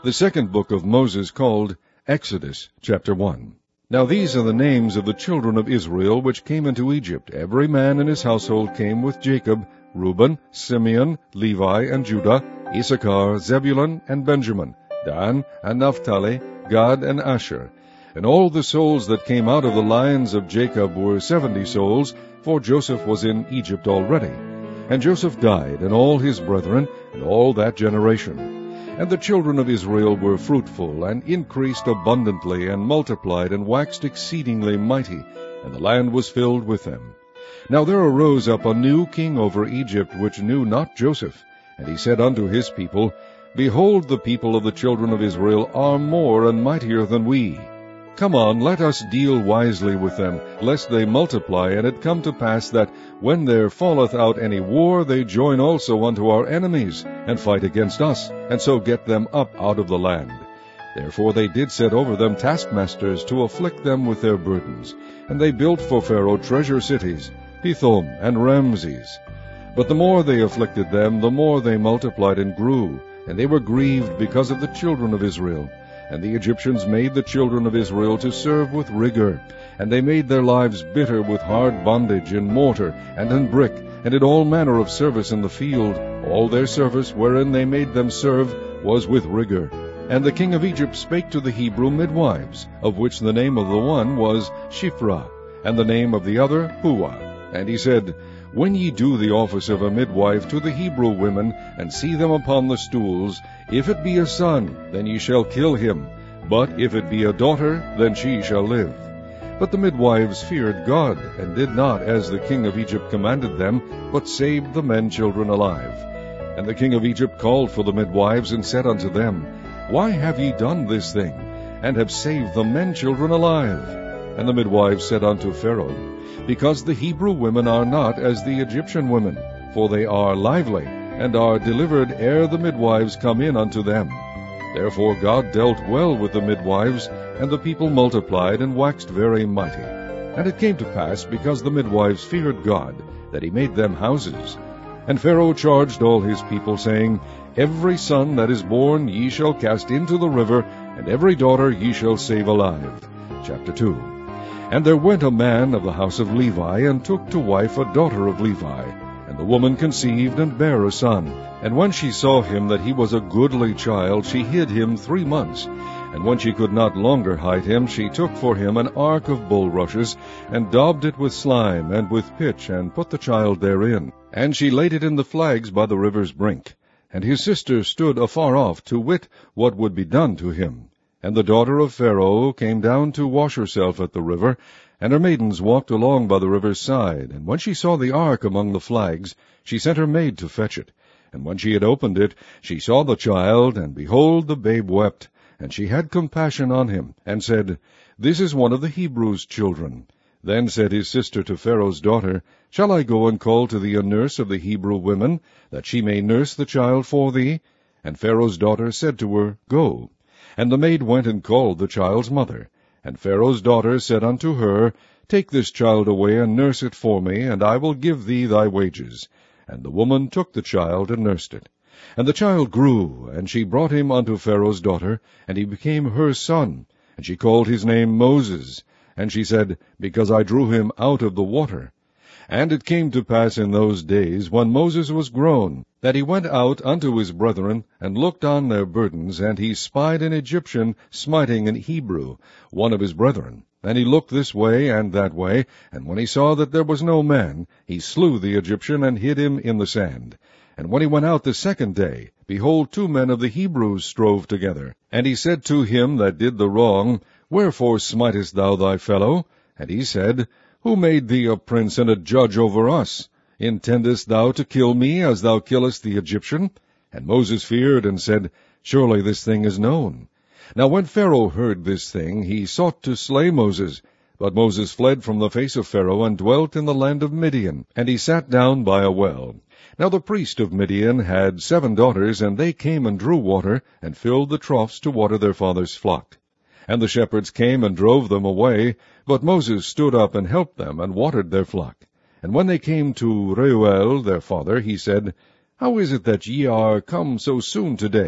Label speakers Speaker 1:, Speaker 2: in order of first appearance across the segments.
Speaker 1: The second book of Moses, called Exodus, chapter 1. Now these are the names of the children of Israel which came into Egypt. Every man in his household came with Jacob: Reuben, Simeon, Levi, and Judah, Issachar, Zebulun, and Benjamin, Dan, and Naphtali, Gad, and Asher. And all the souls that came out of the lions of Jacob were 70 souls, for Joseph was in Egypt already. And Joseph died, and all his brethren, and all that generation. And the children of Israel were fruitful, and increased abundantly, and multiplied, and waxed exceedingly mighty, and the land was filled with them. Now there arose up a new king over Egypt, which knew not Joseph. And he said unto his people, Behold, the people of the children of Israel are more and mightier than we. Come on, let us deal wisely with them, lest they multiply. And it come to pass that, when there falleth out any war, they join also unto our enemies, and fight against us, and so get them up out of the land. Therefore they did set over them taskmasters, to afflict them with their burdens. And they built for Pharaoh treasure cities, Pithom and Ramses. But the more they afflicted them, the more they multiplied and grew, and they were grieved because of the children of Israel. And the Egyptians made the children of Israel to serve with rigor, and they made their lives bitter with hard bondage in mortar and in brick, and in all manner of service in the field. All their service wherein they made them serve was with rigor. And the king of Egypt spake to the Hebrew midwives, of which the name of the one was Shiphrah, and the name of the other Puah. And he said, When ye do the office of a midwife to the Hebrew women, and see them upon the stools, if it be a son, then ye shall kill him, but if it be a daughter, then she shall live. But the midwives feared God, and did not as the king of Egypt commanded them, but saved the men children alive. And the king of Egypt called for the midwives, and said unto them, Why have ye done this thing, and have saved the men children alive? And the midwives said unto Pharaoh, Because the Hebrew women are not as the Egyptian women, for they are lively, and are delivered ere the midwives come in unto them. Therefore God dealt well with the midwives, and the people multiplied, and waxed very mighty. And it came to pass, because the midwives feared God, that he made them houses. And Pharaoh charged all his people, saying, Every son that is born ye shall cast into the river, and every daughter ye shall save alive. Chapter 2. And there went a man of the house of Levi, and took to wife a daughter of Levi. And the woman conceived, and bare a son. And when she saw him that he was a goodly child, she hid him 3 months. And when she could not longer hide him, she took for him an ark of bulrushes, and daubed it with slime, and with pitch, and put the child therein. And she laid it in the flags by the river's brink. And his sister stood afar off, to wit what would be done to him. And the daughter of Pharaoh came down to wash herself at the river, and her maidens walked along by the river's side. And when she saw the ark among the flags, she sent her maid to fetch it. And when she had opened it, she saw the child, and behold, the babe wept. And she had compassion on him, and said, This is one of the Hebrews' children. Then said his sister to Pharaoh's daughter, Shall I go and call to thee a nurse of the Hebrew women, that she may nurse the child for thee? And Pharaoh's daughter said to her, Go. And the maid went and called the child's mother. And Pharaoh's daughter said unto her, Take this child away, and nurse it for me, and I will give thee thy wages. And the woman took the child, and nursed it. And the child grew, and she brought him unto Pharaoh's daughter, and he became her son. And she called his name Moses. And she said, Because I drew him out of the water. And it came to pass in those days, when Moses was grown, that he went out unto his brethren, and looked on their burdens, and he spied an Egyptian smiting an Hebrew, one of his brethren. And he looked this way and that way, and when he saw that there was no man, he slew the Egyptian, and hid him in the sand. And when he went out the second day, behold, 2 men of the Hebrews strove together. And he said to him that did the wrong, Wherefore smitest thou thy fellow? And he said, Who made thee a prince and a judge over us? Intendest thou to kill me, as thou killest the Egyptian? And Moses feared, and said, Surely this thing is known. Now when Pharaoh heard this thing, he sought to slay Moses. But Moses fled from the face of Pharaoh, and dwelt in the land of Midian. And he sat down by a well. Now the priest of Midian had 7 daughters, and they came and drew water, and filled the troughs to water their father's flock. And the shepherds came and drove them away, but Moses stood up and helped them, and watered their flock. And when they came to Reuel their father, he said, How is it that ye are come so soon today?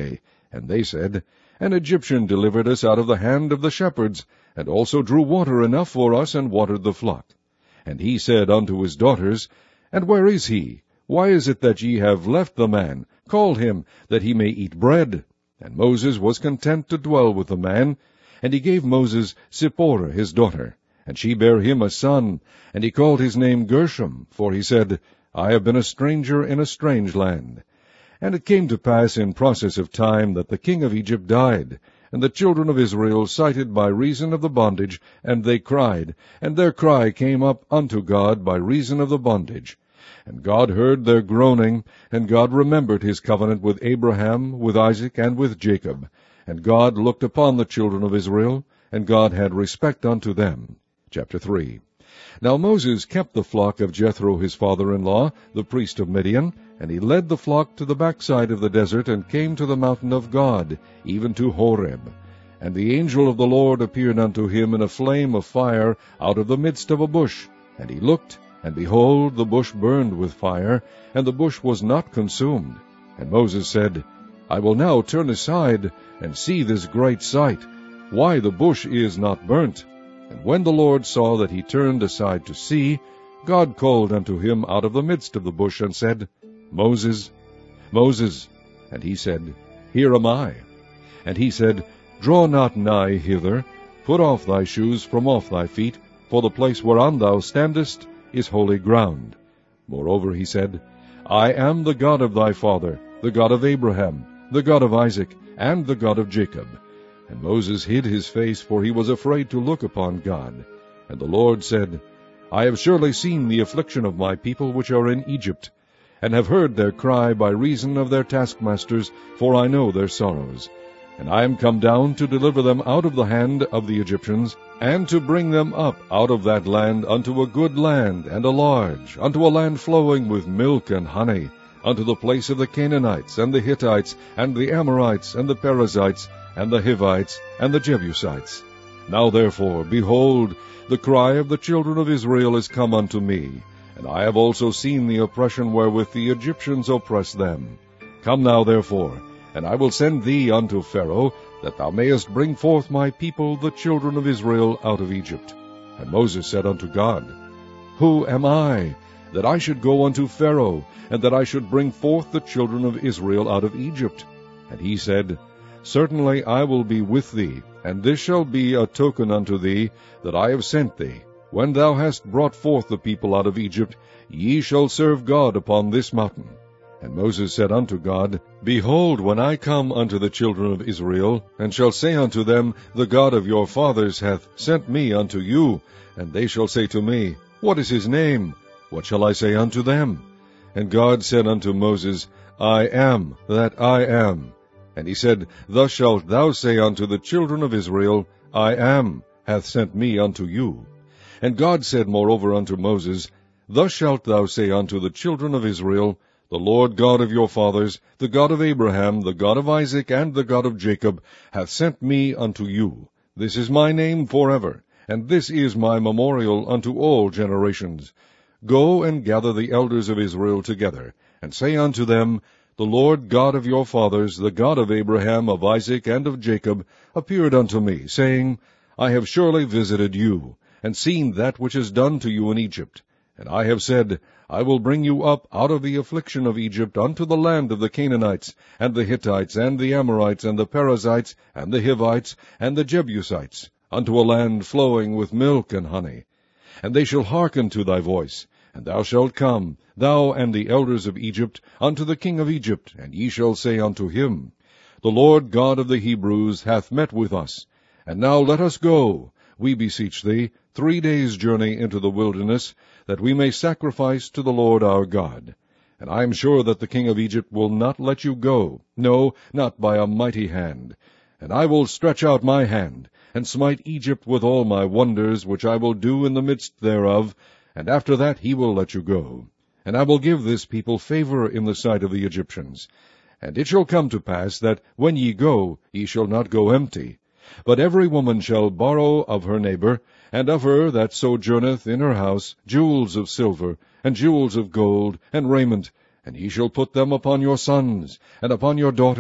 Speaker 1: And they said, An Egyptian delivered us out of the hand of the shepherds, and also drew water enough for us, and watered the flock. And he said unto his daughters, And where is he? Why is it that ye have left the man? Call him, that he may eat bread. And Moses was content to dwell with the man. And he gave Moses Zipporah his daughter, and she bare him a son, and he called his name Gershom, for he said, I have been a stranger in a strange land. And it came to pass in process of time that the king of Egypt died, and the children of Israel sighted by reason of the bondage, and they cried, and their cry came up unto God by reason of the bondage. And God heard their groaning, and God remembered his covenant with Abraham, with Isaac, and with Jacob. And God looked upon the children of Israel, and God had respect unto them. Chapter 3. Now Moses kept the flock of Jethro his father-in-law, the priest of Midian, and he led the flock to the backside of the desert, and came to the mountain of God, even to Horeb. And the angel of the Lord appeared unto him in a flame of fire out of the midst of a bush. And he looked, and behold, the bush burned with fire, and the bush was not consumed. And Moses said, I will now turn aside, and see this great sight, why the bush is not burnt. And when the Lord saw that he turned aside to see, God called unto him out of the midst of the bush, and said, Moses, Moses. And he said, Here am I. And he said, Draw not nigh hither, put off thy shoes from off thy feet, for the place whereon thou standest is holy ground. Moreover he said, I am the God of thy father, the God of Abraham, the God of Isaac, and the God of Jacob. And Moses hid his face, for he was afraid to look upon God. And the Lord said, I have surely seen the affliction of my people which are in Egypt, and have heard their cry by reason of their taskmasters, for I know their sorrows. And I am come down to deliver them out of the hand of the Egyptians, and to bring them up out of that land unto a good land, and a large, unto a land flowing with milk and honey, unto the place of the Canaanites, and the Hittites, and the Amorites, and the Perizzites, and the Hivites, and the Jebusites. Now therefore, behold, the cry of the children of Israel is come unto me, and I have also seen the oppression wherewith the Egyptians oppress them. Come now therefore, and I will send thee unto Pharaoh, that thou mayest bring forth my people, the children of Israel, out of Egypt. And Moses said unto God, Who am I, that I should go unto Pharaoh, and that I should bring forth the children of Israel out of Egypt? And he said, Certainly I will be with thee, and this shall be a token unto thee, that I have sent thee. When thou hast brought forth the people out of Egypt, ye shall serve God upon this mountain. And Moses said unto God, Behold, when I come unto the children of Israel, and shall say unto them, The God of your fathers hath sent me unto you, and they shall say to me, What is his name? What shall I say unto them? And God said unto Moses, I am that I am. And he said, Thus shalt thou say unto the children of Israel, I am hath sent me unto you. And God said moreover unto Moses, Thus shalt thou say unto the children of Israel, The Lord God of your fathers, the God of Abraham, the God of Isaac, and the God of Jacob, hath sent me unto you. This is my name forever, and this is my memorial unto all generations. Go and gather the elders of Israel together, and say unto them, The Lord God of your fathers, the God of Abraham, of Isaac, and of Jacob, appeared unto me, saying, I have surely visited you, and seen that which is done to you in Egypt. And I have said, I will bring you up out of the affliction of Egypt unto the land of the Canaanites, and the Hittites, and the Amorites, and the Perizzites, and the Hivites, and the Jebusites, unto a land flowing with milk and honey. And they shall hearken to thy voice, and thou shalt come, thou and the elders of Egypt, unto the king of Egypt, and ye shall say unto him, The Lord God of the Hebrews hath met with us. And now let us go, we beseech thee, 3 days' journey into the wilderness, that we may sacrifice to the Lord our God. And I am sure that the king of Egypt will not let you go, no, not by a mighty hand. And I will stretch out my hand, and smite Egypt with all my wonders, which I will do in the midst thereof, and after that he will let you go. And I will give this people favor in the sight of the Egyptians. And it shall come to pass that when ye go, ye shall not go empty. But every woman shall borrow of her neighbor, and of her that sojourneth in her house, jewels of silver, and jewels of gold, and raiment, and ye shall put them upon your sons, and upon your daughters,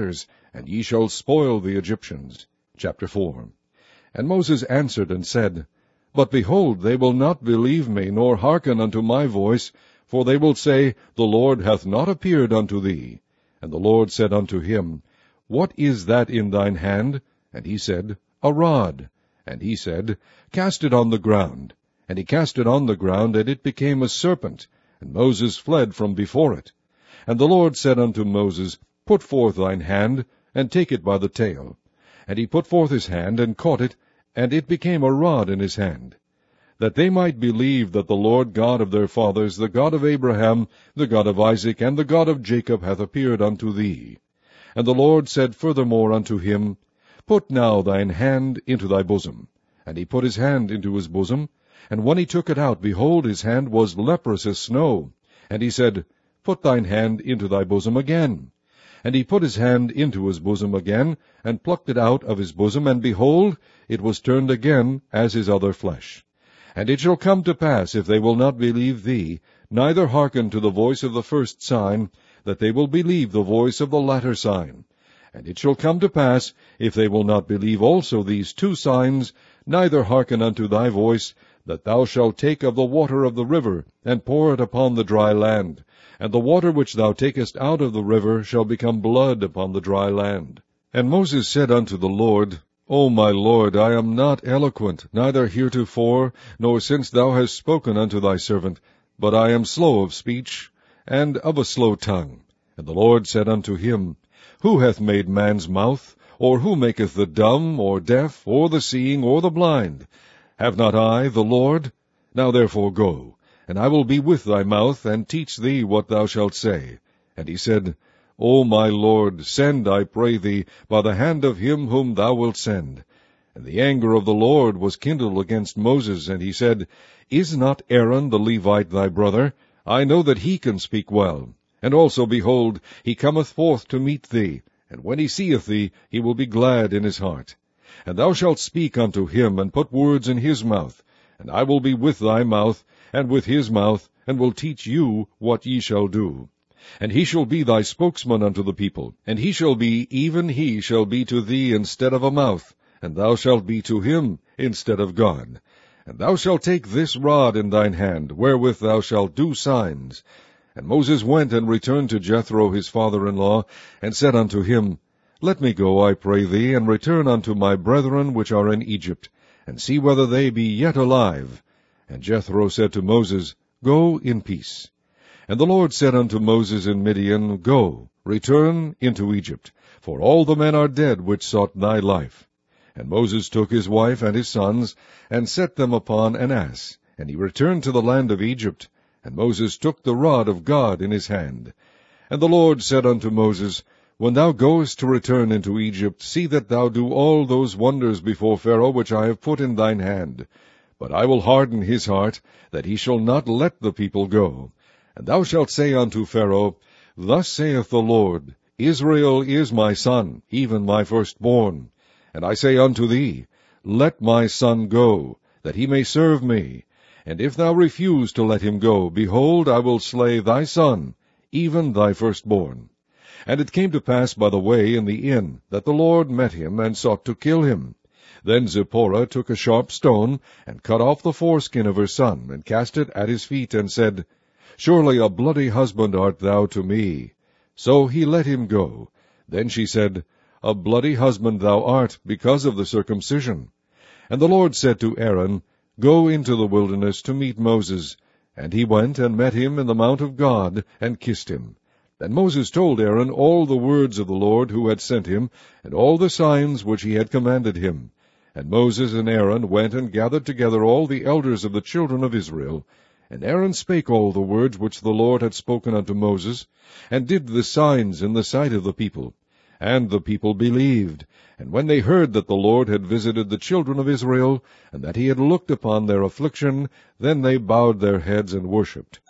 Speaker 1: and ye shall spoil the Egyptians. Chapter 4. And Moses answered and said, But behold, they will not believe me, nor hearken unto my voice, for they will say, The Lord hath not appeared unto thee. And the Lord said unto him, What is that in thine hand? And he said, A rod. And he said, Cast it on the ground. And he cast it on the ground, and it became a serpent, and Moses fled from before it. And the Lord said unto Moses, Put forth thine hand, and take it by the tail. And he put forth his hand, and caught it, and it became a rod in his hand. That they might believe that the Lord God of their fathers, the God of Abraham, the God of Isaac, and the God of Jacob, hath appeared unto thee. And the Lord said furthermore unto him, Put now thine hand into thy bosom. And he put his hand into his bosom, and when he took it out, behold, his hand was leprous as snow. And he said, Put thine hand into thy bosom again. And he put his hand into his bosom again, and plucked it out of his bosom, and behold, it was turned again as his other flesh. And it shall come to pass, if they will not believe thee, neither hearken to the voice of the first sign, that they will believe the voice of the latter sign. And it shall come to pass, if they will not believe also these two signs, neither hearken unto thy voice, that thou shalt take of the water of the river, and pour it upon the dry land. And the water which thou takest out of the river shall become blood upon the dry land. And Moses said unto the Lord, O my Lord, I am not eloquent, neither heretofore, nor since thou hast spoken unto thy servant, but I am slow of speech, and of a slow tongue. And the Lord said unto him, Who hath made man's mouth? Or who maketh the dumb, or deaf, or the seeing, or the blind? Have not I, the Lord? Now therefore go, and I will be with thy mouth, and teach thee what thou shalt say. And he said, O my Lord, send, I pray thee, by the hand of him whom thou wilt send. And the anger of the Lord was kindled against Moses, and he said, Is not Aaron the Levite thy brother? I know that he can speak well. And also, behold, he cometh forth to meet thee, and when he seeth thee, he will be glad in his heart. And thou shalt speak unto him, and put words in his mouth, and I will be with thy mouth, and with his mouth, and will teach you what ye shall do. And he shall be thy spokesman unto the people, and he shall be, even he shall be to thee instead of a mouth, and thou shalt be to him instead of God. And thou shalt take this rod in thine hand, wherewith thou shalt do signs. And Moses went and returned to Jethro his father-in-law, and said unto him, Let me go, I pray thee, and return unto my brethren which are in Egypt, and see whether they be yet alive. And Jethro said to Moses, Go in peace. And the Lord said unto Moses in Midian, Go, return into Egypt, for all the men are dead which sought thy life. And Moses took his wife and his sons, and set them upon an ass, and he returned to the land of Egypt. And Moses took the rod of God in his hand. And the Lord said unto Moses, When thou goest to return into Egypt, see that thou do all those wonders before Pharaoh which I have put in thine hand. But I will harden his heart, that he shall not let the people go. And thou shalt say unto Pharaoh, Thus saith the Lord, Israel is my son, even my firstborn. And I say unto thee, Let my son go, that he may serve me. And if thou refuse to let him go, behold, I will slay thy son, even thy firstborn. And it came to pass by the way in the inn, that the Lord met him, and sought to kill him. Then Zipporah took a sharp stone, and cut off the foreskin of her son, and cast it at his feet, and said, Surely a bloody husband art thou to me. So he let him go. Then she said, A bloody husband thou art, because of the circumcision. And the Lord said to Aaron, Go into the wilderness to meet Moses. And he went and met him in the mount of God, and kissed him. Then Moses told Aaron all the words of the Lord who had sent him, and all the signs which he had commanded him. And Moses and Aaron went and gathered together all the elders of the children of Israel. And Aaron spake all the words which the Lord had spoken unto Moses, and did the signs in the sight of the people. And the people believed. And when they heard that the Lord had visited the children of Israel, and that he had looked upon their affliction, then they bowed their heads and worshipped.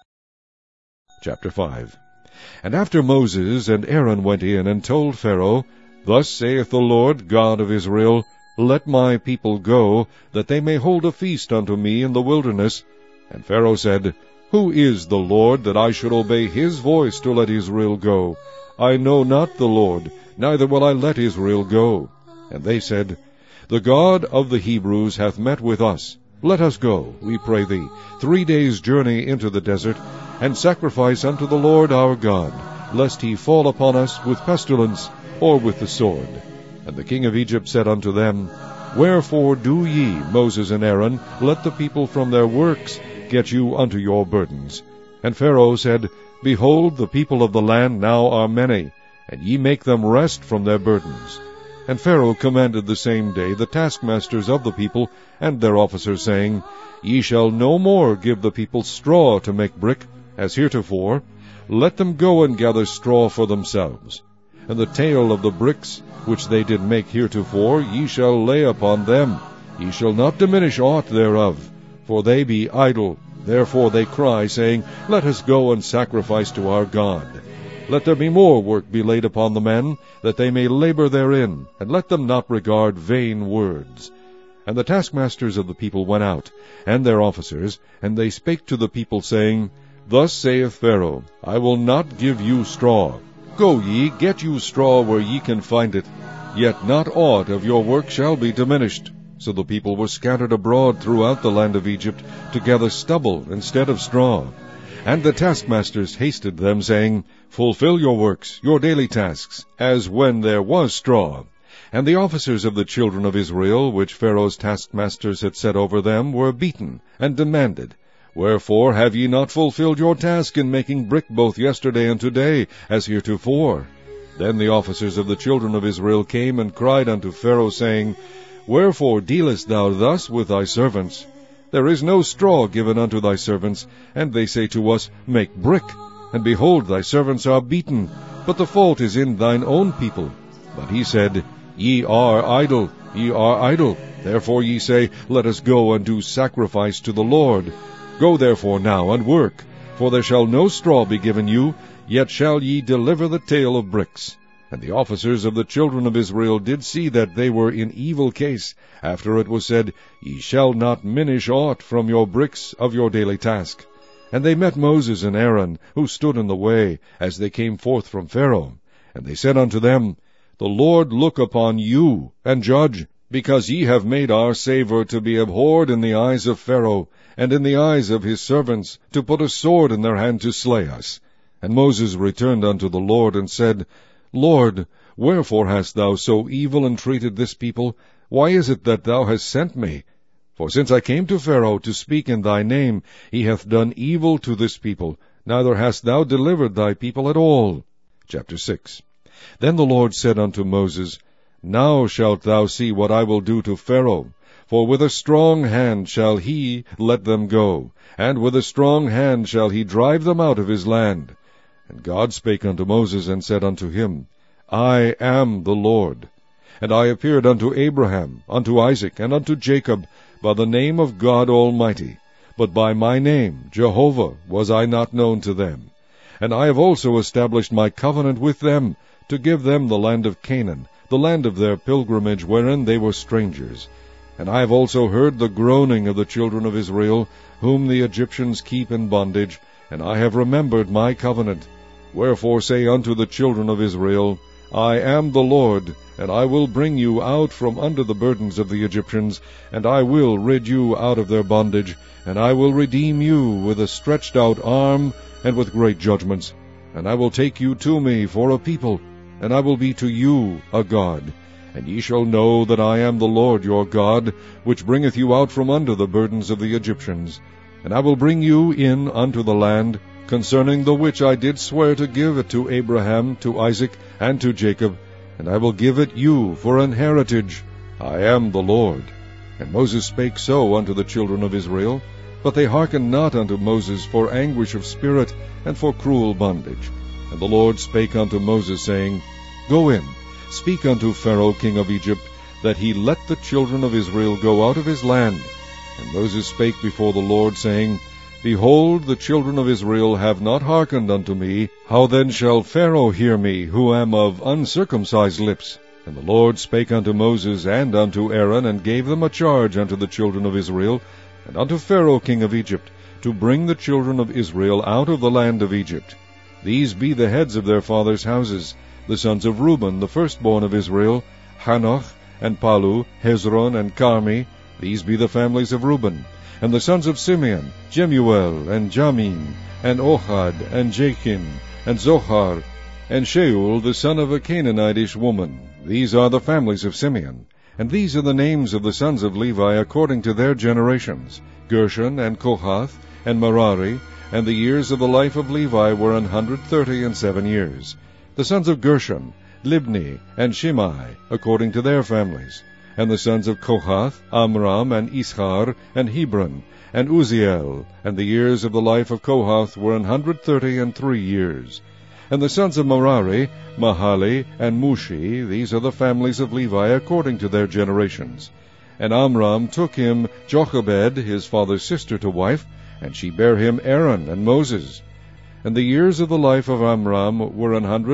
Speaker 1: Chapter 5. And after Moses and Aaron went in and told Pharaoh, Thus saith the Lord God of Israel, Let my people go, that they may hold a feast unto me in the wilderness. And Pharaoh said, Who is the Lord, that I should obey his voice to let Israel go? I know not the Lord, neither will I let Israel go. And they said, The God of the Hebrews hath met with us. Let us go, we pray thee, 3 days' journey into the desert, and sacrifice unto the Lord our God, lest he fall upon us with pestilence, or with the sword. And the king of Egypt said unto them, Wherefore do ye, Moses and Aaron, let the people from their works get you unto your burdens? And Pharaoh said, Behold, the people of the land now are many, and ye make them rest from their burdens. And Pharaoh commanded the same day the taskmasters of the people and their officers, saying, Ye shall no more give the people straw to make brick, as heretofore. Let them go and gather straw for themselves. And the tale of the bricks which they did make heretofore ye shall lay upon them. Ye shall not diminish aught thereof, for they be idle. Therefore they cry, saying, Let us go and sacrifice to our God. Let there be more work be laid upon the men, that they may labor therein, and let them not regard vain words. And the taskmasters of the people went out, and their officers, and they spake to the people, saying, Thus saith Pharaoh, I will not give you straw. Go ye, get you straw where ye can find it, yet not aught of your work shall be diminished. So the people were scattered abroad throughout the land of Egypt, to gather stubble instead of straw. And the taskmasters hasted them, saying, Fulfill your works, your daily tasks, as when there was straw. And the officers of the children of Israel, which Pharaoh's taskmasters had set over them, were beaten, and demanded, Wherefore have ye not fulfilled your task in making brick both yesterday and today, as heretofore? Then the officers of the children of Israel came and cried unto Pharaoh, saying, Wherefore dealest thou thus with thy servants? There is no straw given unto thy servants, and they say to us, Make brick. And behold, thy servants are beaten, but the fault is in thine own people. But he said, Ye are idle, ye are idle. Therefore ye say, Let us go and do sacrifice to the Lord. Go therefore now and work, for there shall no straw be given you, yet shall ye deliver the tale of bricks. And the officers of the children of Israel did see that they were in evil case, after it was said, Ye shall not minish aught from your bricks of your daily task. And they met Moses and Aaron, who stood in the way, as they came forth from Pharaoh. And they said unto them, The Lord look upon you, and judge, because ye have made our savour to be abhorred in the eyes of Pharaoh, and in the eyes of his servants, to put a sword in their hand to slay us. And Moses returned unto the Lord, and said, Lord, wherefore hast thou so evil entreated this people? Why is it that thou hast sent me? For since I came to Pharaoh to speak in thy name, he hath done evil to this people, neither hast thou delivered thy people at all. Chapter 6. Then the Lord said unto Moses, Now shalt thou see what I will do to Pharaoh, for with a strong hand shall he let them go, and with a strong hand shall he drive them out of his land. And God spake unto Moses, and said unto him, I am the Lord. And I appeared unto Abraham, unto Isaac, and unto Jacob, by the name of God Almighty, but by my name, Jehovah, was I not known to them. And I have also established my covenant with them, to give them the land of Canaan, the land of their pilgrimage, wherein they were strangers. And I have also heard the groaning of the children of Israel, whom the Egyptians keep in bondage, and I have remembered my covenant. Wherefore say unto the children of Israel, I am the Lord, and I will bring you out from under the burdens of the Egyptians, and I will rid you out of their bondage, and I will redeem you with a stretched out arm, and with great judgments. And I will take you to me for a people, and I will be to you a God. And ye shall know that I am the Lord your God, which bringeth you out from under the burdens of the Egyptians. And I will bring you in unto the land, concerning the which I did swear to give it to Abraham, to Isaac, and to Jacob, and I will give it you for an heritage. I am the Lord. And Moses spake so unto the children of Israel, but they hearkened not unto Moses for anguish of spirit, and for cruel bondage. And the Lord spake unto Moses, saying, Go in, speak unto Pharaoh king of Egypt, that he let the children of Israel go out of his land. And Moses spake before the Lord, saying, Behold, the children of Israel have not hearkened unto me. How then shall Pharaoh hear me, who am of uncircumcised lips? And the Lord spake unto Moses and unto Aaron, and gave them a charge unto the children of Israel, and unto Pharaoh king of Egypt, to bring the children of Israel out of the land of Egypt. These be the heads of their fathers' houses. The sons of Reuben, the firstborn of Israel, Hanoch, and Palu, Hezron, and Carmi. These be the families of Reuben. And the sons of Simeon, Jemuel, and Jamin, and Ohad, and Jachin, and Zohar, and Shaul, the son of a Canaanitish woman. These are the families of Simeon. And these are the names of the sons of Levi according to their generations, Gershon, and Kohath, and Merari. And the years of the life of Levi were 137 years. The sons of Gershon, Libni, and Shimei, according to their families. And the sons of Kohath, Amram, and Ishar, and Hebron, and Uziel. And the years of the life of Kohath were 133 years. And the sons of Merari, Mahali, and Mushi. These are the families of Levi according to their generations. And Amram took him Jochebed, his father's sister, to wife, and she bare him Aaron and Moses. And the years of the life of Amram were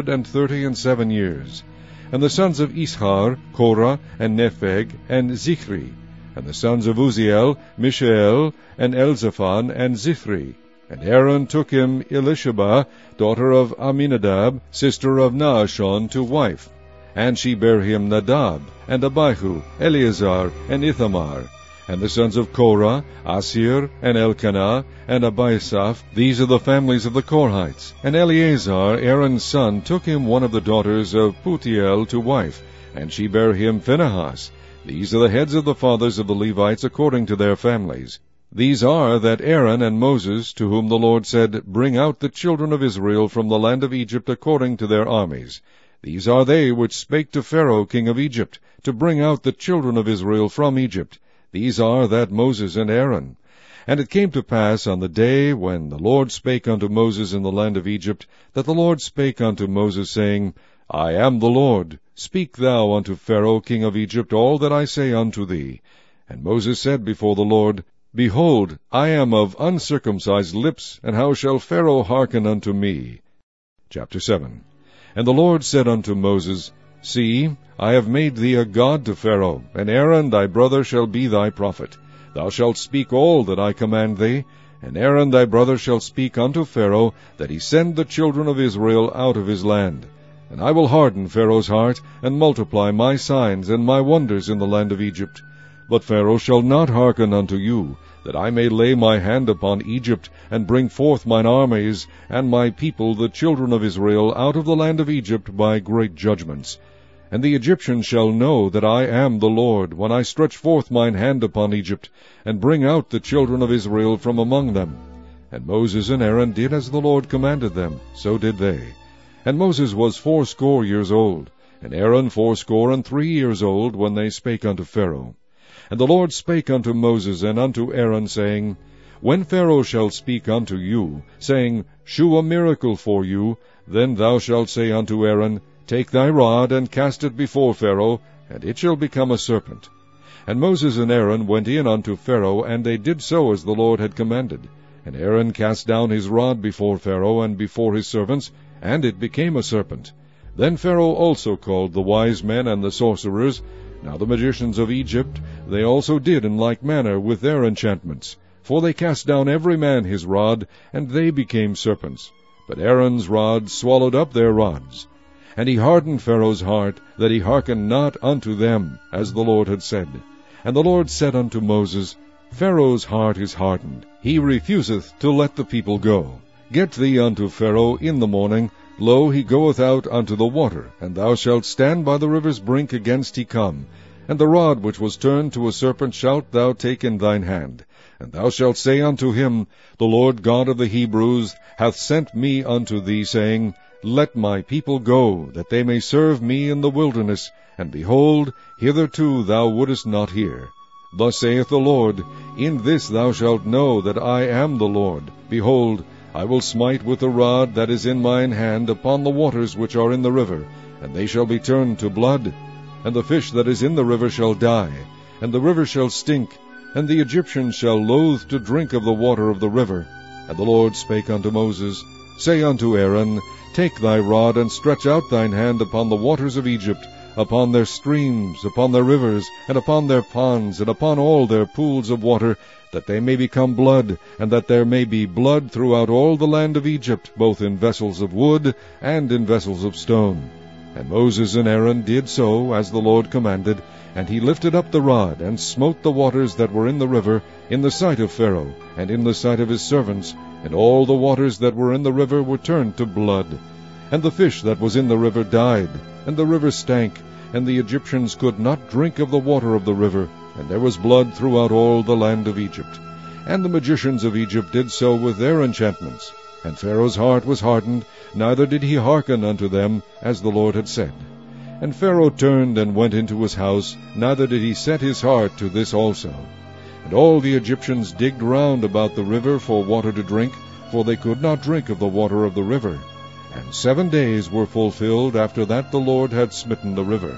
Speaker 1: 137 years. And the sons of Ishar, Korah, and Nepheg, and Zichri. And the sons of Uziel, Mishael, and Elzaphan, and Zithri. And Aaron took him Elisheba, daughter of Aminadab, sister of Naashon, to wife. And she bare him Nadab, and Abihu, Eleazar, and Ithamar. And the sons of Korah, Asir, and Elkanah, and Abiasaph. These are the families of the Korhites. And Eleazar, Aaron's son, took him one of the daughters of Putiel to wife, and she bare him Phinehas. These are the heads of the fathers of the Levites according to their families. These are that Aaron and Moses, to whom the Lord said, Bring out the children of Israel from the land of Egypt according to their armies. These are they which spake to Pharaoh king of Egypt, to bring out the children of Israel from Egypt. These are that Moses and Aaron. And it came to pass on the day when the Lord spake unto Moses in the land of Egypt, that the Lord spake unto Moses, saying, I am the Lord. Speak thou unto Pharaoh king of Egypt all that I say unto thee. And Moses said before the Lord, Behold, I am of uncircumcised lips, and how shall Pharaoh hearken unto me? Chapter 7. And the Lord said unto Moses, See, I have made thee a god to Pharaoh, and Aaron thy brother shall be thy prophet. Thou shalt speak all that I command thee, and Aaron thy brother shall speak unto Pharaoh, that he send the children of Israel out of his land. And I will harden Pharaoh's heart, and multiply my signs and my wonders in the land of Egypt. But Pharaoh shall not hearken unto you, that I may lay my hand upon Egypt, and bring forth mine armies, and my people the children of Israel, out of the land of Egypt by great judgments. And the Egyptians shall know that I am the Lord, when I stretch forth mine hand upon Egypt, and bring out the children of Israel from among them. And Moses and Aaron did as the Lord commanded them, so did they. And Moses was 80 years old, and Aaron 83 years old, when they spake unto Pharaoh. And the Lord spake unto Moses and unto Aaron, saying, When Pharaoh shall speak unto you, saying, Shew a miracle for you, then thou shalt say unto Aaron, Take thy rod, and cast it before Pharaoh, and it shall become a serpent. And Moses and Aaron went in unto Pharaoh, and they did so as the Lord had commanded. And Aaron cast down his rod before Pharaoh and before his servants, and it became a serpent. Then Pharaoh also called the wise men and the sorcerers. Now the magicians of Egypt, they also did in like manner with their enchantments. For they cast down every man his rod, and they became serpents. But Aaron's rod swallowed up their rods. And he hardened Pharaoh's heart, that he hearkened not unto them, as the Lord had said. And the Lord said unto Moses, Pharaoh's heart is hardened, he refuseth to let the people go. Get thee unto Pharaoh in the morning. Lo, he goeth out unto the water, and thou shalt stand by the river's brink against he come. And the rod which was turned to a serpent shalt thou take in thine hand. And thou shalt say unto him, The Lord God of the Hebrews hath sent me unto thee, saying, Let my people go, that they may serve me in the wilderness. And behold, hitherto thou wouldest not hear. Thus saith the Lord, In this thou shalt know that I am the Lord. Behold, I will smite with the rod that is in mine hand upon the waters which are in the river, and they shall be turned to blood. And the fish that is in the river shall die, and the river shall stink, and the Egyptians shall loathe to drink of the water of the river. And the Lord spake unto Moses, Say unto Aaron, Take thy rod, and stretch out thine hand upon the waters of Egypt, upon their streams, upon their rivers, and upon their ponds, and upon all their pools of water, that they may become blood, and that there may be blood throughout all the land of Egypt, both in vessels of wood and in vessels of stone. And Moses and Aaron did so, as the Lord commanded, and he lifted up the rod, and smote the waters that were in the river, in the sight of Pharaoh, and in the sight of his servants, and all the waters that were in the river were turned to blood. And the fish that was in the river died, and the river stank, and the Egyptians could not drink of the water of the river, and there was blood throughout all the land of Egypt. And the magicians of Egypt did so with their enchantments. And Pharaoh's heart was hardened, neither did he hearken unto them, as the Lord had said. And Pharaoh turned and went into his house, neither did he set his heart to this also. And all the Egyptians digged round about the river for water to drink, for they could not drink of the water of the river. And 7 days were fulfilled after that the Lord had smitten the river.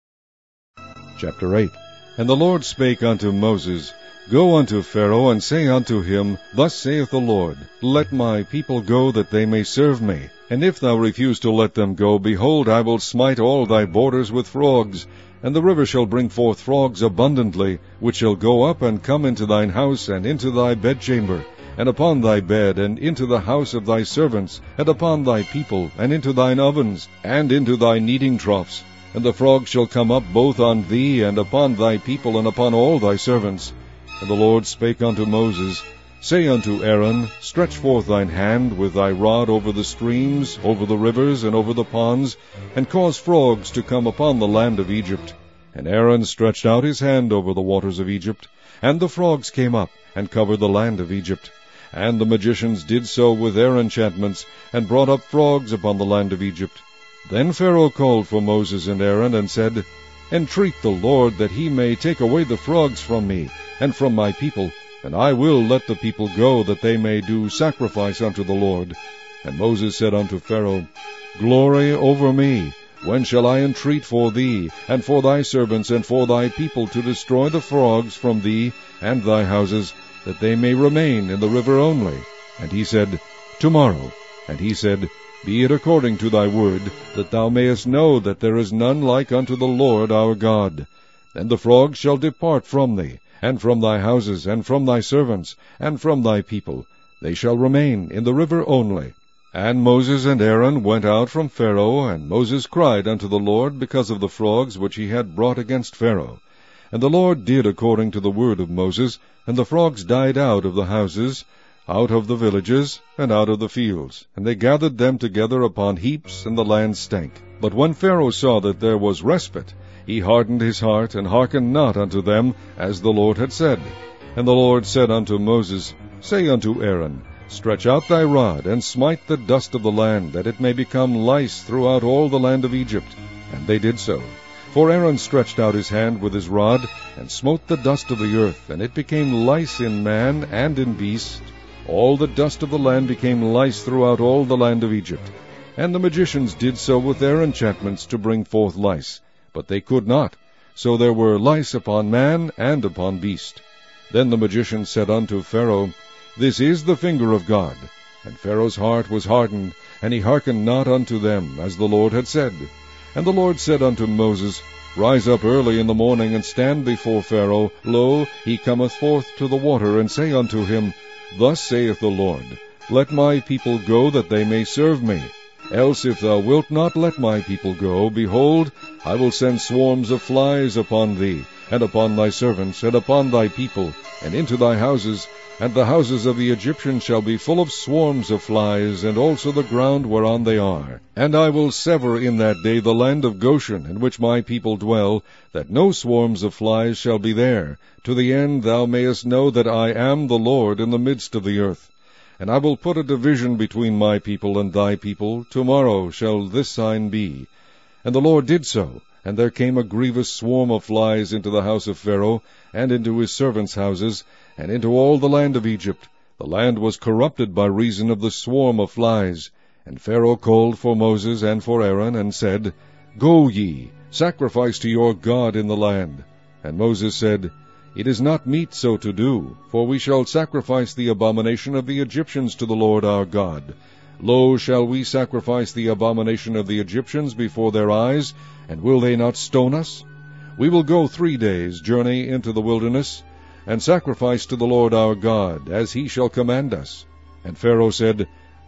Speaker 1: Chapter 8. And the Lord spake unto Moses, Go unto Pharaoh, and say unto him, Thus saith the Lord, Let my people go, that they may serve me. And if thou refuse to let them go, behold, I will smite all thy borders with frogs. And the river shall bring forth frogs abundantly, which shall go up and come into thine house, and into thy bedchamber, and upon thy bed, and into the house of thy servants, and upon thy people, and into thine ovens, and into thy kneading troughs. And the frogs shall come up both on thee, and upon thy people, and upon all thy servants. And the Lord spake unto Moses, Say unto Aaron, Stretch forth thine hand with thy rod over the streams, over the rivers, and over the ponds, and cause frogs to come upon the land of Egypt. And Aaron stretched out his hand over the waters of Egypt, and the frogs came up, and covered the land of Egypt. And the magicians did so with their enchantments, and brought up frogs upon the land of Egypt. Then Pharaoh called for Moses and Aaron, and said, Entreat the Lord that he may take away the frogs from me, and from my people, and I will let the people go, that they may do sacrifice unto the Lord. And Moses said unto Pharaoh, Glory over me! When shall I entreat for thee, and for thy servants, and for thy people, to destroy the frogs from thee and thy houses, that they may remain in the river only? And he said, Tomorrow. And he said, Be it according to thy word, that thou mayest know that there is none like unto the Lord our God. And the frogs shall depart from thee, and from thy houses, and from thy servants, and from thy people. They shall remain in the river only. And Moses and Aaron went out from Pharaoh, and Moses cried unto the Lord because of the frogs which he had brought against Pharaoh. And the Lord did according to the word of Moses, and the frogs died out of the houses, out of the villages, and out of the fields. And they gathered them together upon heaps, and the land stank. But when Pharaoh saw that there was respite, he hardened his heart, and hearkened not unto them, as the Lord had said. And the Lord said unto Moses, Say unto Aaron, Stretch out thy rod, and smite the dust of the land, that it may become lice throughout all the land of Egypt. And they did so. For Aaron stretched out his hand with his rod, and smote the dust of the earth, and it became lice in man and in beast. All the dust of the land became lice throughout all the land of Egypt. And the magicians did so with their enchantments to bring forth lice, but they could not. So there were lice upon man and upon beast. Then the magicians said unto Pharaoh, This is the finger of God. And Pharaoh's heart was hardened, and he hearkened not unto them, as the Lord had said. And the Lord said unto Moses, Rise up early in the morning, and stand before Pharaoh. Lo, he cometh forth to the water, and say unto him, Thus saith the Lord, Let my people go, that they may serve me. Else if thou wilt not let my people go, behold, I will send swarms of flies upon thee, and upon thy servants, and upon thy people, and into thy houses, and the houses of the Egyptians shall be full of swarms of flies, and also the ground whereon they are. And I will sever in that day the land of Goshen, in which my people dwell, that no swarms of flies shall be there, to the end thou mayest know that I am the Lord in the midst of the earth. And I will put a division between my people and thy people. Tomorrow shall this sign be. And the Lord did so, and there came a grievous swarm of flies into the house of Pharaoh, and into his servants' houses, and into all the land of Egypt. The land was corrupted by reason of the swarm of flies. And Pharaoh called for Moses and for Aaron, and said, Go ye, sacrifice to your God in the land. And Moses said, It is not meet so to do, for we shall sacrifice the abomination of the Egyptians to the Lord our God. Lo, shall we sacrifice the abomination of the Egyptians before their eyes, and will they not stone us? We will go 3 days' journey into the wilderness, and sacrifice to the Lord our God, as he shall command us. And Pharaoh said,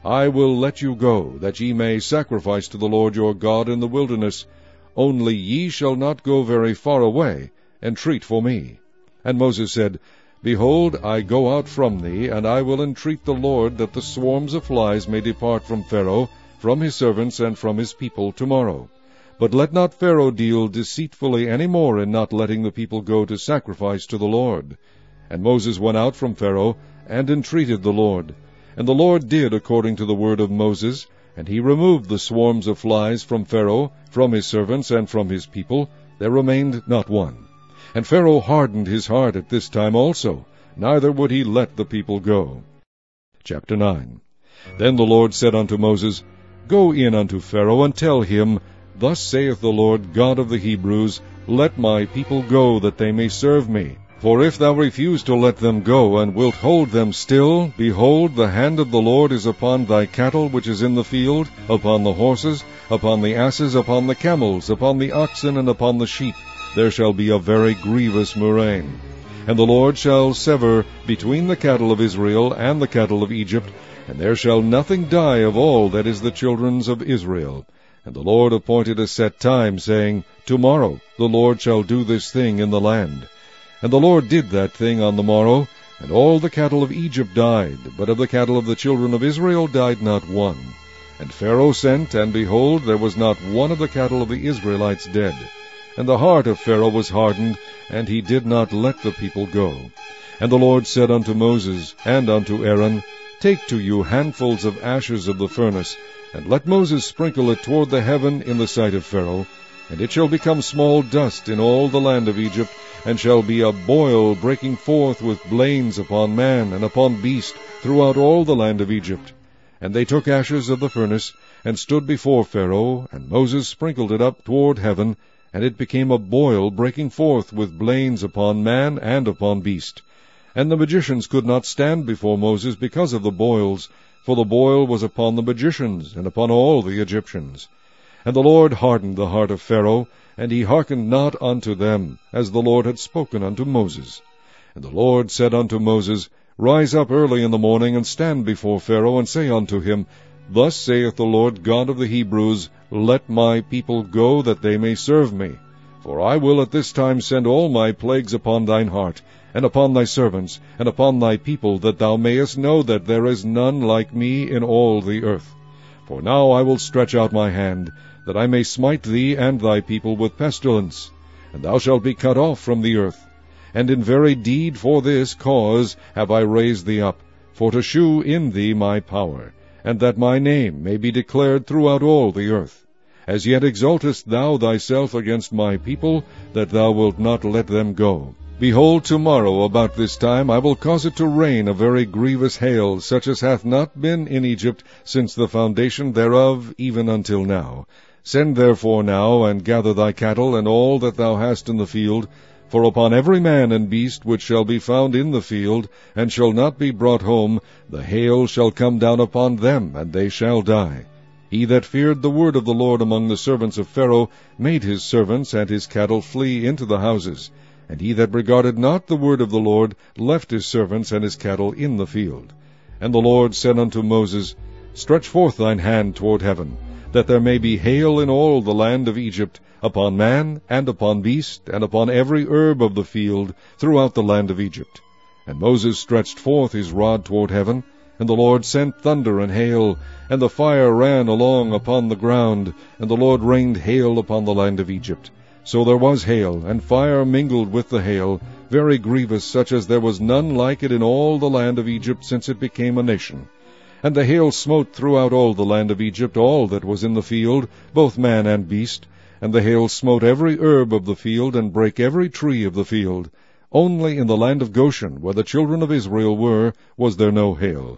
Speaker 1: I will let you go, that ye may sacrifice to the Lord your God in the wilderness. Only ye shall not go very far away, entreat for me. And Moses said, Behold, I go out from thee, and I will entreat the Lord that the swarms of flies may depart from Pharaoh, from his servants, and from his people tomorrow. But let not Pharaoh deal deceitfully any more in not letting the people go to sacrifice to the Lord. And Moses went out from Pharaoh, and entreated the Lord. And the Lord did according to the word of Moses, and he removed the swarms of flies from Pharaoh, from his servants, and from his people. There remained not one. And Pharaoh hardened his heart at this time also, neither would he let the people go. Chapter 9. Then the Lord said unto Moses, Go in unto Pharaoh, and tell him, Thus saith the Lord God of the Hebrews, Let my people go, that they may serve me. For if thou refuse to let them go, and wilt hold them still, behold, the hand of the Lord is upon thy cattle which is in the field, upon the horses, upon the asses, upon the camels, upon the oxen, and upon the sheep. There shall be a very grievous murrain. And the Lord shall sever between the cattle of Israel and the cattle of Egypt, and there shall nothing die of all that is the children's of Israel. And the Lord appointed a set time, saying, Tomorrow the Lord shall do this thing in the land. And the Lord did that thing on the morrow, and all the cattle of Egypt died, but of the cattle of the children of Israel died not one. And Pharaoh sent, and behold, there was not one of the cattle of the Israelites dead. And the heart of Pharaoh was hardened, and he did not let the people go. And the Lord said unto Moses and unto Aaron, Take to you handfuls of ashes of the furnace, and let Moses sprinkle it toward the heaven in the sight of Pharaoh, and it shall become small dust in all the land of Egypt, and shall be a boil breaking forth with blains upon man and upon beast throughout all the land of Egypt. And they took ashes of the furnace, and stood before Pharaoh, and Moses sprinkled it up toward heaven, and it became a boil breaking forth with blains upon man and upon beast. And the magicians could not stand before Moses because of the boils, for the boil was upon the magicians, and upon all the Egyptians. And the Lord hardened the heart of Pharaoh, and he hearkened not unto them, as the Lord had spoken unto Moses. And the Lord said unto Moses, Rise up early in the morning, and stand before Pharaoh, and say unto him, Thus saith the Lord God of the Hebrews, Let my people go, that they may serve me. For I will at this time send all my plagues upon thine heart, and upon thy servants, and upon thy people, that thou mayest know that there is none like me in all the earth. For now I will stretch out my hand, that I may smite thee and thy people with pestilence, and thou shalt be cut off from the earth. And in very deed for this cause have I raised thee up, for to shew in thee my power, and that my name may be declared throughout all the earth. As yet exaltest thou thyself against my people, that thou wilt not let them go. Behold, tomorrow about this time I will cause it to rain a very grievous hail, such as hath not been in Egypt since the foundation thereof even until now. Send therefore now, and gather thy cattle, and all that thou hast in the field, for upon every man and beast which shall be found in the field, and shall not be brought home, the hail shall come down upon them, and they shall die. He that feared the word of the Lord among the servants of Pharaoh made his servants and his cattle flee into the houses. And he that regarded not the word of the Lord left his servants and his cattle in the field. And the Lord said unto Moses, Stretch forth thine hand toward heaven, that there may be hail in all the land of Egypt, upon man, and upon beast, and upon every herb of the field, throughout the land of Egypt. And Moses stretched forth his rod toward heaven, and the Lord sent thunder and hail, and the fire ran along upon the ground, and the Lord rained hail upon the land of Egypt. So there was hail, and fire mingled with the hail, very grievous, such as there was none like it in all the land of Egypt since it became a nation. And the hail smote throughout all the land of Egypt all that was in the field, both man and beast. And the hail smote every herb of the field, and brake every tree of the field. Only in the land of Goshen, where the children of Israel were, was there no hail.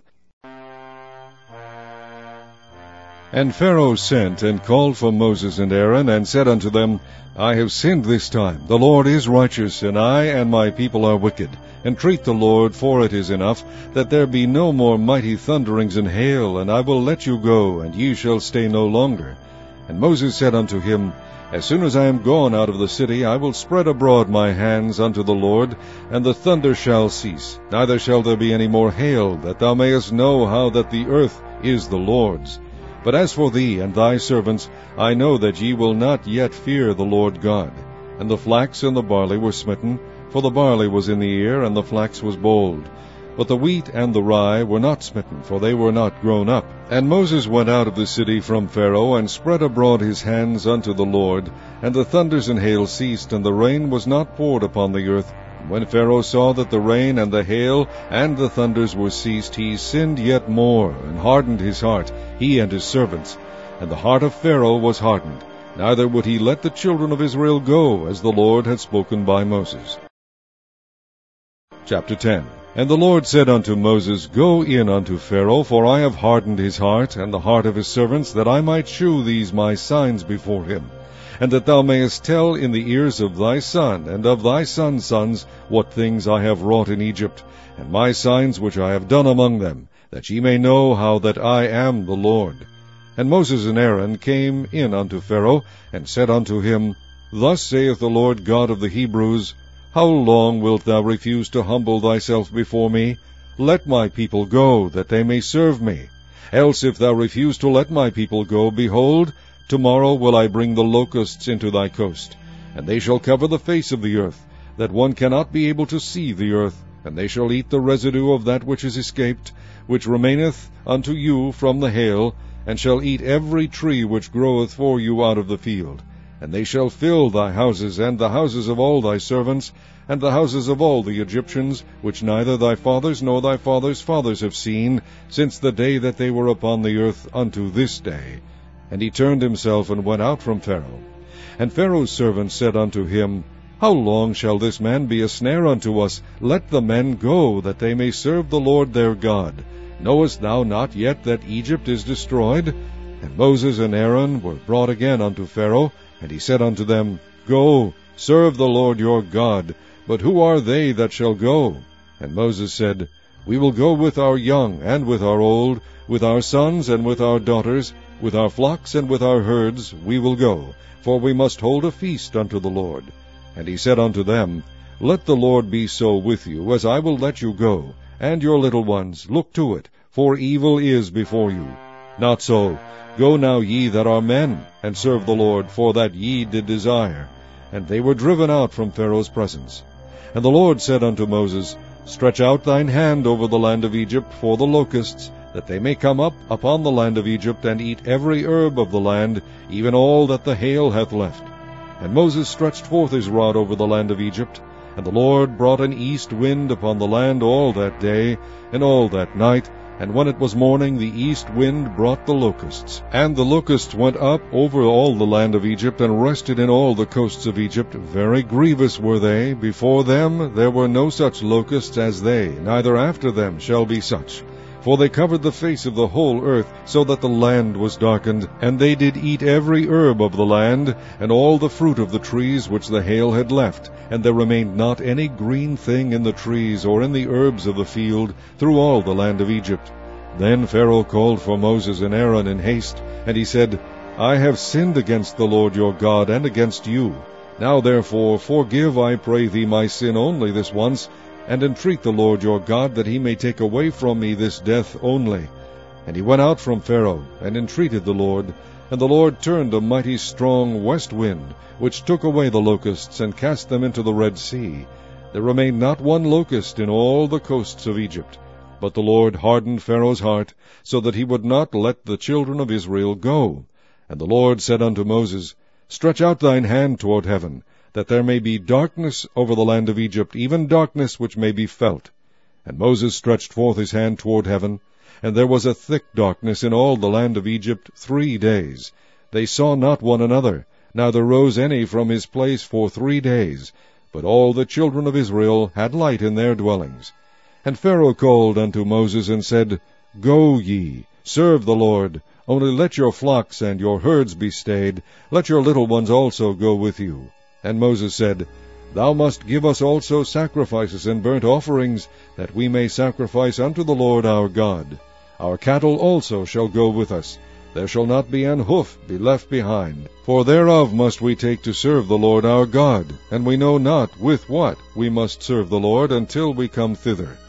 Speaker 1: And Pharaoh sent and called for Moses and Aaron, and said unto them, I have sinned this time. The Lord is righteous, and I and my people are wicked. Entreat the Lord, for it is enough, that there be no more mighty thunderings and hail, and I will let you go, and ye shall stay no longer. And Moses said unto him, As soon as I am gone out of the city, I will spread abroad my hands unto the Lord, and the thunder shall cease, neither shall there be any more hail, that thou mayest know how that the earth is the Lord's. But as for thee and thy servants, I know that ye will not yet fear the Lord God. And the flax and the barley were smitten, for the barley was in the ear, and the flax was bold. But the wheat and the rye were not smitten, for they were not grown up. And Moses went out of the city from Pharaoh, and spread abroad his hands unto the Lord. And the thunders and hail ceased, and the rain was not poured upon the earth. And when Pharaoh saw that the rain and the hail and the thunders were ceased, he sinned yet more, and hardened his heart, he and his servants. And the heart of Pharaoh was hardened, neither would he let the children of Israel go, as the Lord had spoken by Moses. Chapter 10. And the Lord said unto Moses, Go in unto Pharaoh, for I have hardened his heart, and the heart of his servants, that I might shew these my signs before him, and that thou mayest tell in the ears of thy son, and of thy son's sons, what things I have wrought in Egypt, and my signs which I have done among them, that ye may know how that I am the Lord. And Moses and Aaron came in unto Pharaoh, and said unto him, Thus saith the Lord God of the Hebrews, How long wilt thou refuse to humble thyself before me? Let my people go, that they may serve me. Else if thou refuse to let my people go, behold, tomorrow will I bring the locusts into thy coast, and they shall cover the face of the earth, that one cannot be able to see the earth, and they shall eat the residue of that which is escaped, which remaineth unto you from the hail, and shall eat every tree which groweth for you out of the field. And they shall fill thy houses, and the houses of all thy servants, and the houses of all the Egyptians, which neither thy fathers nor thy fathers' fathers have seen, since the day that they were upon the earth unto this day. And he turned himself and went out from Pharaoh. And Pharaoh's servants said unto him, How long shall this man be a snare unto us? Let the men go, that they may serve the Lord their God. Knowest thou not yet that Egypt is destroyed? And Moses and Aaron were brought again unto Pharaoh, and he said unto them, Go, serve the Lord your God. But who are they that shall go? And Moses said, We will go with our young and with our old, with our sons and with our daughters, with our flocks and with our herds we will go, for we must hold a feast unto the Lord. And he said unto them, Let the Lord be so with you, as I will let you go, and your little ones, look to it, for evil is before you. Not so. Go now ye that are men, and serve the Lord, for that ye did desire. And they were driven out from Pharaoh's presence. And the Lord said unto Moses, Stretch out thine hand over the land of Egypt for the locusts, that they may come up upon the land of Egypt, and eat every herb of the land, even all that the hail hath left. And Moses stretched forth his rod over the land of Egypt, and the Lord brought an east wind upon the land all that day, and all that night, and when it was morning, the east wind brought the locusts. And the locusts went up over all the land of Egypt, and rested in all the coasts of Egypt. Very grievous were they. Before them there were no such locusts as they, neither after them shall be such. For they covered the face of the whole earth, so that the land was darkened. And they did eat every herb of the land, and all the fruit of the trees which the hail had left. And there remained not any green thing in the trees, or in the herbs of the field, through all the land of Egypt. Then Pharaoh called for Moses and Aaron in haste, and he said, I have sinned against the Lord your God, and against you. Now therefore forgive, I pray thee, my sin only this once, and entreat the Lord your God, that he may take away from me this death only. And he went out from Pharaoh, and entreated the Lord. And the Lord turned a mighty strong west wind, which took away the locusts, and cast them into the Red Sea. There remained not one locust in all the coasts of Egypt. But the Lord hardened Pharaoh's heart, so that he would not let the children of Israel go. And the Lord said unto Moses, Stretch out thine hand toward heaven, that there may be darkness over the land of Egypt, even darkness which may be felt. And Moses stretched forth his hand toward heaven, and there was a thick darkness in all the land of Egypt 3 days. They saw not one another, neither rose any from his place for 3 days. But all the children of Israel had light in their dwellings. And Pharaoh called unto Moses, and said, Go ye, serve the Lord, only let your flocks and your herds be stayed, let your little ones also go with you. And Moses said, Thou must give us also sacrifices and burnt offerings, that we may sacrifice unto the Lord our God. Our cattle also shall go with us. There shall not be an hoof be left behind. For thereof must we take to serve the Lord our God, and we know not with what we must serve the Lord until we come thither.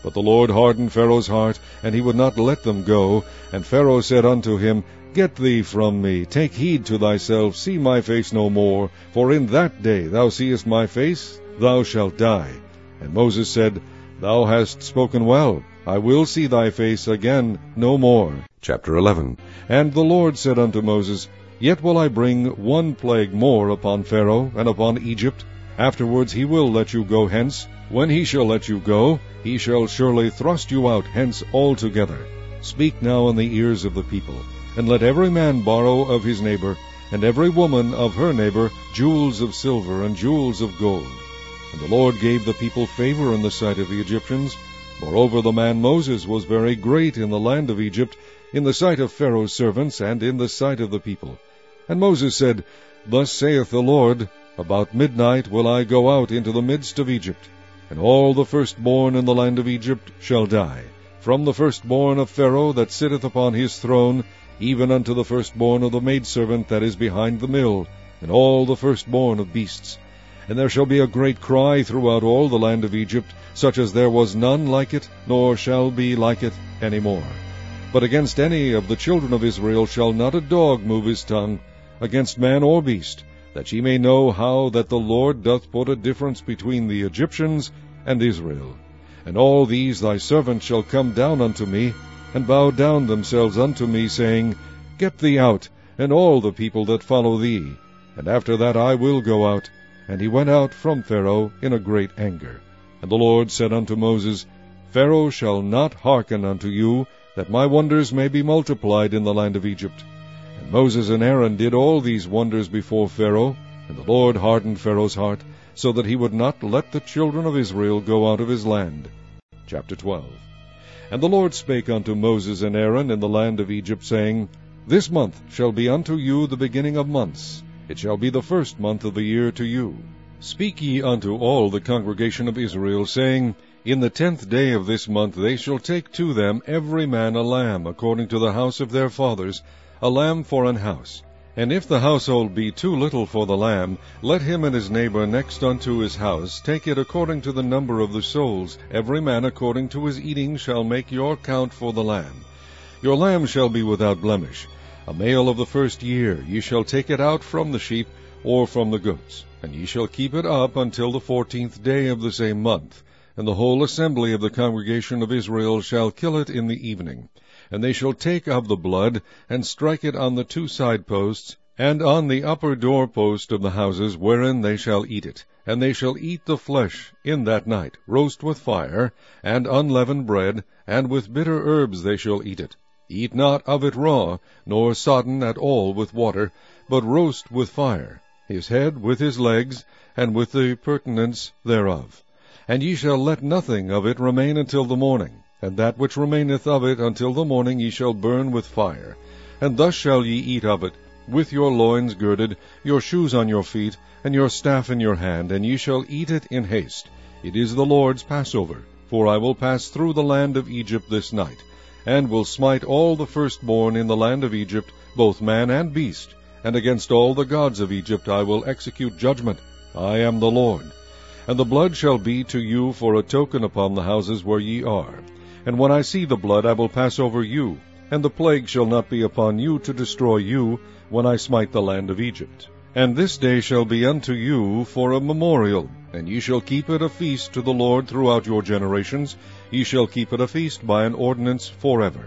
Speaker 1: But the Lord hardened Pharaoh's heart, and he would not let them go. And Pharaoh said unto him, Get thee from me, take heed to thyself, see my face no more, for in that day thou seest my face, thou shalt die. And Moses said, Thou hast spoken well, I will see thy face again no more. Chapter 11. And the Lord said unto Moses, Yet will I bring one plague more upon Pharaoh and upon Egypt. Afterwards he will let you go hence. When he shall let you go, he shall surely thrust you out hence altogether. Speak now in the ears of the people, and let every man borrow of his neighbor, and every woman of her neighbor, jewels of silver and jewels of gold. And the Lord gave the people favor in the sight of the Egyptians. Moreover, the man Moses was very great in the land of Egypt, in the sight of Pharaoh's servants, and in the sight of the people. And Moses said, Thus saith the Lord, About midnight will I go out into the midst of Egypt, and all the firstborn in the land of Egypt shall die, from the firstborn of Pharaoh that sitteth upon his throne, even unto the firstborn of the maidservant that is behind the mill, and all the firstborn of beasts. And there shall be a great cry throughout all the land of Egypt, such as there was none like it, nor shall be like it any more. But against any of the children of Israel shall not a dog move his tongue, against man or beast, that ye may know how that the Lord doth put a difference between the Egyptians and Israel. And all these thy servants shall come down unto me, and bow down themselves unto me, saying, Get thee out, and all the people that follow thee. And after that I will go out. And he went out from Pharaoh in a great anger. And the Lord said unto Moses, Pharaoh shall not hearken unto you, that my wonders may be multiplied in the land of Egypt. And Moses and Aaron did all these wonders before Pharaoh, and the Lord hardened Pharaoh's heart, so that he would not let the children of Israel go out of his land. Chapter 12. And the Lord spake unto Moses and Aaron in the land of Egypt, saying, This month shall be unto you the beginning of months. It shall be the first month of the year to you. Speak ye unto all the congregation of Israel, saying, In the 10th day of this month they shall take to them every man a lamb, according to the house of their fathers, a lamb for an house. And if the household be too little for the lamb, let him and his neighbor next unto his house take it according to the number of the souls. Every man according to his eating shall make your count for the lamb. Your lamb shall be without blemish. A male of the first year, ye shall take it out from the sheep, or from the goats, and ye shall keep it up until the 14th day of the same month. And the whole assembly of the congregation of Israel shall kill it in the evening. And they shall take of the blood, and strike it on the 2 side posts, and on the upper door post of the houses wherein they shall eat it. And they shall eat the flesh in that night, roast with fire, and unleavened bread, and with bitter herbs they shall eat it. Eat not of it raw, nor sodden at all with water, but roast with fire, his head with his legs, and with the purtenance thereof. And ye shall let nothing of it remain until the morning, and that which remaineth of it until the morning ye shall burn with fire. And thus shall ye eat of it, with your loins girded, your shoes on your feet, and your staff in your hand, and ye shall eat it in haste. It is the Lord's Passover, for I will pass through the land of Egypt this night, and will smite all the firstborn in the land of Egypt, both man and beast, and against all the gods of Egypt I will execute judgment. I am the Lord. And the blood shall be to you for a token upon the houses where ye are. And when I see the blood I will pass over you, and the plague shall not be upon you to destroy you, when I smite the land of Egypt. And this day shall be unto you for a memorial, and ye shall keep it a feast to the Lord throughout your generations. Ye shall keep it a feast by an ordinance forever.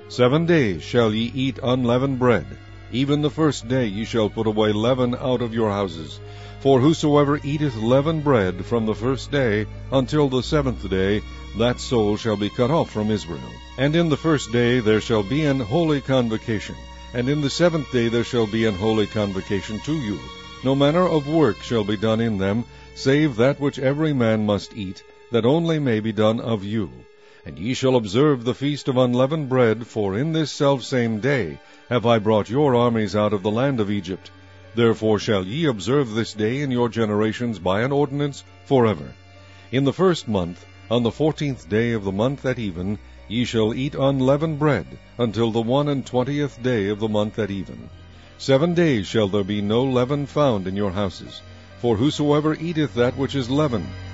Speaker 1: 7 days shall ye eat unleavened bread. Even the first day ye shall put away leaven out of your houses. For whosoever eateth leavened bread from the first day until the 7th day, that soul shall be cut off from Israel. And in the first day there shall be an holy convocation, and in the 7th day there shall be an holy convocation to you. No manner of work shall be done in them, save that which every man must eat, that only may be done of you. And ye shall observe the feast of unleavened bread, for in this selfsame day have I brought your armies out of the land of Egypt. Therefore shall ye observe this day in your generations by an ordinance forever. In the 1st month, on the 14th day of the month at even, ye shall eat unleavened bread, until the 21st day of the month at even. 7 days shall there be no leaven found in your houses. For whosoever eateth that which is leavened,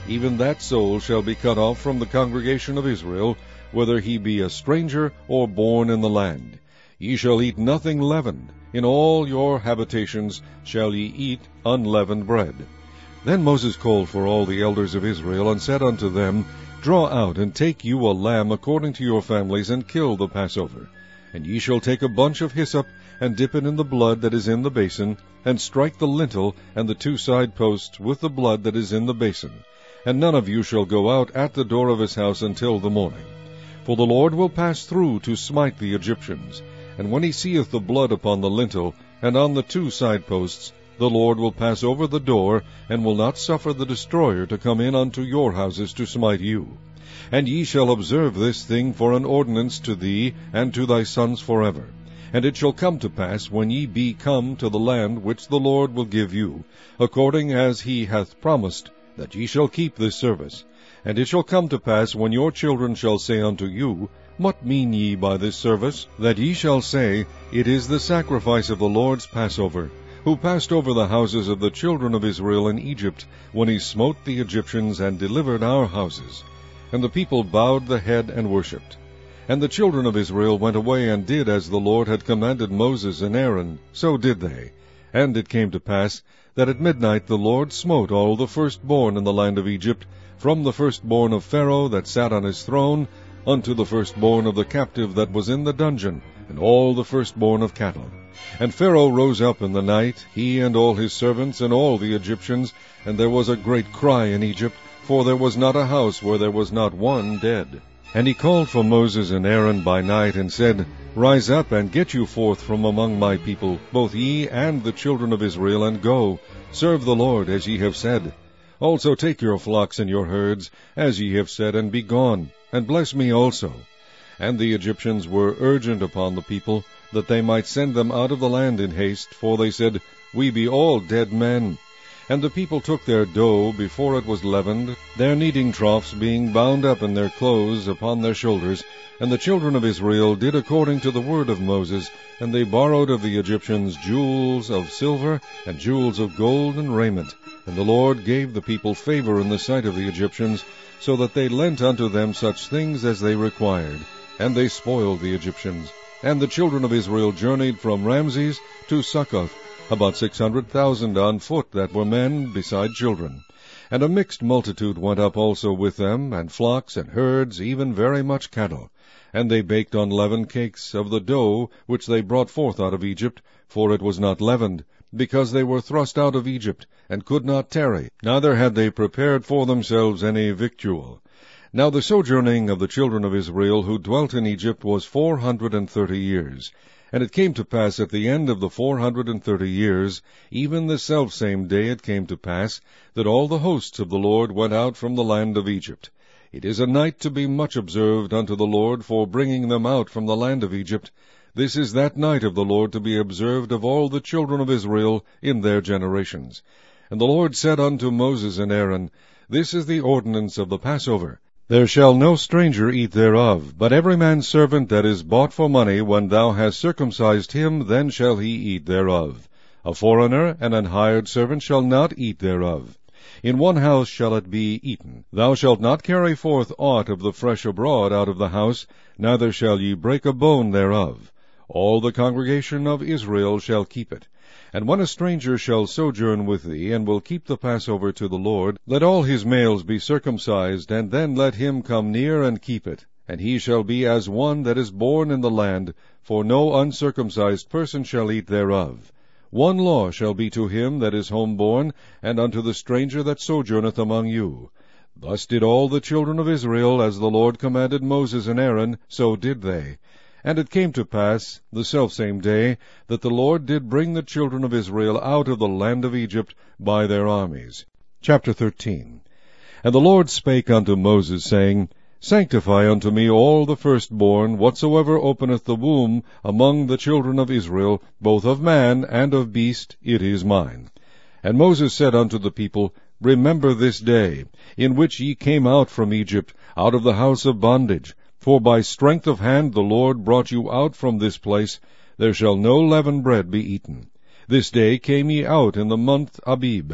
Speaker 1: even that soul shall be cut off from the congregation of Israel, whether he be a stranger or born in the land. Ye shall eat nothing leavened. In all your habitations shall ye eat unleavened bread. Then Moses called for all the elders of Israel, and said unto them, Draw out, and take you a lamb according to your families, and kill the Passover. And ye shall take a bunch of hyssop, and dip it in the blood that is in the basin, and strike the lintel and the 2 side posts with the blood that is in the basin. And none of you shall go out at the door of his house until the morning. For the Lord will pass through to smite the Egyptians. And when he seeth the blood upon the lintel, and on the 2 side posts, the Lord will pass over the door, and will not suffer the destroyer to come in unto your houses to smite you. And ye shall observe this thing for an ordinance to thee and to thy sons forever. And it shall come to pass, when ye be come to the land which the Lord will give you, according as he hath promised, that ye shall keep this service. And it shall come to pass, when your children shall say unto you, What mean ye by this service? That ye shall say, It is the sacrifice of the Lord's Passover, who passed over the houses of the children of Israel in Egypt, when he smote the Egyptians and delivered our houses. And the people bowed the head and worshipped. And the children of Israel went away and did as the Lord had commanded Moses and Aaron, so did they. And it came to pass that at midnight the Lord smote all the firstborn in the land of Egypt, from the firstborn of Pharaoh that sat on his throne, unto the firstborn of the captive that was in the dungeon, and all the firstborn of cattle. And Pharaoh rose up in the night, he and all his servants, and all the Egyptians, and there was a great cry in Egypt, for there was not a house where there was not one dead. And he called for Moses and Aaron by night, and said, Rise up, and get you forth from among my people, both ye and the children of Israel, and go, serve the Lord, as ye have said. Also take your flocks and your herds, as ye have said, and be gone, and bless me also. And the Egyptians were urgent upon the people, that they might send them out of the land in haste, for they said, We be all dead men. And the people took their dough before it was leavened, their kneading troughs being bound up in their clothes upon their shoulders. And the children of Israel did according to the word of Moses, and they borrowed of the Egyptians jewels of silver, and jewels of gold, and raiment. And the Lord gave the people favor in the sight of the Egyptians, so that they lent unto them such things as they required. And they spoiled the Egyptians. And the children of Israel journeyed from Ramses to Succoth, about 600,000 on foot that were men, beside children. And a mixed multitude went up also with them, and flocks and herds, even very much cattle. And they baked unleavened cakes of the dough which they brought forth out of Egypt, for it was not leavened, because they were thrust out of Egypt, and could not tarry, neither had they prepared for themselves any victual. Now the sojourning of the children of Israel who dwelt in Egypt was 430 years. And it came to pass at the end of the 430 years, even the selfsame day it came to pass, that all the hosts of the Lord went out from the land of Egypt. It is a night to be much observed unto the Lord for bringing them out from the land of Egypt. This is that night of the Lord to be observed of all the children of Israel in their generations. And the Lord said unto Moses and Aaron, This is the ordinance of the Passover. There shall no stranger eat thereof, but every man's servant that is bought for money, when thou hast circumcised him, then shall he eat thereof. A foreigner and an hired servant shall not eat thereof. In one house shall it be eaten. Thou shalt not carry forth aught of the flesh abroad out of the house, neither shall ye break a bone thereof. All the congregation of Israel shall keep it. And when a stranger shall sojourn with thee, and will keep the Passover to the Lord, let all his males be circumcised, and then let him come near and keep it. And he shall be as one that is born in the land, for no uncircumcised person shall eat thereof. One law shall be to him that is homeborn, and unto the stranger that sojourneth among you. Thus did all the children of Israel, as the Lord commanded Moses and Aaron, so did they. And it came to pass, the selfsame day, that the Lord did bring the children of Israel out of the land of Egypt by their armies. Chapter 13. And the Lord spake unto Moses, saying, Sanctify unto me all the firstborn, whatsoever openeth the womb among the children of Israel, both of man and of beast, it is mine. And Moses said unto the people, Remember this day, in which ye came out from Egypt, out of the house of bondage. For by strength of hand the Lord brought you out from this place. There shall no leavened bread be eaten. This day came ye out in the month Abib.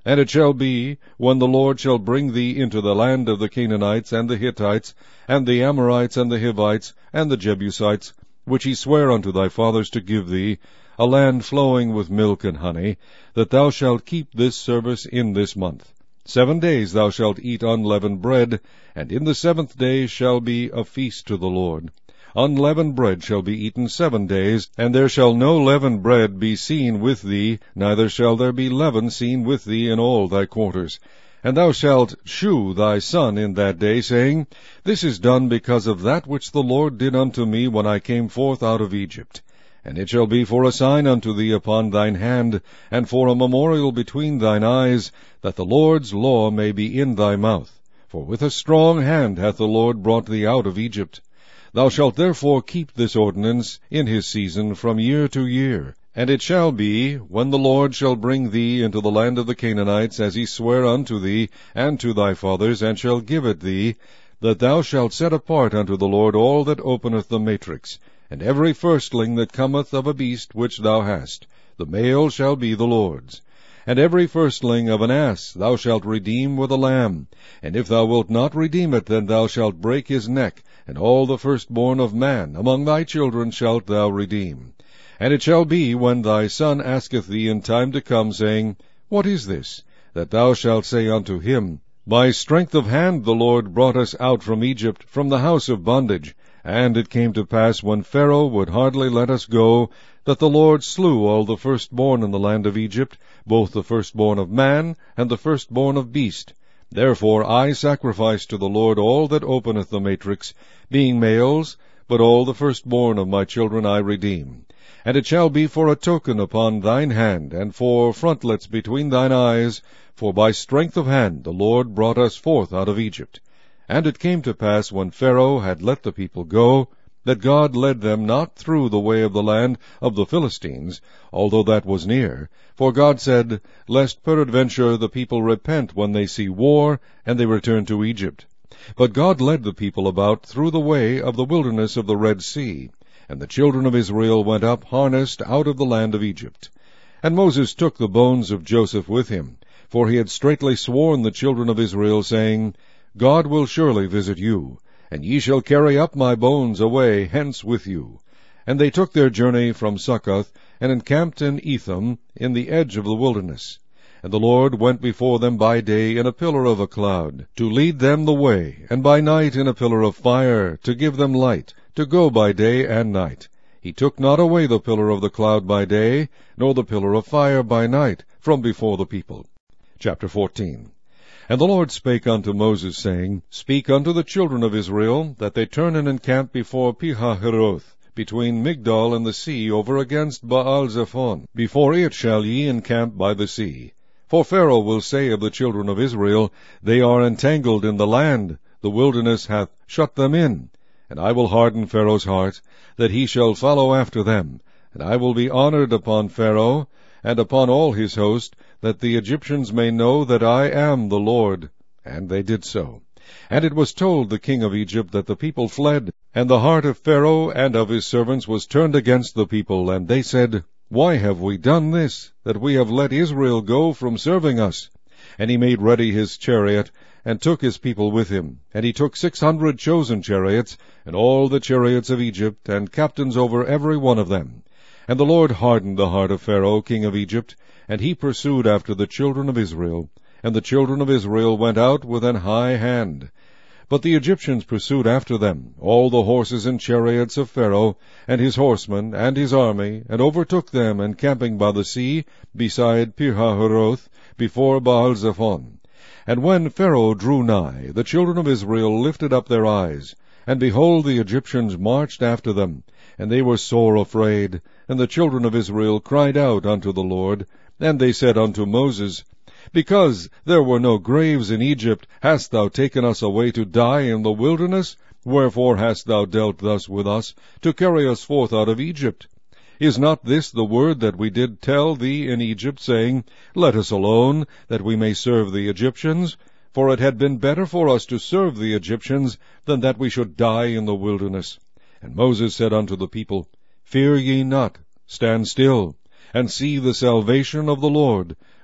Speaker 1: And it shall be, when the Lord shall bring thee into the land of the Canaanites, and the Hittites, and the Amorites, and the Hivites, and the Jebusites, which he sware unto thy fathers to give thee, a land flowing with milk and honey, that thou shalt keep this service in this month. 7 days thou shalt eat unleavened bread, and in the 7th day shall be a feast to the Lord. Unleavened bread shall be eaten 7 days, and there shall no leavened bread be seen with thee, neither shall there be leaven seen with thee in all thy quarters. And thou shalt shew thy son in that day, saying, This is done because of that which the Lord did unto me when I came forth out of Egypt. And it shall be for a sign unto thee upon thine hand, and for a memorial between thine eyes, that the Lord's law may be in thy mouth. For with a strong hand hath the Lord brought thee out of Egypt. Thou shalt therefore keep this ordinance in his season from year to year. And it shall be, when the Lord shall bring thee into the land of the Canaanites, as he sware unto thee and to thy fathers, and shall give it thee, that thou shalt set apart unto the Lord all that openeth the matrix, and every firstling that cometh of a beast which thou hast, the male shall be the Lord's. And every firstling of an ass thou shalt redeem with a lamb. And if thou wilt not redeem it, then thou shalt break his neck, and all the firstborn of man among thy children shalt thou redeem. And it shall be, when thy son asketh thee in time to come, saying, What is this? That thou shalt say unto him, By strength of hand the Lord brought us out from Egypt, from the house of bondage. And it came to pass, when Pharaoh would hardly let us go, that the Lord slew all the firstborn in the land of Egypt, both the firstborn of man and the firstborn of beast. Therefore I sacrifice to the Lord all that openeth the matrix, being males, but all the firstborn of my children I redeem. And it shall be for a token upon thine hand, and for frontlets between thine eyes, for by strength of hand the Lord brought us forth out of Egypt. And it came to pass, when Pharaoh had let the people go, that God led them not through the way of the land of the Philistines, although that was near. For God said, Lest peradventure the people repent when they see war, and they return to Egypt. But God led the people about through the way of the wilderness of the Red Sea. And the children of Israel went up harnessed out of the land of Egypt. And Moses took the bones of Joseph with him, for he had straitly sworn the children of Israel, saying, God will surely visit you, and ye shall carry up my bones away hence with you. And they took their journey from Succoth, and encamped in Etham, in the edge of the wilderness. And the Lord went before them by day in a pillar of a cloud, to lead them the way, and by night in a pillar of fire, to give them light, to go by day and night. He took not away the pillar of the cloud by day, nor the pillar of fire by night, from before the people. Chapter 14. And the Lord spake unto Moses, saying, Speak unto the children of Israel, that they turn and encamp before Pihahiroth, between Migdol and the sea, over against Baal-zephon. Before it shall ye encamp by the sea. For Pharaoh will say of the children of Israel, They are entangled in the land, the wilderness hath shut them in. And I will harden Pharaoh's heart, that he shall follow after them. And I will be honored upon Pharaoh, and upon all his host, that the Egyptians may know that I am the Lord. And they did so. And it was told the king of Egypt that the people fled, and the heart of Pharaoh and of his servants was turned against the people. And they said, Why have we done this, that we have let Israel go from serving us? And he made ready his chariot, and took his people with him. And he took 600 chosen chariots, and all the chariots of Egypt, and captains over every one of them. And the Lord hardened the heart of Pharaoh king of Egypt, and he pursued after the children of Israel. And the children of Israel went out with an high hand. But the Egyptians pursued after them, all the horses and chariots of Pharaoh, and his horsemen, and his army, and overtook them, encamping by the sea, beside Pihahiroth, before Baal-zephon. And when Pharaoh drew nigh, the children of Israel lifted up their eyes, and behold, the Egyptians marched after them, and they were sore afraid. And the children of Israel cried out unto the Lord, and they said unto Moses, Because there were no graves in Egypt, hast thou taken us away to die in the wilderness? Wherefore hast thou dealt thus with us, to carry us forth out of Egypt? Is not this the word that we did tell thee in Egypt, saying, Let us alone, that we may serve the Egyptians? For it had been better for us to serve the Egyptians, than that we should die in the wilderness. And Moses said unto the people, Fear ye not, stand still, and see the salvation of the Lord,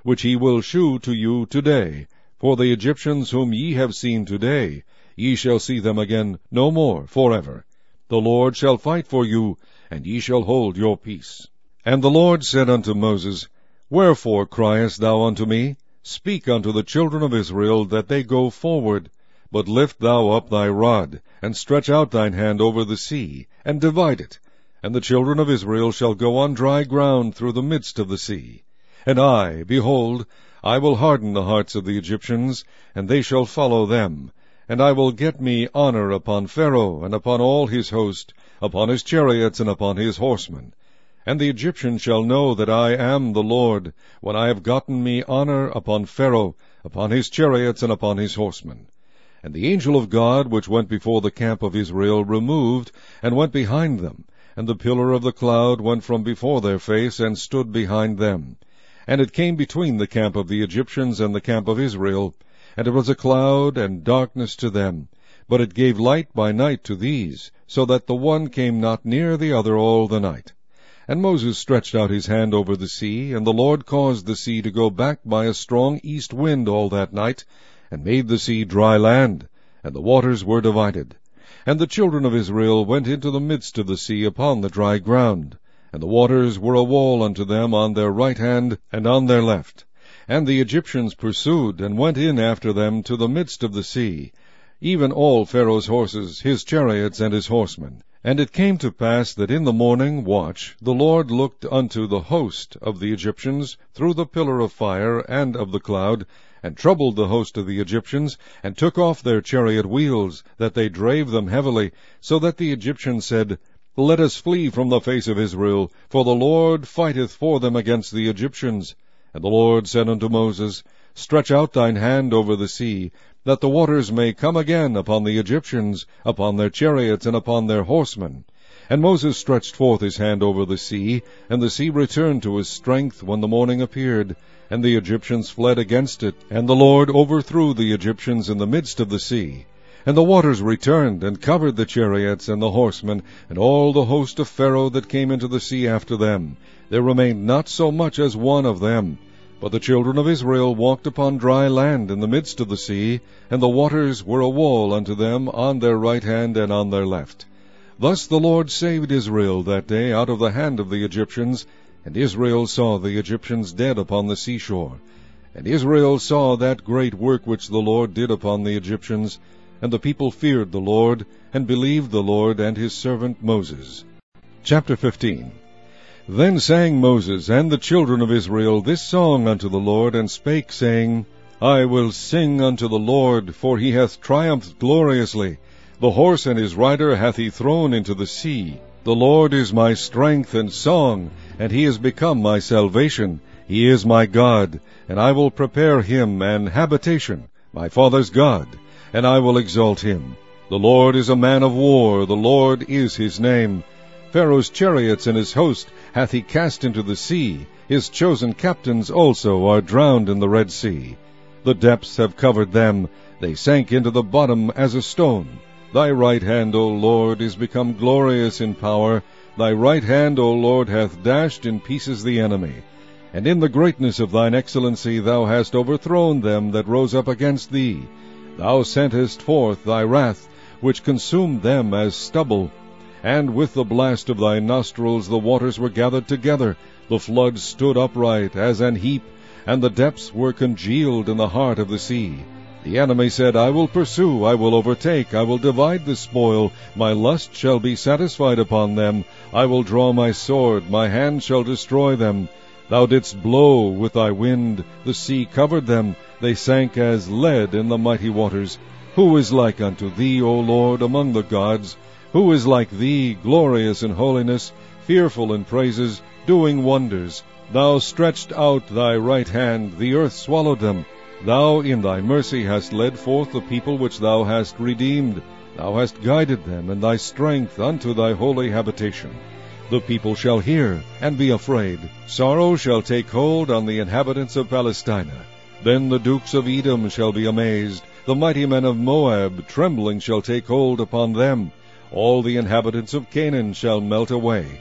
Speaker 1: which he will shew to you today. For the Egyptians whom ye have seen today, ye shall see them again no more forever. The Lord shall fight for you, and ye shall hold your peace. And the Lord said unto Moses, Wherefore criest thou unto me? Speak unto the children of Israel that they go forward. But lift thou up thy rod, and stretch out thine hand over the sea, and divide it. And the children of Israel shall go on dry ground through the midst of the sea. And I, behold, I will harden the hearts of the Egyptians, and they shall follow them. And I will get me honor upon Pharaoh, and upon all his host, upon his chariots, and upon his horsemen. And the Egyptians shall know that I am the Lord, when I have gotten me honor upon Pharaoh, upon his chariots, and upon his horsemen. And the angel of God, which went before the camp of Israel, removed, and went behind them. And the pillar of the cloud went from before their face, and stood behind them. And it came between the camp of the Egyptians and the camp of Israel. And it was a cloud and darkness to them. But it gave light by night to these, so that the one came not near the other all the night. And Moses stretched out his hand over the sea, and the Lord caused the sea to go back by a strong east wind all that night, and made the sea dry land, and the waters were divided. And the children of Israel went into the midst of the sea upon the dry ground, and the waters were a wall unto them on their right hand and on their left. And the Egyptians pursued, and went in after them to the midst of the sea, even all Pharaoh's horses, his chariots, and his horsemen. And it came to pass that in the morning watch the Lord looked unto the host of the Egyptians through the pillar of fire and of the cloud, and troubled the host of the Egyptians, and took off their chariot wheels, that they drave them heavily, so that the Egyptians said, Let us flee from the face of Israel, for the Lord fighteth for them against the Egyptians. And the Lord said unto Moses, Stretch out thine hand over the sea, that the waters may come again upon the Egyptians, upon their chariots, and upon their horsemen. And Moses stretched forth his hand over the sea, and the sea returned to his strength when the morning appeared, and the Egyptians fled against it, and the Lord overthrew the Egyptians in the midst of the sea. And the waters returned, and covered the chariots and the horsemen, and all the host of Pharaoh that came into the sea after them. There remained not so much as one of them. But the children of Israel walked upon dry land in the midst of the sea, and the waters were a wall unto them on their right hand and on their left. Thus the Lord saved Israel that day out of the hand of the Egyptians, and Israel saw the Egyptians dead upon the seashore. And Israel saw that great work which the Lord did upon the Egyptians, and the people feared the Lord, and believed the Lord and his servant Moses. Chapter 15. Then sang Moses and the children of Israel this song unto the Lord, and spake, saying, I will sing unto the Lord, for he hath triumphed gloriously. The horse and his rider hath he thrown into the sea. The Lord is my strength and song, and he is become my salvation. He is my God, and I will prepare him an habitation, my father's God, and I will exalt him. The Lord is a man of war, the Lord is his name. Pharaoh's chariots and his host hath he cast into the sea. His chosen captains also are drowned in the Red Sea. The depths have covered them. They sank into the bottom as a stone. Thy right hand, O Lord, is become glorious in power. Thy right hand, O Lord, hath dashed in pieces the enemy. And in the greatness of thine excellency thou hast overthrown them that rose up against thee. Thou sentest forth thy wrath, which consumed them as stubble. And with the blast of thy nostrils the waters were gathered together. The floods stood upright as an heap, and the depths were congealed in the heart of the sea. The enemy said, I will pursue, I will overtake, I will divide the spoil. My lust shall be satisfied upon them. I will draw my sword, my hand shall destroy them. Thou didst blow with thy wind, the sea covered them. They sank as lead in the mighty waters. Who is like unto thee, O Lord, among the gods? Who is like thee, glorious in holiness, fearful in praises, doing wonders? Thou stretched out thy right hand, the earth swallowed them. Thou in thy mercy hast led forth the people which thou hast redeemed. Thou hast guided them in thy strength unto thy holy habitation. The people shall hear, and be afraid. Sorrow shall take hold on the inhabitants of Palestina. Then the dukes of Edom shall be amazed. The mighty men of Moab, trembling, shall take hold upon them. All the inhabitants of Canaan shall melt away.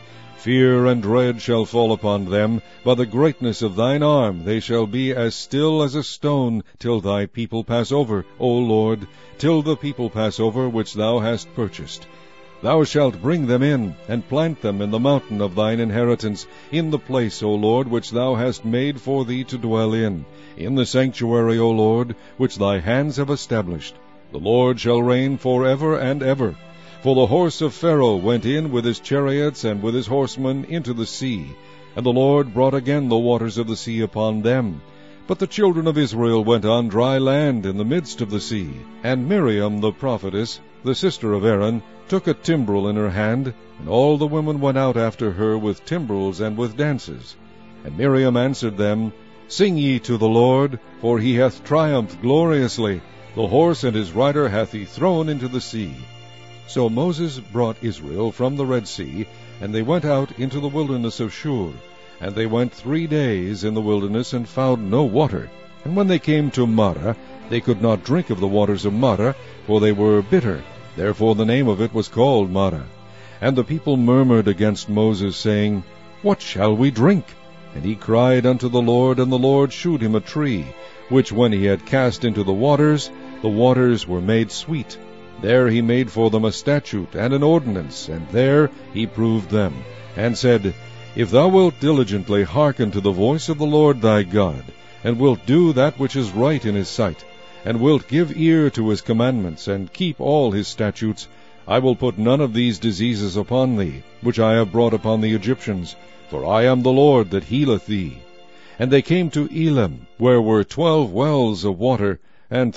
Speaker 1: Fear and dread shall fall upon them. By the greatness of thine arm they shall be as still as a stone, till thy people pass over, O Lord, till the people pass over which thou hast purchased. Thou shalt bring them in, and plant them in the mountain of thine inheritance, in the place, O Lord, which thou hast made for thee to dwell in the sanctuary, O Lord, which thy hands have established. The Lord shall reign forever and ever. For the horse of Pharaoh went in with his chariots and with his horsemen into the sea, and the Lord brought again the waters of the sea upon them. But the children of Israel went on dry land in the midst of the sea. And Miriam the prophetess, the sister of Aaron, took a timbrel in her hand, and all the women went out after her with timbrels and with dances. And Miriam answered them, Sing ye to the Lord, for he hath triumphed gloriously. The horse and his rider hath he thrown into the sea. So Moses brought Israel from the Red Sea, and they went out into the wilderness of Shur. And they went 3 days in the wilderness, and found no water. And when they came to Marah, they could not drink of the waters of Marah, for they were bitter. Therefore the name of it was called Marah. And the people murmured against Moses, saying, What shall we drink? And he cried unto the Lord, and the Lord shewed him a tree, which when he had cast into the waters were made sweet. There he made for them a statute and an ordinance, and there he proved them, and said, If thou wilt diligently hearken to the voice of the Lord thy God, and wilt do that which is right in his sight, and wilt give ear to his commandments, and keep all his statutes, I will put none of these diseases upon thee, which I have brought upon the Egyptians, for I am the Lord that healeth thee. And they came to Elim, where were 12 wells of water, and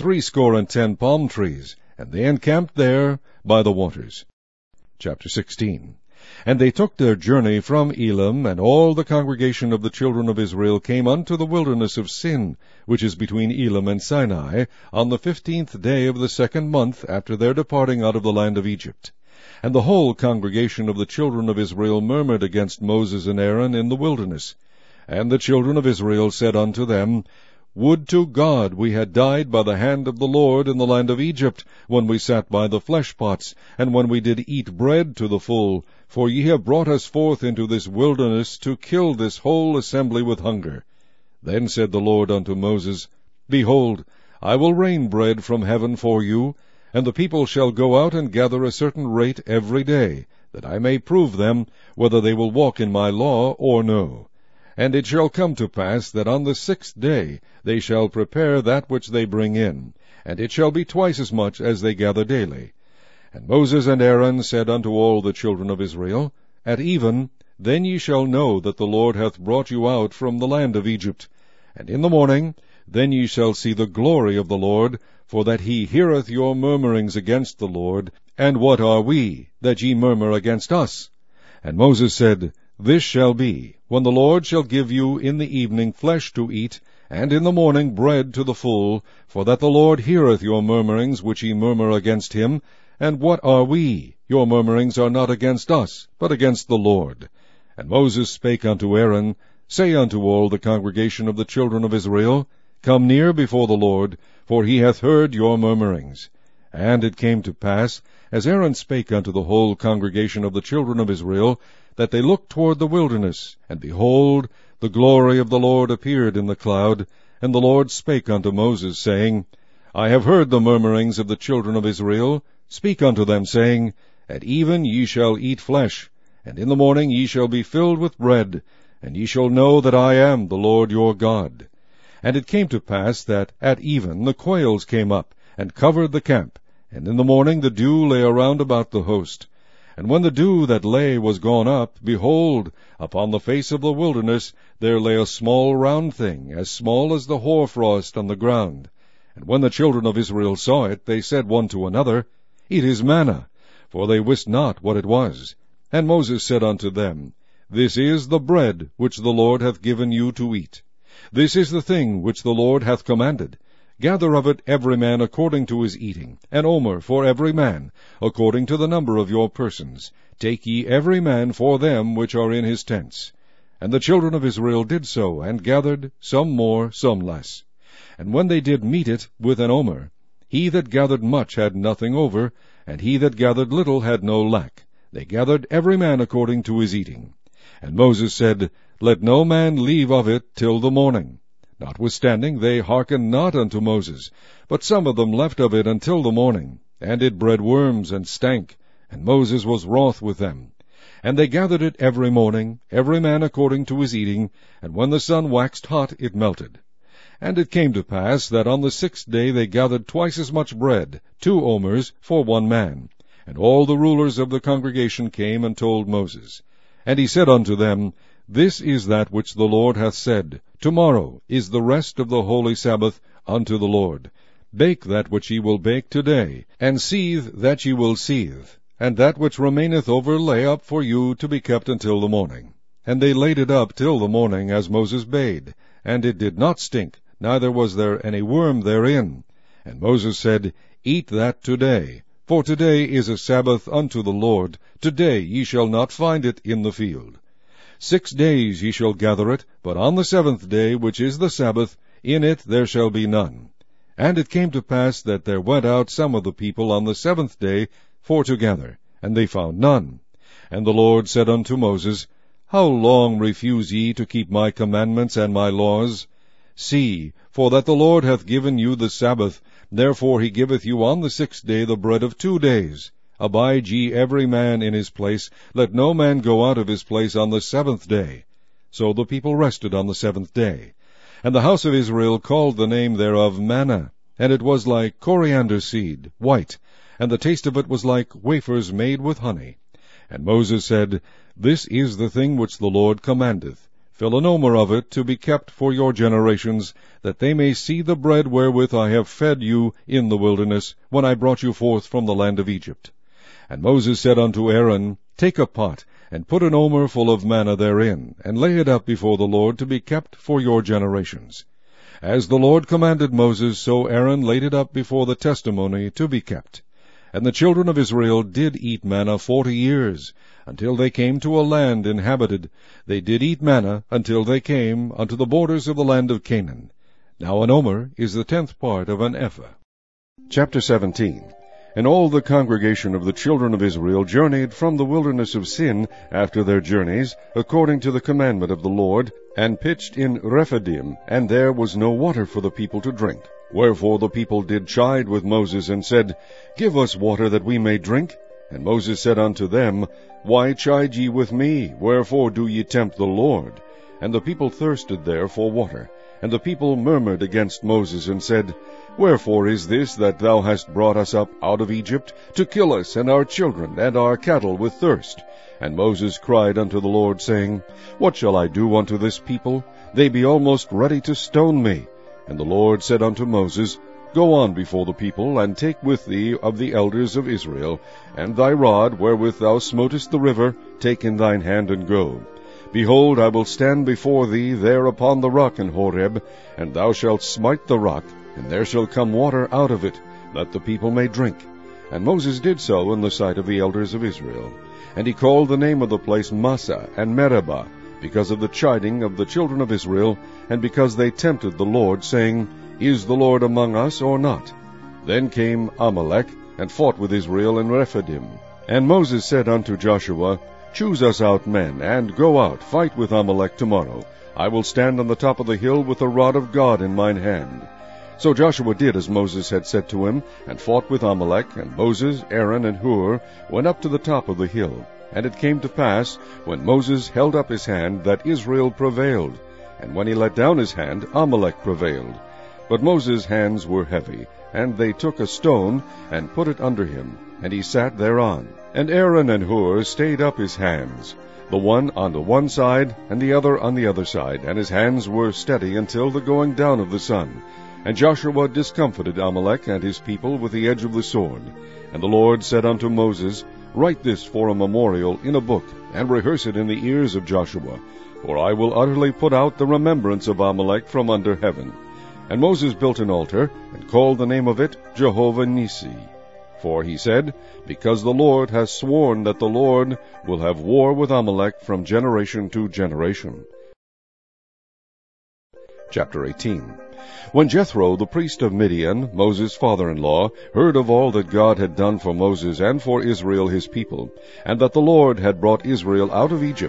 Speaker 1: 70 palm trees, and they encamped there by the waters. Chapter 16. And they took their journey from Elim, and all the congregation of the children of Israel came unto the wilderness of Sin, which is between Elim and Sinai, on the 15th day of the 2nd month after their departing out of the land of Egypt. And the whole congregation of the children of Israel murmured against Moses and Aaron in the wilderness. And the children of Israel said unto them, Would to God we had died by the hand of the Lord in the land of Egypt, when we sat by the flesh pots, and when we did eat bread to the full. For ye have brought us forth into this wilderness to kill this whole assembly with hunger. Then said the Lord unto Moses, Behold, I will rain bread from heaven for you, and the people shall go out and gather a certain rate every day, that I may prove them, whether they will walk in my law or no. And it shall come to pass that on the 6th day they shall prepare that which they bring in, and it shall be twice as much as they gather daily. And Moses and Aaron said unto all the children of Israel, At even, then ye shall know that the Lord hath brought you out from the land of Egypt. And in the morning, then ye shall see the glory of the Lord, for that he heareth your murmurings against the Lord. And what are we, that ye murmur against us? And Moses said, This shall be, when the Lord shall give you in the evening flesh to eat, and in the morning bread to the full, for that the Lord heareth your murmurings which ye murmur against him. And what are we? Your murmurings are not against us, but against the Lord. And Moses spake unto Aaron, Say unto all the congregation of the children of Israel, Come near before the Lord, for he hath heard your murmurings. And it came to pass, as Aaron spake unto the whole congregation of the children of Israel, that they looked toward the wilderness, and behold, the glory of the Lord appeared in the cloud. And the Lord spake unto Moses, saying, I have heard the murmurings of the children of Israel. Speak unto them, saying, At even ye shall eat flesh, and in the morning ye shall be filled with bread, and ye shall know that I am the Lord your God. And it came to pass that at even the quails came up, and covered the camp, and in the morning the dew lay around about the host. And when the dew that lay was gone up, behold, upon the face of the wilderness there lay a small round thing, as small as the hoarfrost on the ground. And when the children of Israel saw it, they said one to another, It is manna, for they wist not what it was. And Moses said unto them, This is the bread which the Lord hath given you to eat. This is the thing which the Lord hath commanded. Gather of it every man according to his eating, an omer for every man, according to the number of your persons. Take ye every man for them which are in his tents. And the children of Israel did so, and gathered, some more, some less. And when they did meet it with an omer, he that gathered much had nothing over, and he that gathered little had no lack. They gathered every man according to his eating. And Moses said, Let no man leave of it till the morning. Notwithstanding they hearkened not unto Moses, but some of them left of it until the morning, and it bred worms and stank, and Moses was wroth with them. And they gathered it every morning, every man according to his eating, and when the sun waxed hot it melted. And it came to pass that on the 6th day they gathered twice as much bread, 2 omers, for one man. And all the rulers of the congregation came and told Moses. And he said unto them, This is that which the Lord hath said, Tomorrow is the rest of the holy Sabbath unto the Lord. Bake that which ye will bake today, and seethe that ye will seethe, and that which remaineth over lay up for you to be kept until the morning. And they laid it up till the morning, as Moses bade, and it did not stink, neither was there any worm therein. And Moses said, Eat that today, for today is a Sabbath unto the Lord. Today ye shall not find it in the field. 6 days ye shall gather it, but on the 7th day, which is the Sabbath, in it there shall be none. And it came to pass that there went out some of the people on the 7th day for to gather, and they found none. And the Lord said unto Moses, How long refuse ye to keep my commandments and my laws? See, for that the Lord hath given you the Sabbath, therefore he giveth you on the 6th day the bread of 2 days. Abide ye every man in his place, let no man go out of his place on the 7th day. So the people rested on the 7th day. And the house of Israel called the name thereof manna, and it was like coriander seed, white, and the taste of it was like wafers made with honey. And Moses said, This is the thing which the Lord commandeth. Fill an omer of it to be kept for your generations, that they may see the bread wherewith I have fed you in the wilderness, when I brought you forth from the land of Egypt. And Moses said unto Aaron, Take a pot, and put an omer full of manna therein, and lay it up before the Lord to be kept for your generations. As the Lord commanded Moses, so Aaron laid it up before the testimony to be kept. And the children of Israel did eat manna 40 years, until they came to a land inhabited. They did eat manna until they came unto the borders of the land of Canaan. Now an omer is the 10th part of an ephah. Chapter 17. And all the congregation of the children of Israel journeyed from the wilderness of Sin after their journeys, according to the commandment of the Lord, and pitched in Rephidim, and there was no water for the people to drink. Wherefore the people did chide with Moses, and said, Give us water that we may drink. And Moses said unto them, Why chide ye with me? Wherefore do ye tempt the Lord? And the people thirsted there for water. And the people murmured against Moses, and said, Wherefore is this that thou hast brought us up out of Egypt, to kill us and our children and our cattle with thirst? And Moses cried unto the Lord, saying, What shall I do unto this people? They be almost ready to stone me. And the Lord said unto Moses, Go on before the people, and take with thee of the elders of Israel, and thy rod wherewith thou smotest the river, take in thine hand, and go. Behold, I will stand before thee there upon the rock in Horeb, and thou shalt smite the rock, and there shall come water out of it, that the people may drink. And Moses did so in the sight of the elders of Israel. And he called the name of the place Massah and Meribah, because of the chiding of the children of Israel, and because they tempted the Lord, saying, Is the Lord among us or not? Then came Amalek, and fought with Israel in Rephidim. And Moses said unto Joshua, Choose us out men, and go out, fight with Amalek tomorrow. I will stand on the top of the hill with the rod of God in mine hand. So Joshua did as Moses had said to him, and fought with Amalek, and Moses, Aaron, and Hur went up to the top of the hill. And it came to pass, when Moses held up his hand, that Israel prevailed. And when he let down his hand, Amalek prevailed. But Moses' hands were heavy, and they took a stone, and put it under him, and he sat thereon. And Aaron and Hur stayed up his hands, the one on the one side, and the other on the other side, and his hands were steady until the going down of the sun. And Joshua discomfited Amalek and his people with the edge of the sword. And the Lord said unto Moses, Write this for a memorial in a book, and rehearse it in the ears of Joshua, for I will utterly put out the remembrance of Amalek from under heaven. And Moses built an altar, and called the name of it Jehovah Nissi. For he said, Because the Lord has sworn that the Lord will have war with Amalek from generation to generation. Chapter 18. When Jethro, the priest of Midian, Moses' father-in-law, heard of all that God had done for Moses and for Israel his people, and that the Lord had brought Israel out of Egypt,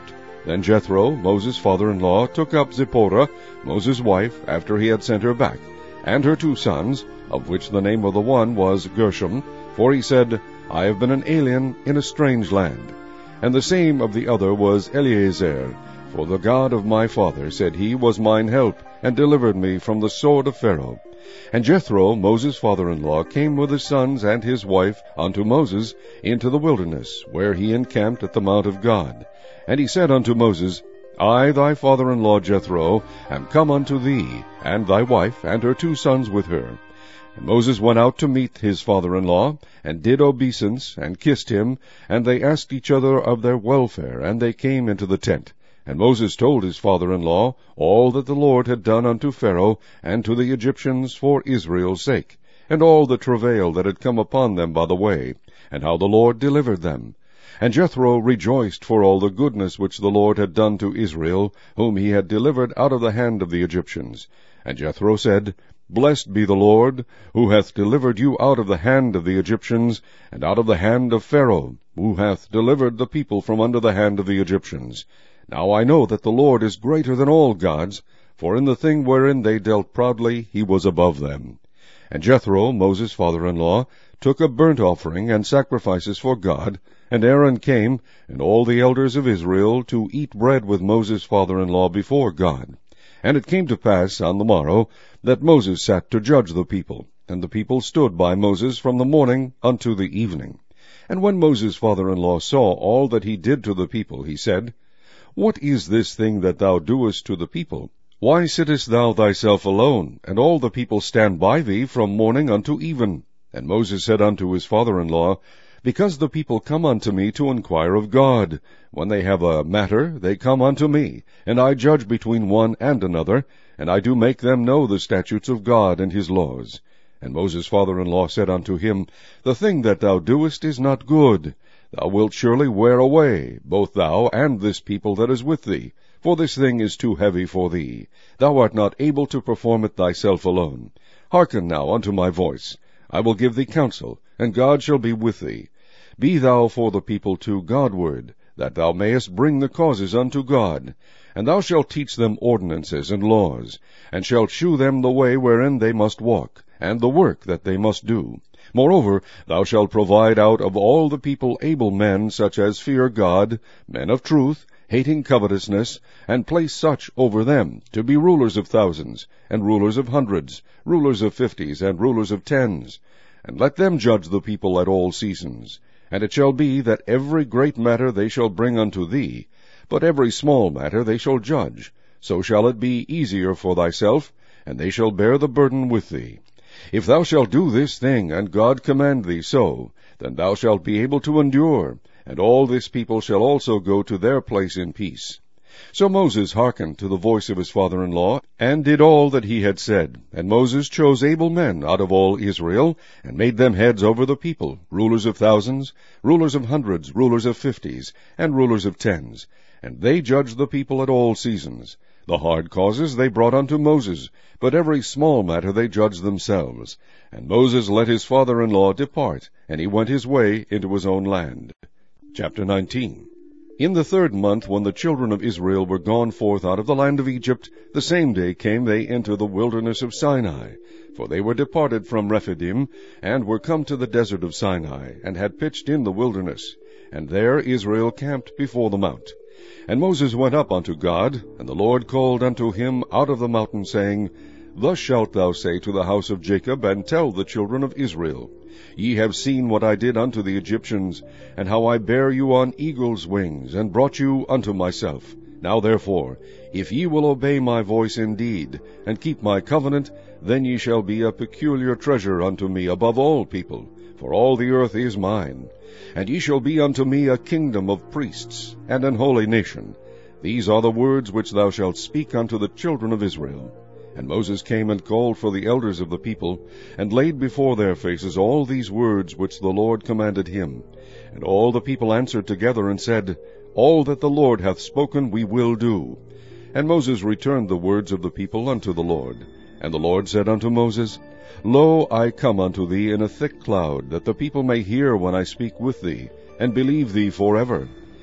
Speaker 1: Then Jethro, Moses' father-in-law, took up Zipporah, Moses' wife, after he had sent her back, and her 2 sons, of which the name of the one was Gershom, for he said, I have been an alien in a strange land. And the same of the other was Eleazar, for the God of my father, said he, was mine help, and delivered me from the sword of Pharaoh. And Jethro, Moses' father-in-law, came with his sons and his wife unto Moses into the wilderness, where he encamped at the mount of God. And he said unto Moses, I, thy father-in-law Jethro, am come unto thee, and thy wife, and her 2 sons with her. And Moses went out to meet his father-in-law, and did obeisance, and kissed him, and they asked each other of their welfare, and they came into the tent. And Moses told his father-in-law all that the Lord had done unto Pharaoh and to the Egyptians for Israel's sake, and all the travail that had come upon them by the way, and how the Lord delivered them. And Jethro rejoiced for all the goodness which the Lord had done to Israel, whom he had delivered out of the hand of the Egyptians. And Jethro said, Blessed be the Lord, who hath delivered you out of the hand of the Egyptians, and out of the hand of Pharaoh, who hath delivered the people from under the hand of the Egyptians. Now I know that the Lord is greater than all gods, for in the thing wherein they dealt proudly he was above them. And Jethro, Moses' father-in-law, took a burnt offering and sacrifices for God, and Aaron came, and all the elders of Israel, to eat bread with Moses' father-in-law before God. And it came to pass on the morrow that Moses sat to judge the people, and the people stood by Moses from the morning unto the evening. And when Moses' father-in-law saw all that he did to the people, he said, What is this thing that thou doest to the people? Why sittest thou thyself alone, and all the people stand by thee from morning unto even? And Moses said unto his father-in-law, Because the people come unto me to inquire of God. When they have a matter, they come unto me, and I judge between one and another, and I do make them know the statutes of God and his laws. And Moses' father-in-law said unto him, The thing that thou doest is not good. Thou wilt surely wear away, both thou and this people that is with thee, for this thing is too heavy for thee. Thou art not able to perform it thyself alone. Hearken now unto my voice. I will give thee counsel, and God shall be with thee. Be thou for the people to Godward, that thou mayest bring the causes unto God. And thou shalt teach them ordinances and laws, and shalt shew them the way wherein they must walk, and the work that they must do. Moreover, thou shalt provide out of all the people able men, such as fear God, men of truth, hating covetousness, and place such over them, to be rulers of thousands, and rulers of hundreds, rulers of 50s, and rulers of 10s. And let them judge the people at all seasons. And it shall be that every great matter they shall bring unto thee, but every small matter they shall judge. So shall it be easier for thyself, and they shall bear the burden with thee. If thou shalt do this thing, and God command thee so, then thou shalt be able to endure, and all this people shall also go to their place in peace. So Moses hearkened to the voice of his father-in-law, and did all that he had said. And Moses chose able men out of all Israel, and made them heads over the people, rulers of thousands, rulers of hundreds, rulers of 50s, and rulers of 10s. And they judged the people at all seasons. The hard causes they brought unto Moses, but every small matter they judged themselves. And Moses let his father-in-law depart, and he went his way into his own land. Chapter 19. In the 3rd month, when the children of Israel were gone forth out of the land of Egypt, the same day came they into the wilderness of Sinai. For they were departed from Rephidim, and were come to the desert of Sinai, and had pitched in the wilderness. And there Israel camped before the mount. And Moses went up unto God, and the Lord called unto him out of the mountain, saying, Thus shalt thou say to the house of Jacob, and tell the children of Israel, Ye have seen what I did unto the Egyptians, and how I bare you on eagle's wings, and brought you unto myself. Now therefore, if ye will obey my voice indeed, and keep my covenant, then ye shall be a peculiar treasure unto me above all people, for all the earth is mine. And ye shall be unto me a kingdom of priests, and an holy nation. These are the words which thou shalt speak unto the children of Israel. And Moses came and called for the elders of the people, and laid before their faces all these words which the Lord commanded him. And all the people answered together and said, All that the Lord hath spoken we will do. And Moses returned the words of the people unto the Lord. And the Lord said unto Moses, Lo, I come unto thee in a thick cloud, that the people may hear when I speak with thee, and believe thee forever.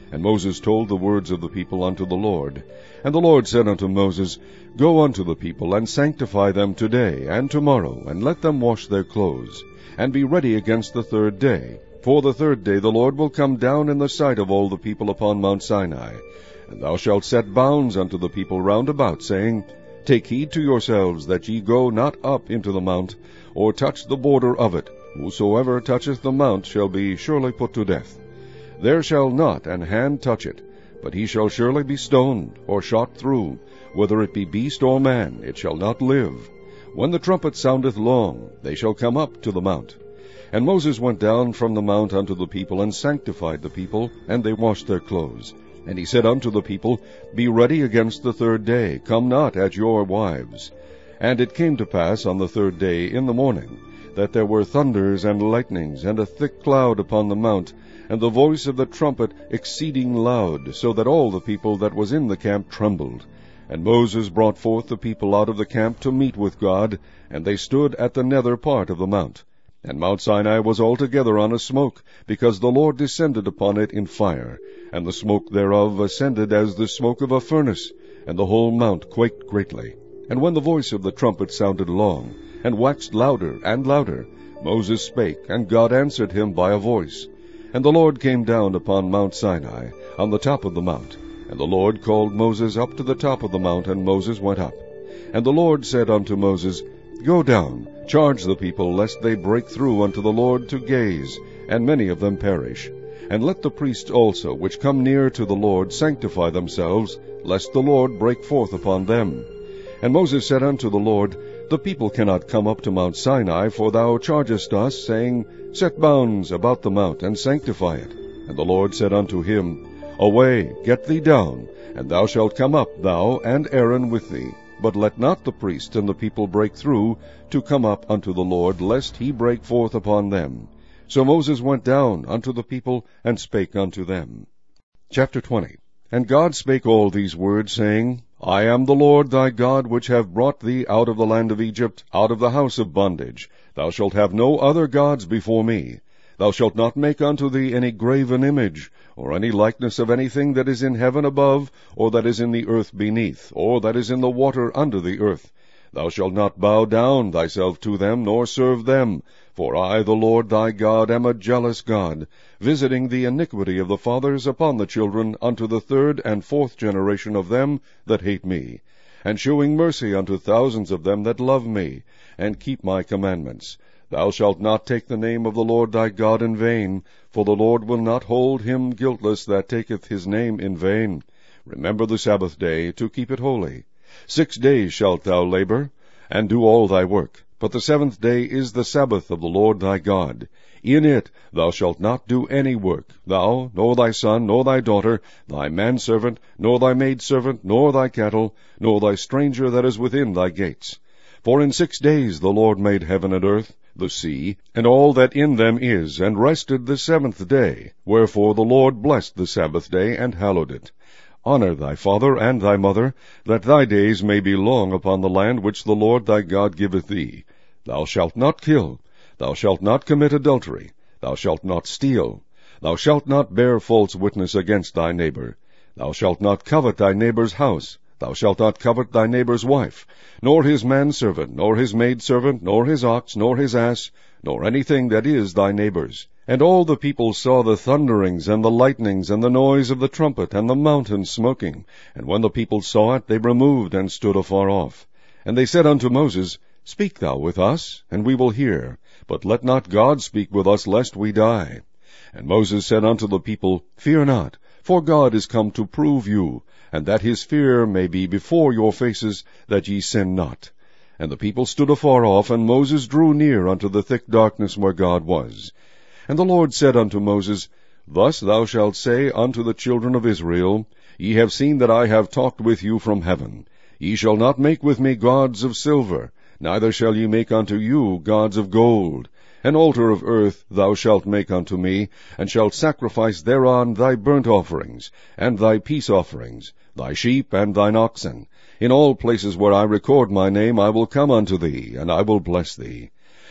Speaker 1: And Moses told the words of the people unto the Lord. And the Lord said unto Moses, Go unto the people, and sanctify them today and tomorrow, and let them wash their clothes, and be ready against the 3rd day. For the 3rd day the Lord will come down in the sight of all the people upon Mount Sinai. And thou shalt set bounds unto the people round about, saying, Take heed to yourselves that ye go not up into the mount, or touch the border of it. Whosoever toucheth the mount shall be surely put to death. There shall not an hand touch it, but he shall surely be stoned, or shot through. Whether it be beast or man, it shall not live. When the trumpet soundeth long, they shall come up to the mount. And Moses went down from the mount unto the people, and sanctified the people, and they washed their clothes. And he said unto the people, Be ready against the 3rd day, come not at your wives. And it came to pass on the 3rd day in the morning, that there were thunders and lightnings, and a thick cloud upon the mount, and the voice of the trumpet exceeding loud, so that all the people that was in the camp trembled. And Moses brought forth the people out of the camp to meet with God, and they stood at the nether part of the mount. And Mount Sinai was altogether on a smoke, because the Lord descended upon it in fire, and the smoke thereof ascended as the smoke of a furnace, and the whole mount quaked greatly. And when the voice of the trumpet sounded long, and waxed louder and louder, Moses spake, and God answered him by a voice. And the Lord came down upon Mount Sinai, on the top of the mount. And the Lord called Moses up to the top of the mount, and Moses went up. And the Lord said unto Moses, Go down, charge the people, lest they break through unto the Lord to gaze, and many of them perish. And let the priests also, which come near to the Lord, sanctify themselves, lest the Lord break forth upon them. And Moses said unto the Lord, The people cannot come up to Mount Sinai, for thou chargest us, saying, Set bounds about the mount, and sanctify it. And the Lord said unto him, Away, get thee down, and thou shalt come up, thou and Aaron with thee. But let not the priests and the people break through to come up unto the Lord, lest he break forth upon them. So Moses went down unto the people, and spake unto them. Chapter 20. And God spake all these words, saying, I am the Lord thy God, which have brought thee out of the land of Egypt, out of the house of bondage. Thou shalt have no other gods before me. Thou shalt not make unto thee any graven image, or any likeness of anything that is in heaven above, or that is in the earth beneath, or that is in the water under the earth. Thou shalt not bow down thyself to them, nor serve them. For I, the Lord thy God, am a jealous God, visiting the iniquity of the fathers upon the children unto the 3rd and 4th generation of them that hate me, and shewing mercy unto thousands of them that love me, and keep my commandments. Thou shalt not take the name of the Lord thy God in vain, for the Lord will not hold him guiltless that taketh his name in vain. Remember the Sabbath day, to keep it holy. 6 days shalt thou labor, and do all thy work. But the 7th day is the Sabbath of the Lord thy God. In it thou shalt not do any work, thou, nor thy son, nor thy daughter, thy manservant, nor thy maidservant, nor thy cattle, nor thy stranger that is within thy gates. For in 6 days the Lord made heaven and earth, the sea, and all that in them is, and rested the 7th day. Wherefore the Lord blessed the Sabbath day, and hallowed it. Honor thy father and thy mother, that thy days may be long upon the land which the Lord thy God giveth thee. Thou shalt not kill. Thou shalt not commit adultery. Thou shalt not steal. Thou shalt not bear false witness against thy neighbor. Thou shalt not covet thy neighbor's house. Thou shalt not covet thy neighbor's wife, nor his manservant, nor his maidservant, nor his ox, nor his ass, nor anything that is thy neighbor's. And all the people saw the thunderings, and the lightnings, and the noise of the trumpet, and the mountain smoking. And when the people saw it, they removed, and stood afar off. And they said unto Moses, Speak thou with us, and we will hear. But let not God speak with us, lest we die. And Moses said unto the people, Fear not, for God is come to prove you, and that his fear may be before your faces, that ye sin not. And the people stood afar off, and Moses drew near unto the thick darkness where God was. And the Lord said unto Moses, Thus thou shalt say unto the children of Israel, Ye have seen that I have talked with you from heaven. Ye shall not make with me gods of silver, neither shall ye make unto you gods of gold. An altar of earth thou shalt make unto me, and shalt sacrifice thereon thy burnt offerings, and thy peace offerings, thy sheep and thine oxen. In all places where I record my name I will come unto thee, and I will bless thee.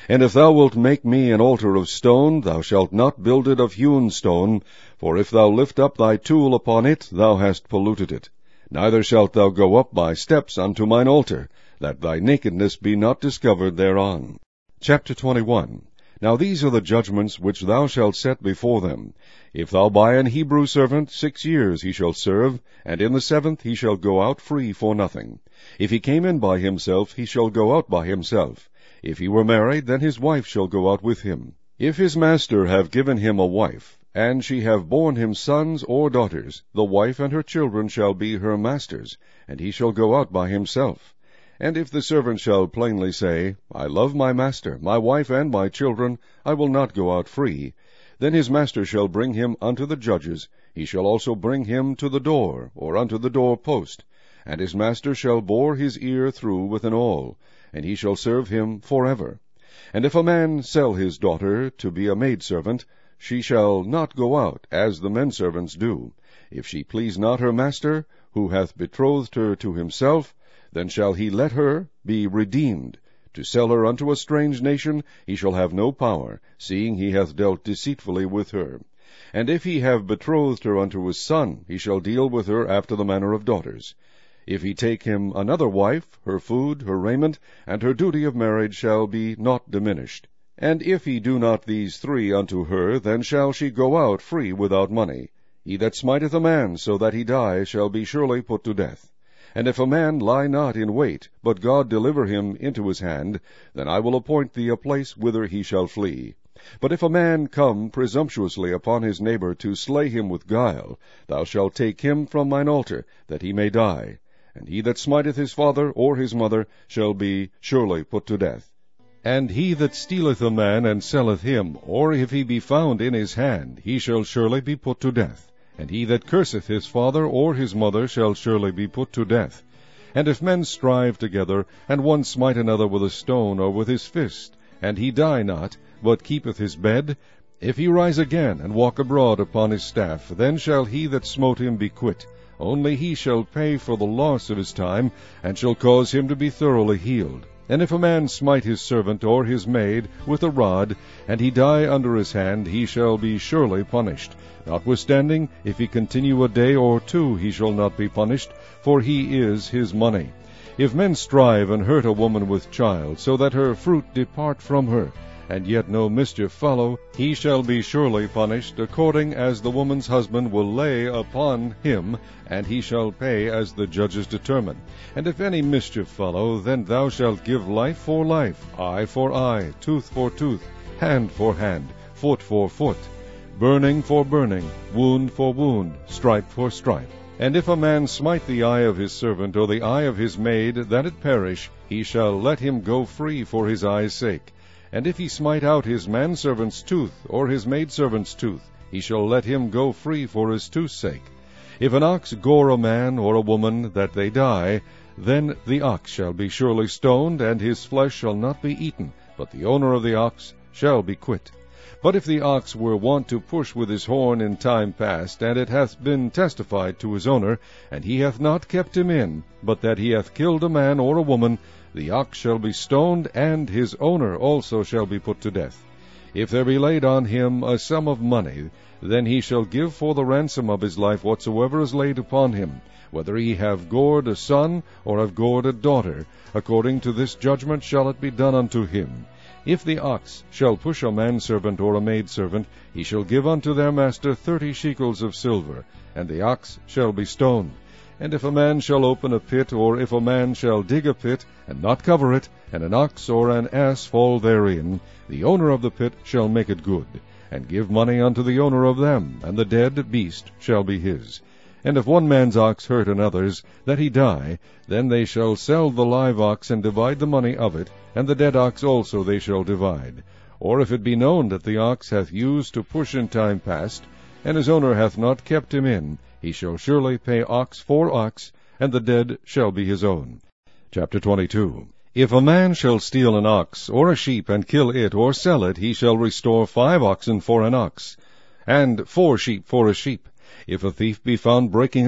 Speaker 1: And if thou wilt make me an altar of stone, thou shalt not build it of hewn stone, for if thou lift up thy tool upon it, thou hast polluted it. Neither shalt thou go up by steps unto mine altar, that thy nakedness be not discovered thereon. Chapter 21. Now these are the judgments which thou shalt set before them. If thou buy an Hebrew servant, 6 years he shall serve, and in the 7th he shall go out free for nothing. If he came in by himself, he shall go out by himself. If he were married, then his wife shall go out with him. If his master have given him a wife, and she have borne him sons or daughters, the wife and her children shall be her master's, and he shall go out by himself. And if the servant shall plainly say, I love my master, my wife, and my children, I will not go out free, then his master shall bring him unto the judges. He shall also bring him to the door, or unto the door post, and his master shall bore his ear through with an awl, and he shall serve him forever. And if a man sell his daughter to be a maidservant, she shall not go out, as the menservants do. If she please not her master, who hath betrothed her to himself, then shall he let her be redeemed. To sell her unto a strange nation he shall have no power, seeing he hath dealt deceitfully with her. And if he have betrothed her unto his son, he shall deal with her after the manner of daughters. If he take him another wife, her food, her raiment, and her duty of marriage shall be not diminished. And if he do not these 3 unto her, then shall she go out free without money. He that smiteth a man so that he die shall be surely put to death. And if a man lie not in wait, but God deliver him into his hand, then I will appoint thee a place whither he shall flee. But if a man come presumptuously upon his neighbor to slay him with guile, thou shalt take him from mine altar, that he may die. And he that smiteth his father or his mother shall be surely put to death. And he that stealeth a man and selleth him, or if he be found in his hand, he shall surely be put to death. And he that curseth his father or his mother shall surely be put to death. And if men strive together, and one smite another with a stone or with his fist, and he die not, but keepeth his bed, if he rise again and walk abroad upon his staff, then shall he that smote him be quit. Only he shall pay for the loss of his time, and shall cause him to be thoroughly healed. And if a man smite his servant or his maid with a rod, and he die under his hand, he shall be surely punished. Notwithstanding, if he continue a day or 2, he shall not be punished, for he is his money. If men strive and hurt a woman with child, so that her fruit depart from her, and yet no mischief follow, he shall be surely punished, according as the woman's husband will lay upon him, and he shall pay as the judges determine. And if any mischief follow, then thou shalt give life for life, eye for eye, tooth for tooth, hand for hand, foot for foot, burning for burning, wound for wound, stripe for stripe. And if a man smite the eye of his servant or the eye of his maid, that it perish, he shall let him go free for his eye's sake. And if he smite out his manservant's tooth, or his maidservant's tooth, he shall let him go free for his tooth's sake. If an ox gore a man or a woman, that they die, then the ox shall be surely stoned, and his flesh shall not be eaten, but the owner of the ox shall be quit. But if the ox were wont to push with his horn in time past, and it hath been testified to his owner, and he hath not kept him in, but that he hath killed a man or a woman, the ox shall be stoned, and his owner also shall be put to death. If there be laid on him a sum of money, then he shall give for the ransom of his life whatsoever is laid upon him, whether he have gored a son or have gored a daughter. According to this judgment shall it be done unto him. If the ox shall push a manservant or a maidservant, he shall give unto their master 30 shekels of silver, and the ox shall be stoned. And if a man shall open a pit, or if a man shall dig a pit, and not cover it, and an ox or an ass fall therein, the owner of the pit shall make it good, and give money unto the owner of them, and the dead beast shall be his. And if one man's ox hurt another's, that he die, then they shall sell the live ox, and divide the money of it, and the dead ox also they shall divide. Or if it be known that the ox hath used to push in time past, and his owner hath not kept him in, he shall surely pay ox for ox, and the dead shall be his own. Chapter 22. If a man shall steal an ox, or a sheep, and kill it, or sell it, he shall restore 5 oxen for an ox, and 4 sheep for a sheep. If a thief be found breaking up,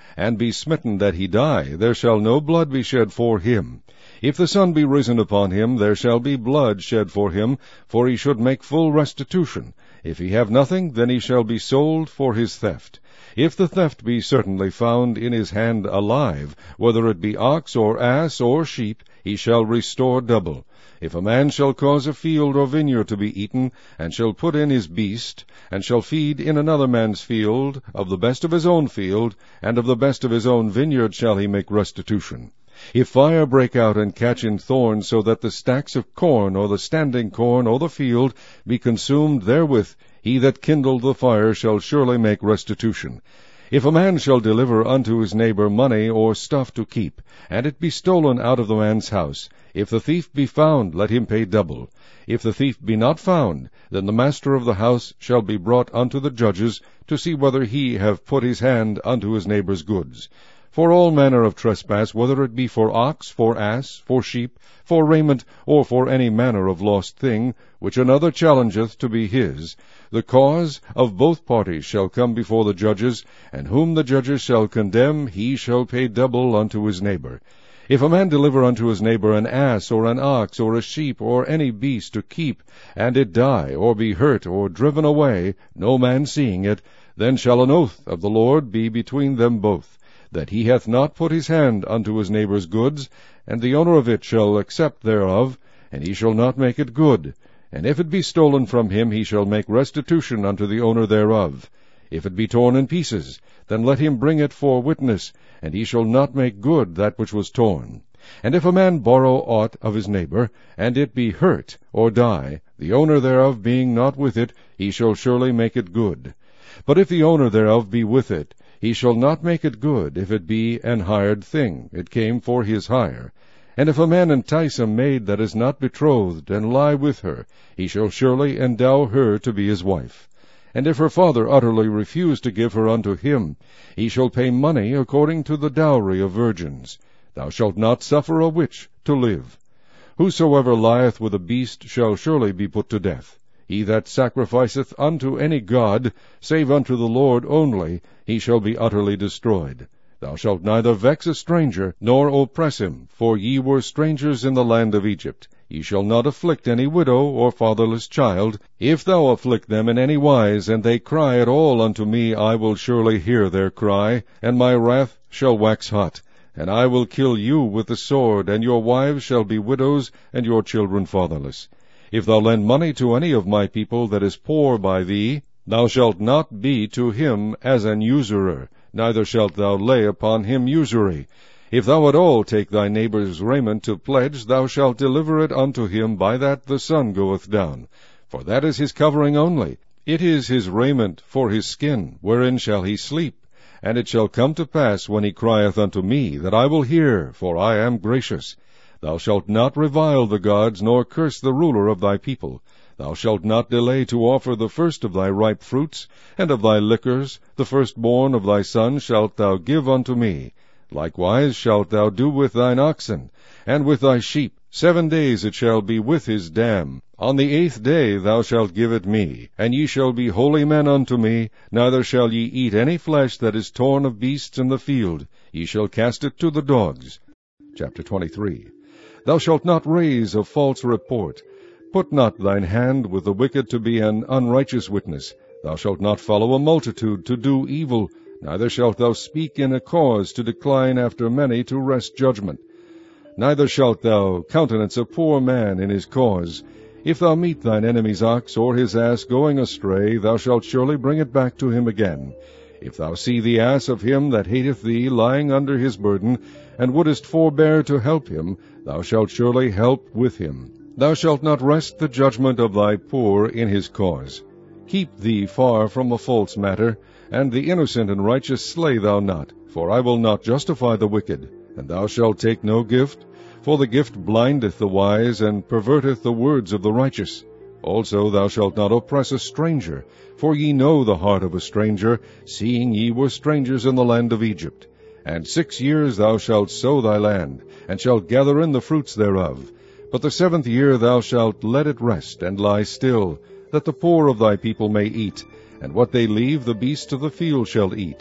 Speaker 1: and be smitten that he die, there shall no blood be shed for him. If the sun be risen upon him, there shall be blood shed for him, for he should make full restitution. If he have nothing, then he shall be sold for his theft. If the theft be certainly found in his hand alive, whether it be ox or ass or sheep, he shall restore double. If a man shall cause a field or vineyard to be eaten, and shall put in his beast, and shall feed in another man's field, of the best of his own field, and of the best of his own vineyard shall he make restitution. If fire break out and catch in thorns, so that the stacks of corn, or the standing corn, or the field, be consumed therewith, he that kindled the fire shall surely make restitution. If a man shall deliver unto his neighbor money or stuff to keep, and it be stolen out of the man's house, if the thief be found, let him pay double. If the thief be not found, then the master of the house shall be brought unto the judges, to see whether he have put his hand unto his neighbor's goods. For all manner of trespass, whether it be for ox, for ass, for sheep, for raiment, or for any manner of lost thing, which another challengeth to be his, the cause of both parties shall come before the judges, and whom the judges shall condemn, he shall pay double unto his neighbor. If a man deliver unto his neighbor an ass, or an ox, or a sheep, or any beast to keep, and it die, or be hurt, or driven away, no man seeing it, then shall an oath of the Lord be between them both, that he hath not put his hand unto his neighbor's goods, and the owner of it shall accept thereof, and he shall not make it good. And if it be stolen from him, he shall make restitution unto the owner thereof. If it be torn in pieces, then let him bring it for witness, and he shall not make good that which was torn. And if a man borrow aught of his neighbor, and it be hurt, or die, the owner thereof being not with it, he shall surely make it good. But if the owner thereof be with it, he shall not make it good, if it be an hired thing, it came for his hire. And if a man entice a maid that is not betrothed, and lie with her, he shall surely endow her to be his wife. And if her father utterly refuse to give her unto him, he shall pay money according to the dowry of virgins. Thou shalt not suffer a witch to live. Whosoever lieth with a beast shall surely be put to death. He that sacrificeth unto any god, save unto the Lord only, he shall be utterly destroyed. Thou shalt neither vex a stranger, nor oppress him, for ye were strangers in the land of Egypt. Ye shall not afflict any widow or fatherless child. If thou afflict them in any wise, and they cry at all unto me, I will surely hear their cry, and my wrath shall wax hot. And I will kill you with the sword, and your wives shall be widows, and your children fatherless. If thou lend money to any of my people that is poor by thee, thou shalt not be to him as an usurer, neither shalt thou lay upon him usury. If thou at all take thy neighbor's raiment to pledge, thou shalt deliver it unto him by that the sun goeth down. For that is his covering only. It is his raiment for his skin, wherein shall he sleep. And it shall come to pass, when he crieth unto me, that I will hear, for I am gracious. Thou shalt not revile the gods, nor curse the ruler of thy people. Thou shalt not delay to offer the first of thy ripe fruits, and of thy liquors, the firstborn of thy son shalt thou give unto me. Likewise shalt thou do with thine oxen, and with thy sheep. 7 days it shall be with his dam. On the 8th day thou shalt give it me, and ye shall be holy men unto me, neither shall ye eat any flesh that is torn of beasts in the field. Ye shall cast it to the dogs. Chapter 23. Thou shalt not raise a false report. Put not thine hand with the wicked to be an unrighteous witness. Thou shalt not follow a multitude to do evil, neither shalt thou speak in a cause to decline after many to wrest judgment. Neither shalt thou countenance a poor man in his cause. If thou meet thine enemy's ox or his ass going astray, thou shalt surely bring it back to him again. If thou see the ass of him that hateth thee lying under his burden, and wouldest forbear to help him, thou shalt surely help with him. Thou shalt not wrest the judgment of thy poor in his cause. Keep thee far from a false matter, and the innocent and righteous slay thou not, for I will not justify the wicked. And thou shalt take no gift, for the gift blindeth the wise, and perverteth the words of the righteous. Also thou shalt not oppress a stranger, for ye know the heart of a stranger, seeing ye were strangers in the land of Egypt. And 6 years thou shalt sow thy land, and shalt gather in the fruits thereof. But the 7th year thou shalt let it rest, and lie still, that the poor of thy people may eat, and what they leave the beasts of the field shall eat.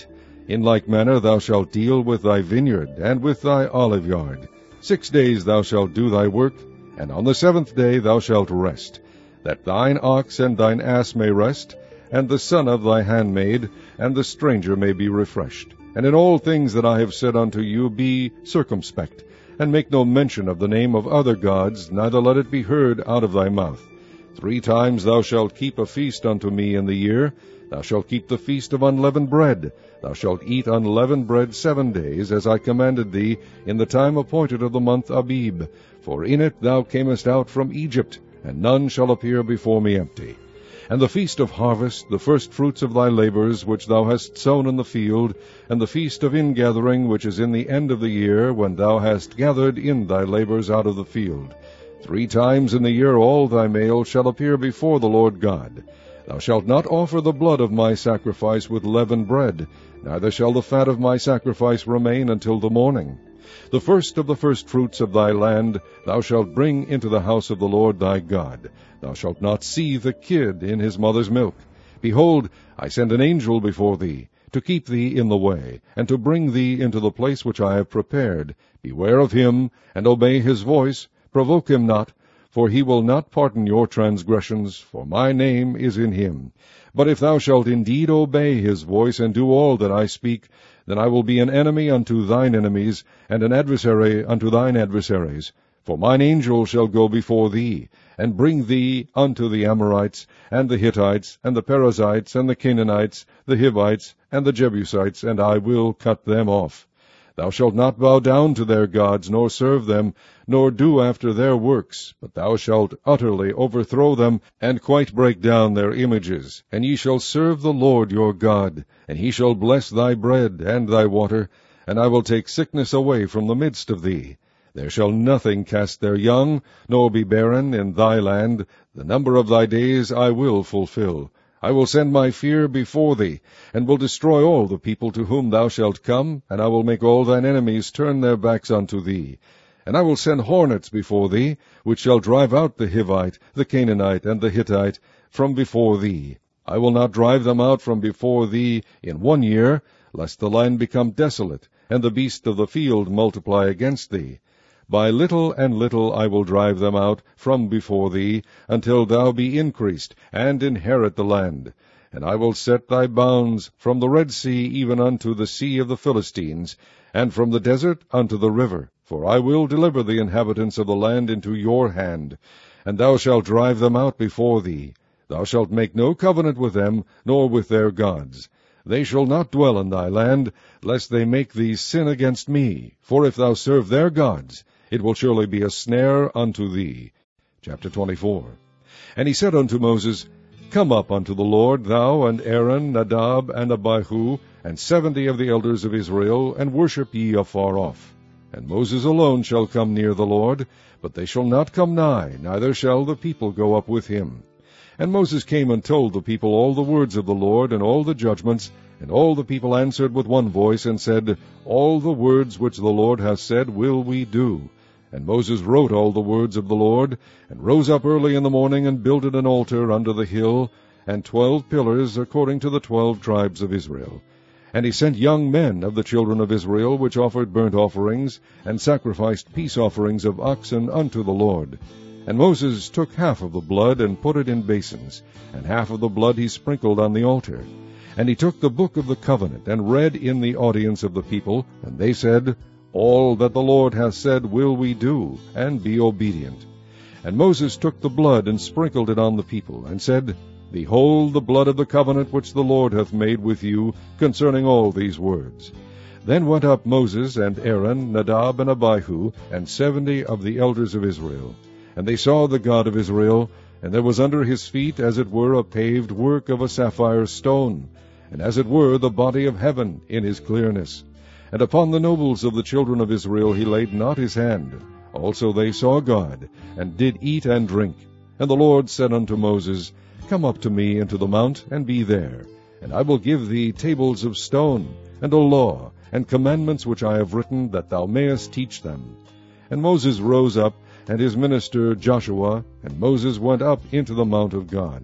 Speaker 1: In like manner thou shalt deal with thy vineyard, and with thy oliveyard. 6 days thou shalt do thy work, and on the 7th day thou shalt rest, that thine ox and thine ass may rest, and the son of thy handmaid, and the stranger may be refreshed. And in all things that I have said unto you be circumspect, and make no mention of the name of other gods, neither let it be heard out of thy mouth. 3 times thou shalt keep a feast unto me in the year. Thou shalt keep the feast of unleavened bread. Thou shalt eat unleavened bread 7 days, as I commanded thee, in the time appointed of the month Abib. For in it thou camest out from Egypt, and none shall appear before me empty. And the feast of harvest, the first fruits of thy labors, which thou hast sown in the field, and the feast of ingathering, which is in the end of the year, when thou hast gathered in thy labors out of the field. 3 times in the year all thy male shall appear before the Lord God. Thou shalt not offer the blood of my sacrifice with leavened bread, neither shall the fat of my sacrifice remain until the morning. The first of the firstfruits of thy land thou shalt bring into the house of the Lord thy God. Thou shalt not seethe the kid in his mother's milk. Behold, I send an angel before thee, to keep thee in the way, and to bring thee into the place which I have prepared. Beware of him, and obey his voice. Provoke him not, for he will not pardon your transgressions, for my name is in him. But if thou shalt indeed obey his voice, and do all that I speak, then I will be an enemy unto thine enemies, and an adversary unto thine adversaries. For mine angel shall go before thee, and bring thee unto the Amorites, and the Hittites, and the Perizzites, and the Canaanites, the Hivites, and the Jebusites, and I will cut them off. Thou shalt not bow down to their gods, nor serve them, nor do after their works, but thou shalt utterly overthrow them, and quite break down their images. And ye shall serve the Lord your God, and he shall bless thy bread and thy water, and I will take sickness away from the midst of thee. There shall nothing cast their young, nor be barren in thy land. The number of thy days I will fulfill. I will send my fear before thee, and will destroy all the people to whom thou shalt come, and I will make all thine enemies turn their backs unto thee. And I will send hornets before thee, which shall drive out the Hivite, the Canaanite, and the Hittite from before thee. I will not drive them out from before thee in 1 year, lest the land become desolate, and the beasts of the field multiply against thee. By little and little I will drive them out from before thee, until thou be increased, and inherit the land. And I will set thy bounds from the Red Sea even unto the sea of the Philistines, and from the desert unto the river. For I will deliver the inhabitants of the land into your hand, and thou shalt drive them out before thee. Thou shalt make no covenant with them, nor with their gods. They shall not dwell in thy land, lest they make thee sin against me. For if thou serve their gods, it will surely be a snare unto thee. Chapter 24. And he said unto Moses, Come up unto the Lord, thou and Aaron, Nadab, and Abihu, and 70 of the elders of Israel, and worship ye afar off. And Moses alone shall come near the Lord, but they shall not come nigh, neither shall the people go up with him. And Moses came and told the people all the words of the Lord, and all the judgments. And all the people answered with one voice, and said, All the words which the Lord hath said will we do. And Moses wrote all the words of the Lord, and rose up early in the morning, and builded an altar under the hill, and 12 pillars according to the 12 tribes of Israel. And he sent young men of the children of Israel, which offered burnt offerings, and sacrificed peace offerings of oxen unto the Lord. And Moses took half of the blood, and put it in basins, and half of the blood he sprinkled on the altar. And he took the book of the covenant, and read in the audience of the people, and they said, All that the Lord hath said will we do, and be obedient. And Moses took the blood, and sprinkled it on the people, and said, Behold the blood of the covenant which the Lord hath made with you concerning all these words. Then went up Moses and Aaron, Nadab and Abihu, and 70 of the elders of Israel. And they saw the God of Israel, and there was under his feet as it were a paved work of a sapphire stone, and as it were the body of heaven in his clearness. And upon the nobles of the children of Israel he laid not his hand. Also they saw God, and did eat and drink. And the Lord said unto Moses, Come up to me into the mount, and be there. And I will give thee tables of stone, and a law, and commandments which I have written, that thou mayest teach them. And Moses rose up, and his minister Joshua, and Moses went up into the mount of God.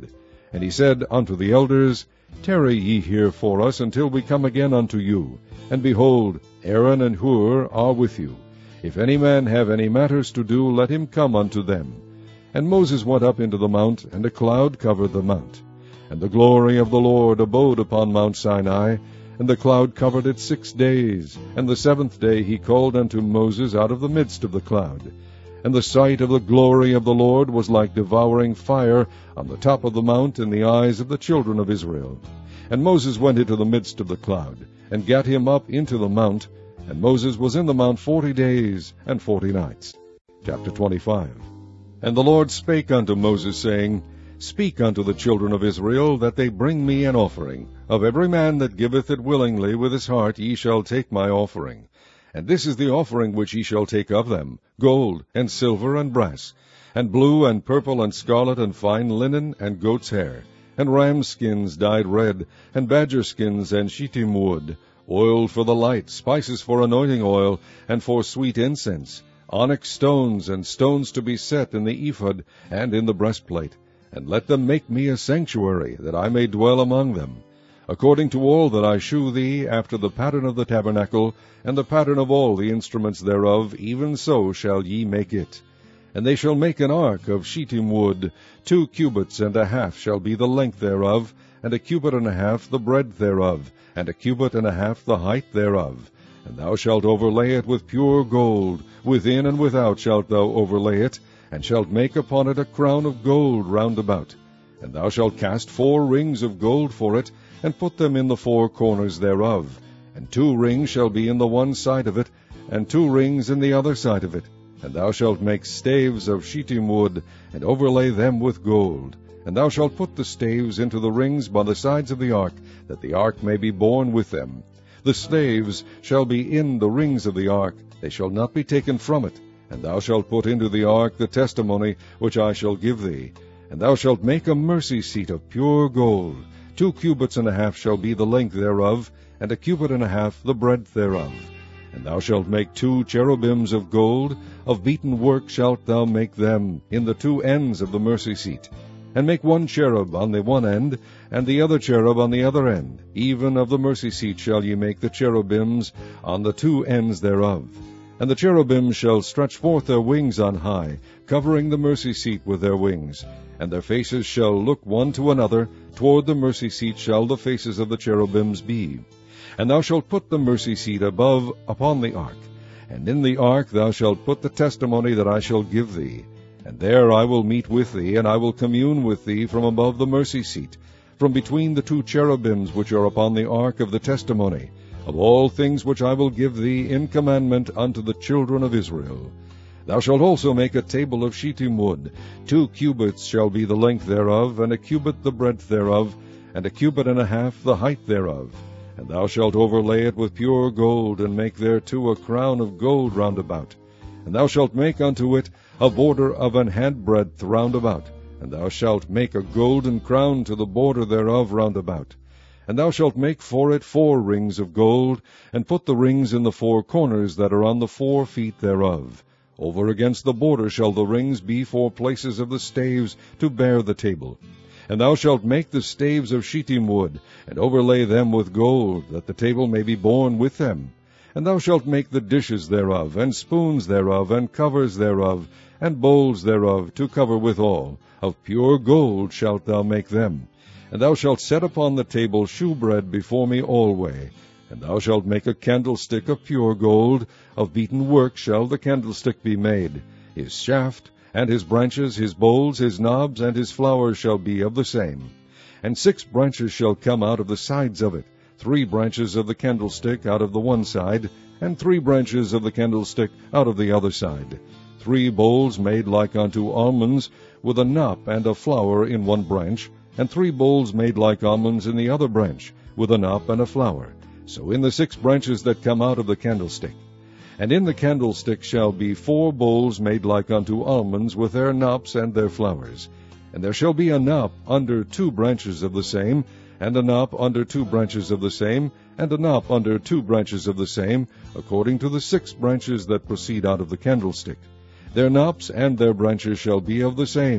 Speaker 1: And he said unto the elders, Tarry ye here for us until we come again unto you. And behold, Aaron and Hur are with you. If any man have any matters to do, let him come unto them. And Moses went up into the mount, and a cloud covered the mount. And the glory of the Lord abode upon Mount Sinai, and the cloud covered it 6 days. And the 7th day he called unto Moses out of the midst of the cloud. And the sight of the glory of the Lord was like devouring fire on the top of the mount in the eyes of the children of Israel. And Moses went into the midst of the cloud, and gat him up into the mount. And Moses was in the mount 40 days and 40 nights. Chapter 25. And the Lord spake unto Moses, saying, Speak unto the children of Israel, that they bring me an offering. Of every man that giveth it willingly with his heart ye shall take my offering. And this is the offering which ye shall take of them, gold, and silver, and brass, and blue, and purple, and scarlet, and fine linen, and goat's hair, and ram skins dyed red, and badger skins, and shittim wood, oil for the light, spices for anointing oil, and for sweet incense, onyx stones, and stones to be set in the ephod and in the breastplate. And let them make me a sanctuary, that I may dwell among them. According to all that I shew thee, after the pattern of the tabernacle, and the pattern of all the instruments thereof, even so shall ye make it. And they shall make an ark of shittim wood, 2 cubits and a half shall be the length thereof, and 1 cubit and a half the breadth thereof, and 1 cubit and a half the height thereof. And thou shalt overlay it with pure gold, within and without shalt thou overlay it, and shalt make upon it a crown of gold round about. And thou shalt cast 4 rings of gold for it, and put them in the 4 corners thereof. And 2 rings shall be in the one side of it, and 2 rings in the other side of it. And thou shalt make staves of shittim wood, and overlay them with gold. And thou shalt put the staves into the rings by the sides of the ark, that the ark may be borne with them. The staves shall be in the rings of the ark, they shall not be taken from it. And thou shalt put into the ark the testimony which I shall give thee. And thou shalt make a mercy seat of pure gold. 2 cubits and a half shall be the length thereof, and 1 cubit and a half the breadth thereof. And thou shalt make 2 cherubims of gold, of beaten work shalt thou make them, in the 2 ends of the mercy seat. And make 1 cherub on the one end, and the other cherub on the other end. Even of the mercy seat shall ye make the cherubims on the 2 ends thereof. And the cherubims shall stretch forth their wings on high, covering the mercy seat with their wings. And their faces shall look one to another, toward the mercy seat shall the faces of the cherubims be. And thou shalt put the mercy seat above upon the ark. And in the ark thou shalt put the testimony that I shall give thee. And there I will meet with thee, and I will commune with thee from above the mercy seat, from between the 2 cherubims which are upon the ark of the testimony, of all things which I will give thee in commandment unto the children of Israel. Thou shalt also make a table of shittim wood. 2 cubits shall be the length thereof, and 1 cubit the breadth thereof, and 1 cubit and a half the height thereof. And thou shalt overlay it with pure gold, and make thereto a crown of gold round about. And thou shalt make unto it a border of an handbreadth round about. And thou shalt make a golden crown to the border thereof round about. And thou shalt make for it 4 rings of gold, and put the rings in the 4 corners that are on the 4 feet thereof. Over against the border shall the rings be for places of the staves to bear the table. And thou shalt make the staves of shittim wood, and overlay them with gold, that the table may be borne with them. And thou shalt make the dishes thereof, and spoons thereof, and covers thereof, and bowls thereof, to cover withal. Of pure gold shalt thou make them. And thou shalt set upon the table shewbread before me alway. And thou shalt make a candlestick of pure gold. Of beaten work shall the candlestick be made. His shaft, and his branches, his bowls, his knobs, and his flowers shall be of the same. And 6 branches shall come out of the sides of it, 3 branches of the candlestick out of the one side, and 3 branches of the candlestick out of the other side. 3 bowls made like unto almonds, with a knop and a flower in one branch, and 3 bowls made like almonds in the other branch, with a knop and a flower. So in the 6 branches that come out of the candlestick. And in the candlestick shall be 4 bowls made like unto almonds, with their knops and their flowers. And there shall be a knop under 2 branches of the same, and a knop under 2 branches of the same, and a knop under 2 branches of the same, according to the 6 branches that proceed out of the candlestick. Their knops and their branches shall be of the same.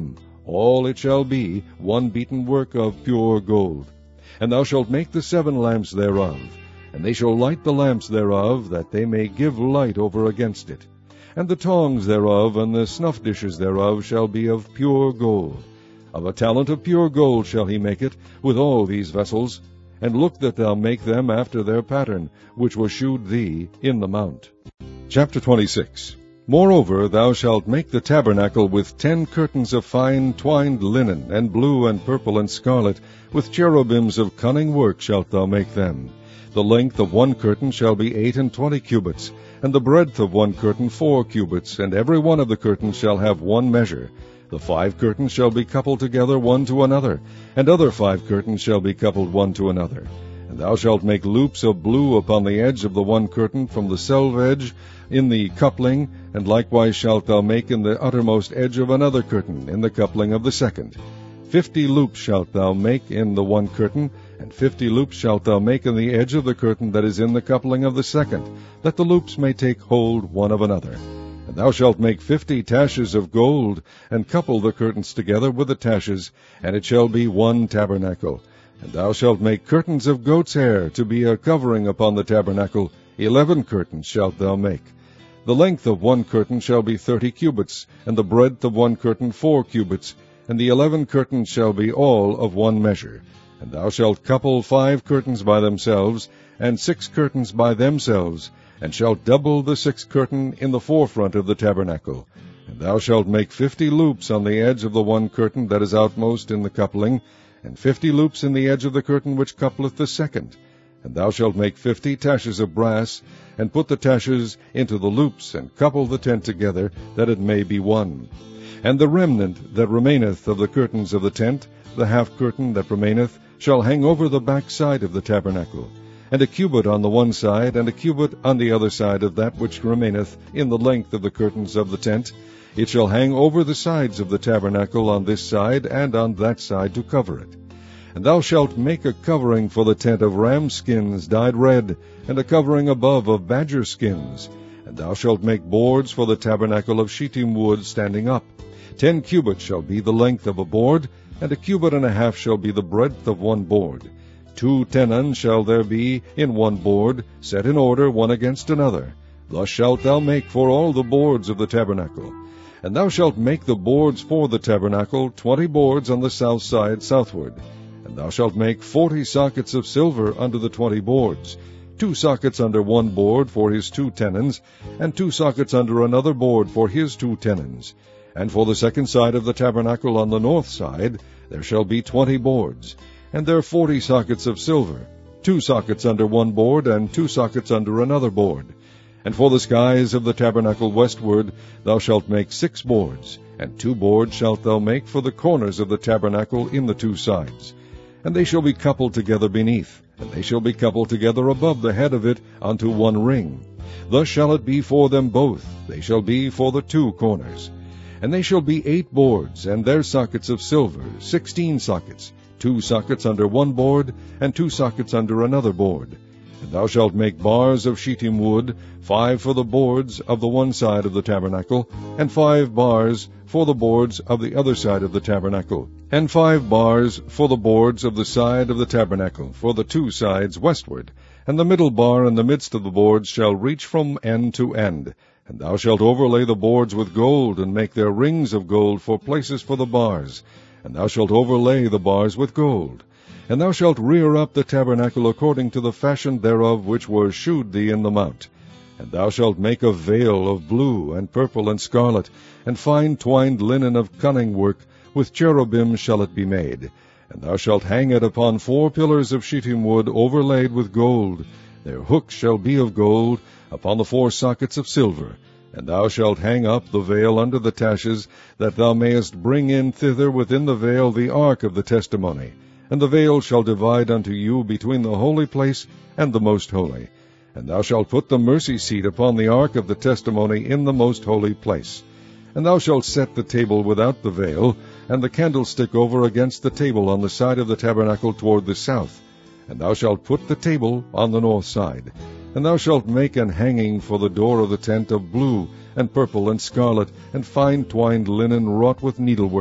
Speaker 1: all it shall be one beaten work of pure gold. And thou shalt make the 7 lamps thereof, and they shall light the lamps thereof, that they may give light over against it. And the tongs thereof and the snuff dishes thereof shall be of pure gold. Of a talent of pure gold shall he make it, with all these vessels. And look that thou make them after their pattern, which was shewed thee in the mount. Chapter 26. Moreover, thou shalt make the tabernacle with 10 curtains of fine twined linen, and blue and purple and scarlet, with cherubims of cunning work shalt thou make them. The length of 1 curtain shall be 28 cubits, and the breadth of 1 curtain 4 cubits, and every one of the curtains shall have 1 measure. The 5 curtains shall be coupled together one to another, and other 5 curtains shall be coupled one to another. And thou shalt make loops of blue upon the edge of the 1 curtain from the selve edge in the coupling, and likewise shalt thou make in the uttermost edge of another curtain in the coupling of the 2nd. 50 loops shalt thou make in the 1 curtain, and 50 loops shalt thou make in the edge of the curtain that is in the coupling of the 2nd, that the loops may take hold one of another. And thou shalt make 50 taches of gold, and couple the curtains together with the taches, and it shall be 1 tabernacle. And thou shalt make curtains of goat's hair to be a covering upon the tabernacle. 11 curtains shalt thou make. The length of 1 curtain shall be 30 cubits, and the breadth of 1 curtain 4 cubits, and the 11 curtains shall be all of 1 measure. And thou shalt couple 5 curtains by themselves, and 6 curtains by themselves, and shalt double the 6th curtain in the forefront of the tabernacle. And thou shalt make 50 loops on the edge of the 1 curtain that is outmost in the coupling, and 50 loops in the edge of the curtain which coupleth the 2nd. And thou shalt make 50 taches of brass, and put the taches into the loops, and couple the tent together, that it may be one. And the remnant that remaineth of the curtains of the tent, the half curtain that remaineth, shall hang over the back side of the tabernacle, and a cubit on the one side, and a cubit on the other side of that which remaineth in the length of the curtains of the tent. It shall hang over the sides of the tabernacle on this side and on that side to cover it. And thou shalt make a covering for the tent of ram skins dyed red, and a covering above of badger skins. And thou shalt make boards for the tabernacle of shittim wood standing up. 10 cubits shall be the length of a board, and a cubit and a half shall be the breadth of 1 board. 2 tenons shall there be in 1 board, set in order one against another. Thus shalt thou make for all the boards of the tabernacle. And thou shalt make the boards for the tabernacle, 20 boards on the south side southward. And thou shalt make 40 sockets of silver under the 20 boards, 2 sockets under 1 board for his 2 tenons, and 2 sockets under another board for his 2 tenons. And for the 2nd side of the tabernacle on the north side there shall be 20 boards, and there 40 sockets of silver, 2 sockets under 1 board, and 2 sockets under another board. And for the skies of the tabernacle westward thou shalt make 6 boards, and 2 boards shalt thou make for the corners of the tabernacle in the 2 sides. And they shall be coupled together beneath, and they shall be coupled together above the head of it unto 1 ring. Thus shall it be for them both, they shall be for the 2 corners. And they shall be 8 boards, and their sockets of silver, 16 sockets, 2 sockets under 1 board, and 2 sockets under another board. And thou shalt make bars of shittim wood, 5 for the boards of the one side of the tabernacle, and 5 bars for the boards of the other side of the tabernacle, and 5 bars for the boards of the side of the tabernacle, for the 2 sides westward. And the middle bar in the midst of the boards shall reach from end to end. And thou shalt overlay the boards with gold, and make their rings of gold for places for the bars. And thou shalt overlay the bars with gold. And thou shalt rear up the tabernacle according to the fashion thereof which was shewed thee in the mount. And thou shalt make a veil of blue, and purple, and scarlet, and fine twined linen of cunning work, with cherubim shall it be made. And thou shalt hang it upon 4 pillars of shittim wood overlaid with gold. Their hooks shall be of gold, upon the 4 sockets of silver. And thou shalt hang up the veil under the taches, that thou mayest bring in thither within the veil the ark of the testimony. And the veil shall divide unto you between the holy place and the most holy. And thou shalt put the mercy seat upon the ark of the testimony in the most holy place. And thou shalt set the table without the veil, and the candlestick over against the table on the side of the tabernacle toward the south. And thou shalt put the table on the north side. And thou shalt make an hanging for the door of the tent of blue, and purple, and scarlet, and fine twined linen wrought with needlework.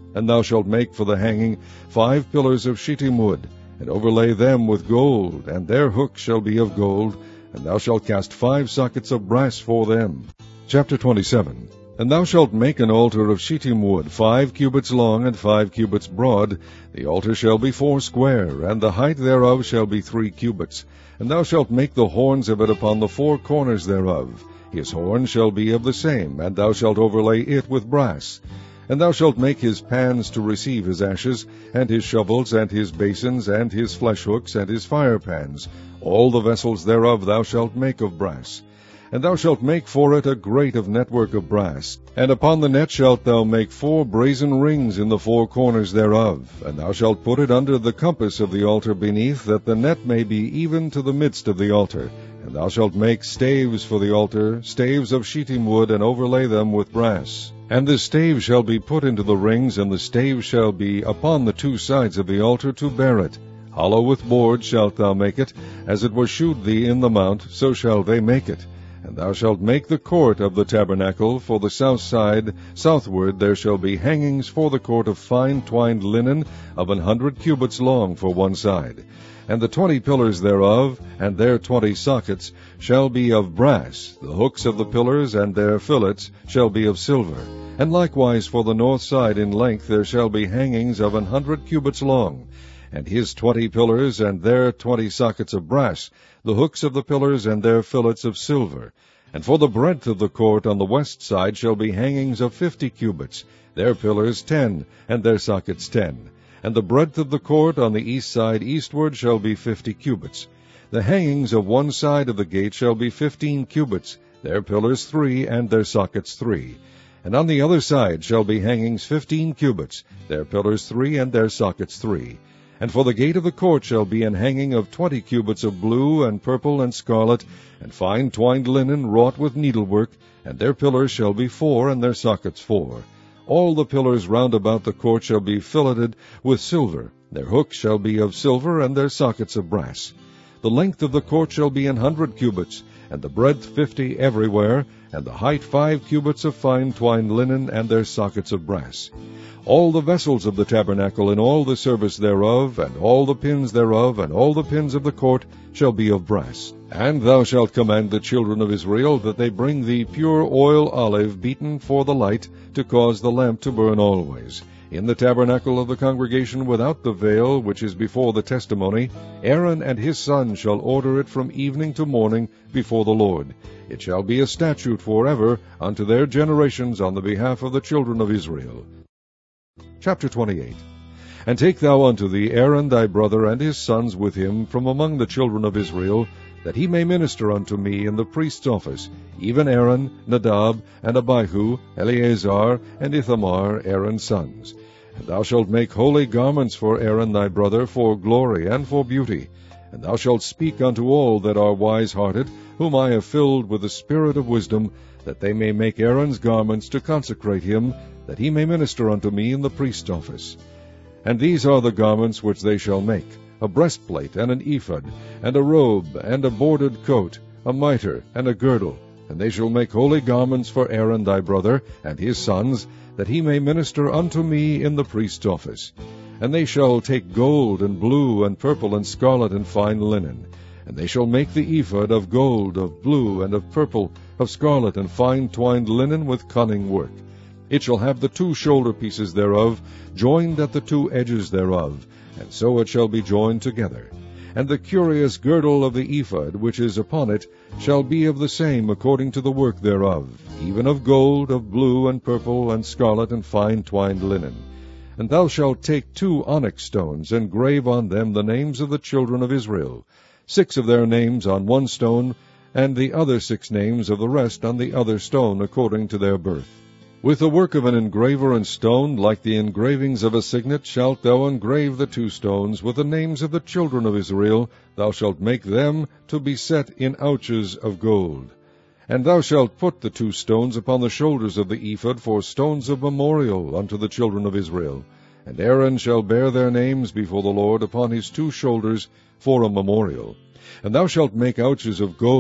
Speaker 1: And thou shalt make for the hanging 5 pillars of shittim wood, and overlay them with gold, and their hooks shall be of gold, and thou shalt cast 5 sockets of brass for them. Chapter 27. And thou shalt make an altar of shittim wood, 5 cubits long and 5 cubits broad. The altar shall be 4 square, and the height thereof shall be 3 cubits. And thou shalt make the horns of it upon the 4 corners thereof. His horn shall be of the same, and thou shalt overlay it with brass. And thou shalt make his pans to receive his ashes, and his shovels, and his basins, and his flesh hooks, and his fire pans. All the vessels thereof thou shalt make of brass. And thou shalt make for it a grate of network of brass. And upon the net shalt thou make 4 brazen rings in the 4 corners thereof. And thou shalt put it under the compass of the altar beneath, that the net may be even to the midst of the altar. And thou shalt make staves for the altar, staves of shittim wood, and overlay them with brass. And the stave shall be put into the rings, and the stave shall be upon the 2 sides of the altar to bear it. Hollow with boards shalt thou make it, as it was shewed thee in the mount, so shall they make it. And thou shalt make the court of the tabernacle for the south side. Southward there shall be hangings for the court of fine twined linen of 100 cubits long for one side. And the 20 pillars thereof, and their 20 sockets, shall be of brass. The hooks of the pillars and their fillets shall be of silver. And likewise for the north side in length there shall be hangings of 100 cubits long. And his 20 pillars and their 20 sockets of brass, the hooks of the pillars and their fillets of silver. And for the breadth of the court on the west side shall be hangings of 50 cubits, their pillars 10, and their sockets 10. And the breadth of the court on the east side eastward shall be 50 cubits. The hangings of one side of the gate shall be 15 cubits, their pillars 3, and their sockets 3. And on the other side shall be hangings 15 cubits, their pillars 3, and their sockets 3. And for the gate of the court shall be an hanging of 20 cubits of blue, and purple, and scarlet, and fine twined linen wrought with needlework, and their pillars shall be 4, and their sockets 4. All the pillars round about the court shall be filleted with silver. Their hooks shall be of silver, and their sockets of brass. The length of the court shall be 100 cubits, and the breadth 50 everywhere, and the height 5 cubits of fine twined linen, and their sockets of brass. All the vessels of the tabernacle, and all the service thereof, and all the pins thereof, and all the pins of the court, shall be of brass. And thou shalt command the children of Israel that they bring thee pure oil olive beaten for the light, to cause the lamp to burn always. In the tabernacle of the congregation without the veil, which is before the testimony, Aaron and his sons shall order it from evening to morning before the Lord. It shall be a statute forever unto their generations on the behalf of the children of Israel. Chapter 28. And take thou unto thee Aaron thy brother and his sons with him from among the children of Israel, that he may minister unto me in the priest's office, even Aaron, Nadab, and Abihu, Eleazar, and Ithamar, Aaron's sons. And thou shalt make holy garments for Aaron thy brother, for glory and for beauty. And thou shalt speak unto all that are wise-hearted, whom I have filled with the spirit of wisdom, that they may make Aaron's garments to consecrate him, that he may minister unto me in the priest's office. And these are the garments which they shall make: a breastplate, and an ephod, and a robe, and a bordered coat, a mitre, and a girdle. And they shall make holy garments for Aaron thy brother, and his sons, that he may minister unto me in the priest's office. And they shall take gold, and blue, and purple, and scarlet, and fine linen. And they shall make the ephod of gold, of blue, and of purple, of scarlet, and fine twined linen with cunning work. It shall have the 2 shoulder pieces thereof, joined at the 2 edges thereof, and so it shall be joined together. And the curious girdle of the ephod, which is upon it, shall be of the same according to the work thereof, even of gold, of blue, and purple, and scarlet, and fine twined linen. And thou shalt take 2 onyx stones, and grave on them the names of the children of Israel, 6 of their names on one stone, and the other 6 names of the rest on the other stone, according to their birth. With the work of an engraver in stone, like the engravings of a signet, shalt thou engrave the 2 stones with the names of the children of Israel. Thou shalt make them to be set in ouches of gold. And thou shalt put the 2 stones upon the shoulders of the ephod for stones of memorial unto the children of Israel. And Aaron shall bear their names before the Lord upon his 2 shoulders for a memorial. And thou shalt make ouches of gold,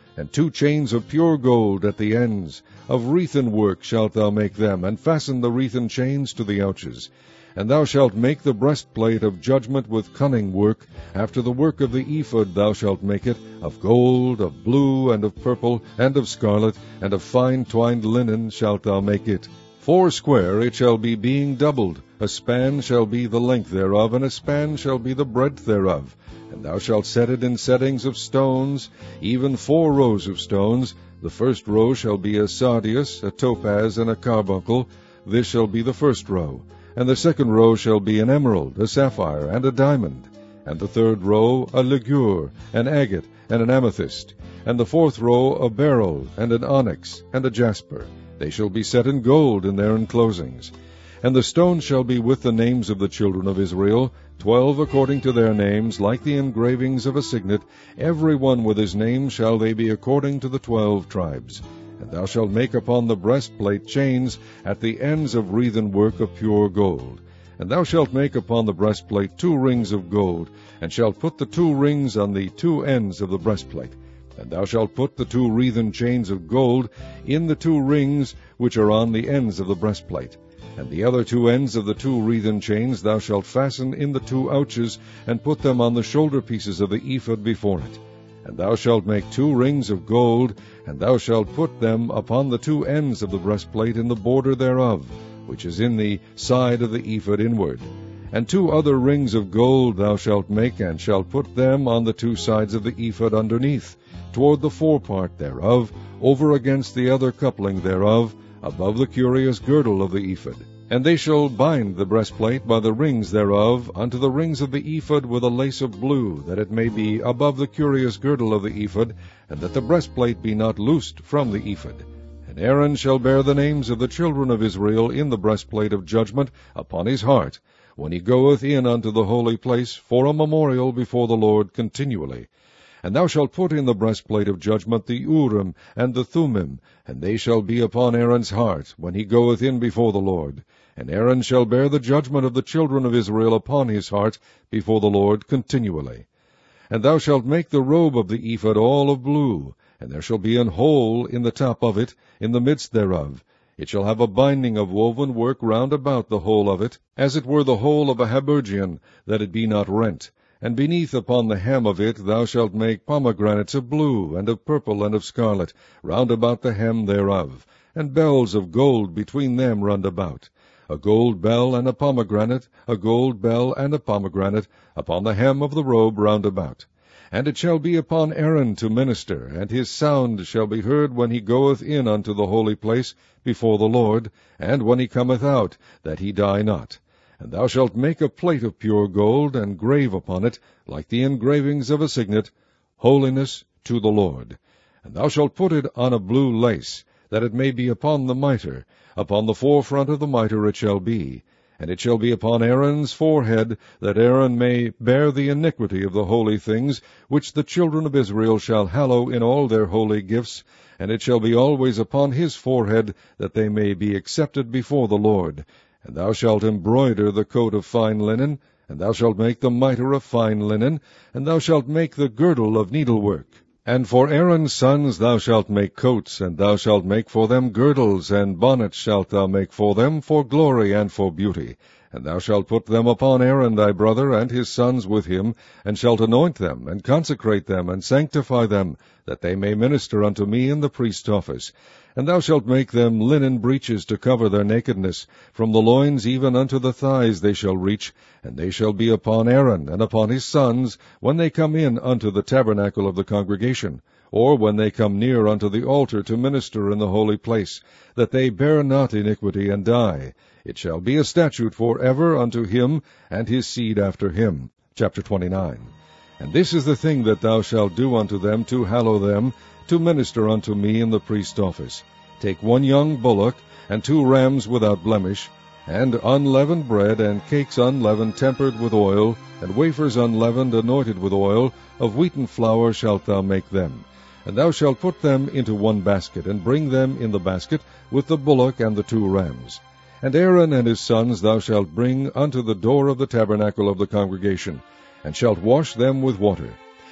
Speaker 1: and 2 chains of pure gold at the ends. Of wreathen work shalt thou make them, and fasten the wreathen chains to the ouches. And thou shalt make the breastplate of judgment with cunning work. After the work of the ephod thou shalt make it, of gold, of blue, and of purple, and of scarlet, and of fine twined linen shalt thou make it. 4 square it shall be, being doubled. A span shall be the length thereof, and a span shall be the breadth thereof. And thou shalt set it in settings of stones, even 4 rows of stones. The first row shall be a sardius, a topaz, and a carbuncle. This shall be the first row. And the second row shall be an emerald, a sapphire, and a diamond. And the third row a ligure, an agate, and an amethyst. And the fourth row a beryl, and an onyx, and a jasper. They shall be set in gold in their enclosings. And the stones shall be with the names of the children of Israel, 12 according to their names, like the engravings of a signet. Every one with his name shall they be according to the 12 tribes. And thou shalt make upon the breastplate chains at the ends of wreathen work of pure gold. And thou shalt make upon the breastplate 2 rings of gold, and shalt put the 2 rings on the 2 ends of the breastplate. And thou shalt put the 2 wreathen chains of gold in the 2 rings which are on the ends of the breastplate. And the other 2 ends of the 2 wreathen chains thou shalt fasten in the 2 ouches, and put them on the shoulder pieces of the ephod before it. And thou shalt make 2 rings of gold, and thou shalt put them upon the 2 ends of the breastplate in the border thereof, which is in the side of the ephod inward. And 2 other rings of gold thou shalt make, and shalt put them on the 2 sides of the ephod underneath, toward the forepart thereof, over against the other coupling thereof, above the curious girdle of the ephod. And they shall bind the breastplate by the rings thereof unto the rings of the ephod with a lace of blue, that it may be above the curious girdle of the ephod, and that the breastplate be not loosed from the ephod. And Aaron shall bear the names of the children of Israel in the breastplate of judgment upon his heart, when he goeth in unto the holy place, for a memorial before the Lord continually. And thou shalt put in the breastplate of judgment the Urim and the Thummim, and they shall be upon Aaron's heart, when he goeth in before the Lord. And Aaron shall bear the judgment of the children of Israel upon his heart before the Lord continually. And thou shalt make the robe of the ephod all of blue, and there shall be an hole in the top of it, in the midst thereof. It shall have a binding of woven work round about the whole of it, as it were the hole of a habergeon, that it be not rent. And beneath upon the hem of it thou shalt make pomegranates of blue, and of purple, and of scarlet, round about the hem thereof, and bells of gold between them round about. A gold bell and a pomegranate, a gold bell and a pomegranate, upon the hem of the robe round about. And it shall be upon Aaron to minister, and his sound shall be heard when he goeth in unto the holy place before the Lord, and when he cometh out, that he die not. And thou shalt make a plate of pure gold, and grave upon it, like the engravings of a signet, Holiness to the Lord. And thou shalt put it on a blue lace, that it may be upon the mitre. Upon the forefront of the mitre it shall be. And it shall be upon Aaron's forehead, that Aaron may bear the iniquity of the holy things, which the children of Israel shall hallow in all their holy gifts. And it shall be always upon his forehead, that they may be accepted before the Lord. And thou shalt embroider the coat of fine linen, and thou shalt make the mitre of fine linen, and thou shalt make the girdle of needlework. And for Aaron's sons thou shalt make coats, and thou shalt make for them girdles, and bonnets shalt thou make for them, for glory and for beauty. And thou shalt put them upon Aaron thy brother, and his sons with him, and shalt anoint them, and consecrate them, and sanctify them, that they may minister unto me in the priest's office. And thou shalt make them linen breeches to cover their nakedness. From the loins even unto the thighs they shall reach, and they shall be upon Aaron and upon his sons, when they come in unto the tabernacle of the congregation, or when they come near unto the altar to minister in the holy place, that they bear not iniquity and die. It shall be a statute for ever unto him and his seed after him. Chapter 29. And this is the thing that thou shalt do unto them to hallow them, to minister unto me in the priest's office. Take 1 young bullock, and 2 rams without blemish, and unleavened bread, and cakes unleavened tempered with oil, and wafers unleavened anointed with oil, of wheaten flour shalt thou make them. And thou shalt put them into 1 basket, and bring them in the basket with the bullock and the 2 rams. And Aaron and his sons thou shalt bring unto the door of the tabernacle of the congregation, and shalt wash them with water.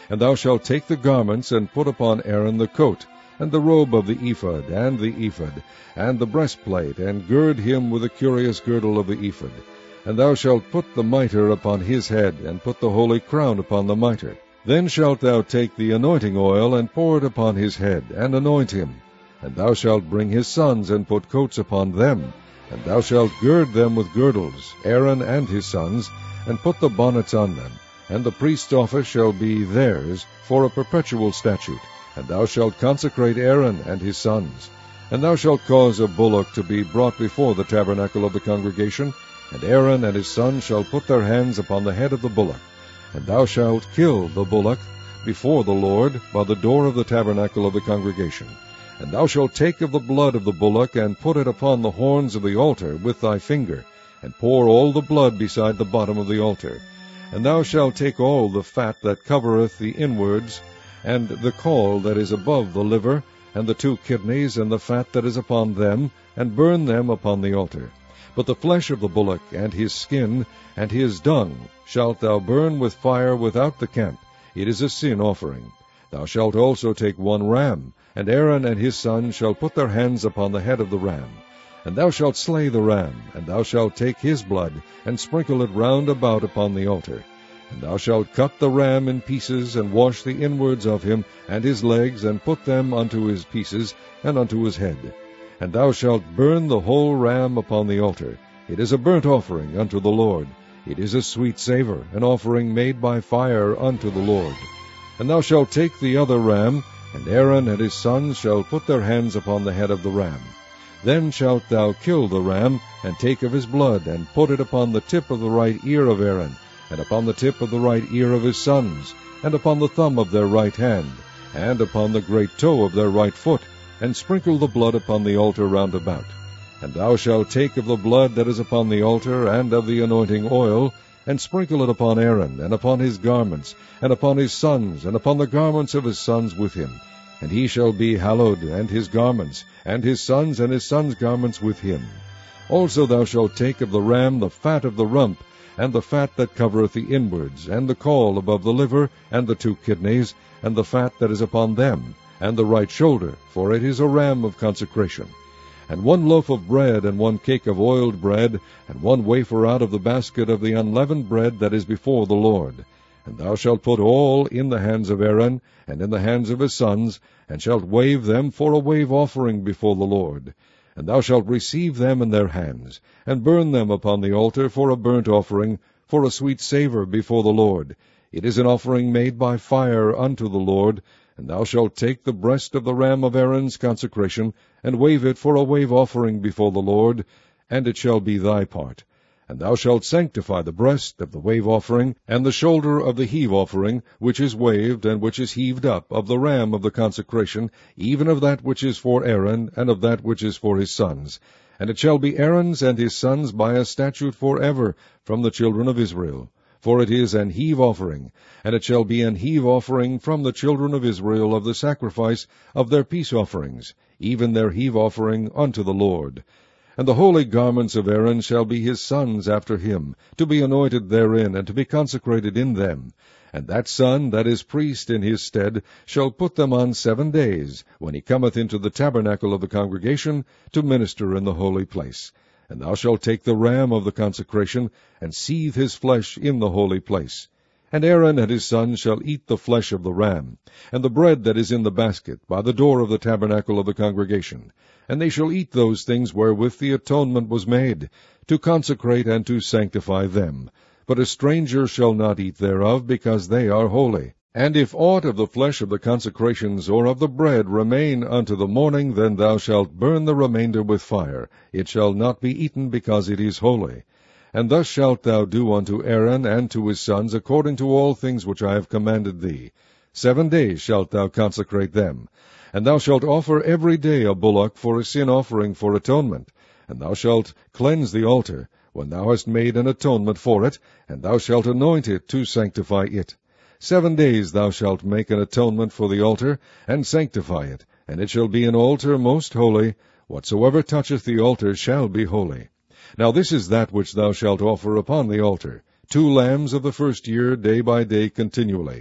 Speaker 1: And thou shalt take the garments, and put upon Aaron the coat, and the robe of the ephod, and the ephod, and the breastplate, and gird him with the curious girdle of the ephod. And thou shalt put the mitre upon his head, and put the holy crown upon the mitre. Then shalt thou take the anointing oil, and pour it upon his head, and anoint him. And thou shalt bring his sons, and put coats upon them. And thou shalt gird them with girdles, Aaron and his sons, and put the bonnets on them. And the priest's office shall be theirs for a perpetual statute. And thou shalt consecrate Aaron and his sons. And thou shalt cause a bullock to be brought before the tabernacle of the congregation, and Aaron and his sons shall put their hands upon the head of the bullock. And thou shalt kill the bullock before the Lord by the door of the tabernacle of the congregation. And thou shalt take of the blood of the bullock, and put it upon the horns of the altar with thy finger, and pour all the blood beside the bottom of the altar. And thou shalt take all the fat that covereth the inwards, and the caul that is above the liver, and the 2 kidneys, and the fat that is upon them, and burn them upon the altar. But the flesh of the bullock, and his skin, and his dung, shalt thou burn with fire without the camp. It is a sin offering. Thou shalt also take 1 ram, and Aaron and his sons shall put their hands upon the head of the ram. And thou shalt slay the ram, and thou shalt take his blood, and sprinkle it round about upon the altar. And thou shalt cut the ram in pieces, and wash the inwards of him, and his legs, and put them unto his pieces, and unto his head. And thou shalt burn the whole ram upon the altar. It is a burnt offering unto the Lord. It is a sweet savour, an offering made by fire unto the Lord. And thou shalt take the other ram, and Aaron and his sons shall put their hands upon the head of the ram. Then shalt thou kill the ram, and take of his blood, and put it upon the tip of the right ear of Aaron, and upon the tip of the right ear of his sons, and upon the thumb of their right hand, and upon the great toe of their right foot, and sprinkle the blood upon the altar round about. And thou shalt take of the blood that is upon the altar, and of the anointing oil, and sprinkle it upon Aaron, and upon his garments, and upon his sons, and upon the garments of his sons with him. And he shall be hallowed, and his garments, and his sons' garments with him. Also thou shalt take of the ram the fat of the rump, and the fat that covereth the inwards, and the caul above the liver, and the 2 kidneys, and the fat that is upon them, and the right shoulder, for it is a ram of consecration. And 1 loaf of bread, and 1 cake of oiled bread, and 1 wafer out of the basket of the unleavened bread that is before the Lord. And thou shalt put all in the hands of Aaron, and in the hands of his sons, and shalt wave them for a wave offering before the Lord. And thou shalt receive them in their hands, and burn them upon the altar for a burnt offering, for a sweet savour before the Lord. It is an offering made by fire unto the Lord. And thou shalt take the breast of the ram of Aaron's consecration, and wave it for a wave offering before the Lord, and it shall be thy part. And thou shalt sanctify the breast of the wave offering, and the shoulder of the heave offering, which is waved, and which is heaved up, of the ram of the consecration, even of that which is for Aaron, and of that which is for his sons. And it shall be Aaron's and his sons by a statute for ever from the children of Israel. For it is an heave offering, and it shall be an heave offering from the children of Israel of the sacrifice of their peace offerings, even their heave offering unto the Lord. And the holy garments of Aaron shall be his sons after him, to be anointed therein, and to be consecrated in them. And that son that is priest in his stead shall put them on 7 days, when he cometh into the tabernacle of the congregation, to minister in the holy place. And thou shalt take the ram of the consecration, and seethe his flesh in the holy place. And Aaron and his sons shall eat the flesh of the ram, and the bread that is in the basket, by the door of the tabernacle of the congregation. And they shall eat those things wherewith the atonement was made, to consecrate and to sanctify them. But a stranger shall not eat thereof, because they are holy. And if aught of the flesh of the consecrations or of the bread remain unto the morning, then thou shalt burn the remainder with fire. It shall not be eaten, because it is holy. And thus shalt thou do unto Aaron and to his sons, according to all things which I have commanded thee. 7 days shalt thou consecrate them. And thou shalt offer every day a bullock for a sin offering for atonement. And thou shalt cleanse the altar, when thou hast made an atonement for it, and thou shalt anoint it to sanctify it. 7 days thou shalt make an atonement for the altar, and sanctify it, and it shall be an altar most holy. Whatsoever toucheth the altar shall be holy. Now this is that which thou shalt offer upon the altar, 2 lambs of the first year, day by day continually.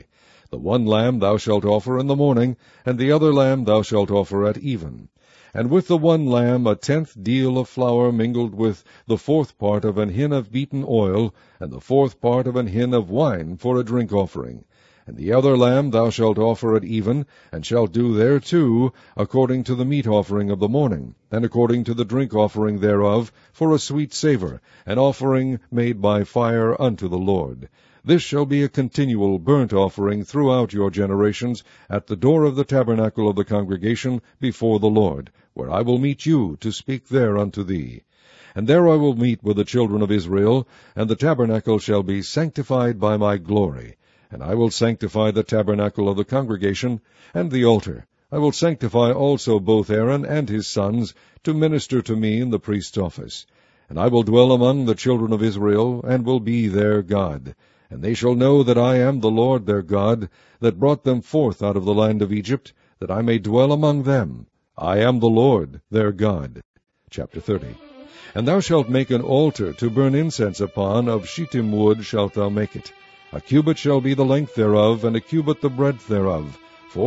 Speaker 1: The one lamb thou shalt offer in the morning, and the other lamb thou shalt offer at even. And with the one lamb 1/10 deal of flour mingled with the 4th part of an hin of beaten oil, and the 4th part of an hin of wine for a drink offering. And the other lamb thou shalt offer at even, and shalt do thereto according to the meat offering of the morning, and according to the drink offering thereof, for a sweet savour, an offering made by fire unto the Lord. This shall be a continual burnt offering throughout your generations, at the door of the tabernacle of the congregation before the Lord, where I will meet you to speak there unto thee. And there I will meet with the children of Israel, and the tabernacle shall be sanctified by my glory. And I will sanctify the tabernacle of the congregation, and the altar. I will sanctify also both Aaron and his sons, to minister to me in the priest's office. And I will dwell among the children of Israel, and will be their God. And they shall know that I am the Lord their God, that brought them forth out of the land of Egypt, that I may dwell among them. I am the Lord their God. Chapter 30. And thou shalt make an altar to burn incense upon, of shittim wood shalt thou make it. A cubit shall be the length thereof, and a cubit the breadth thereof.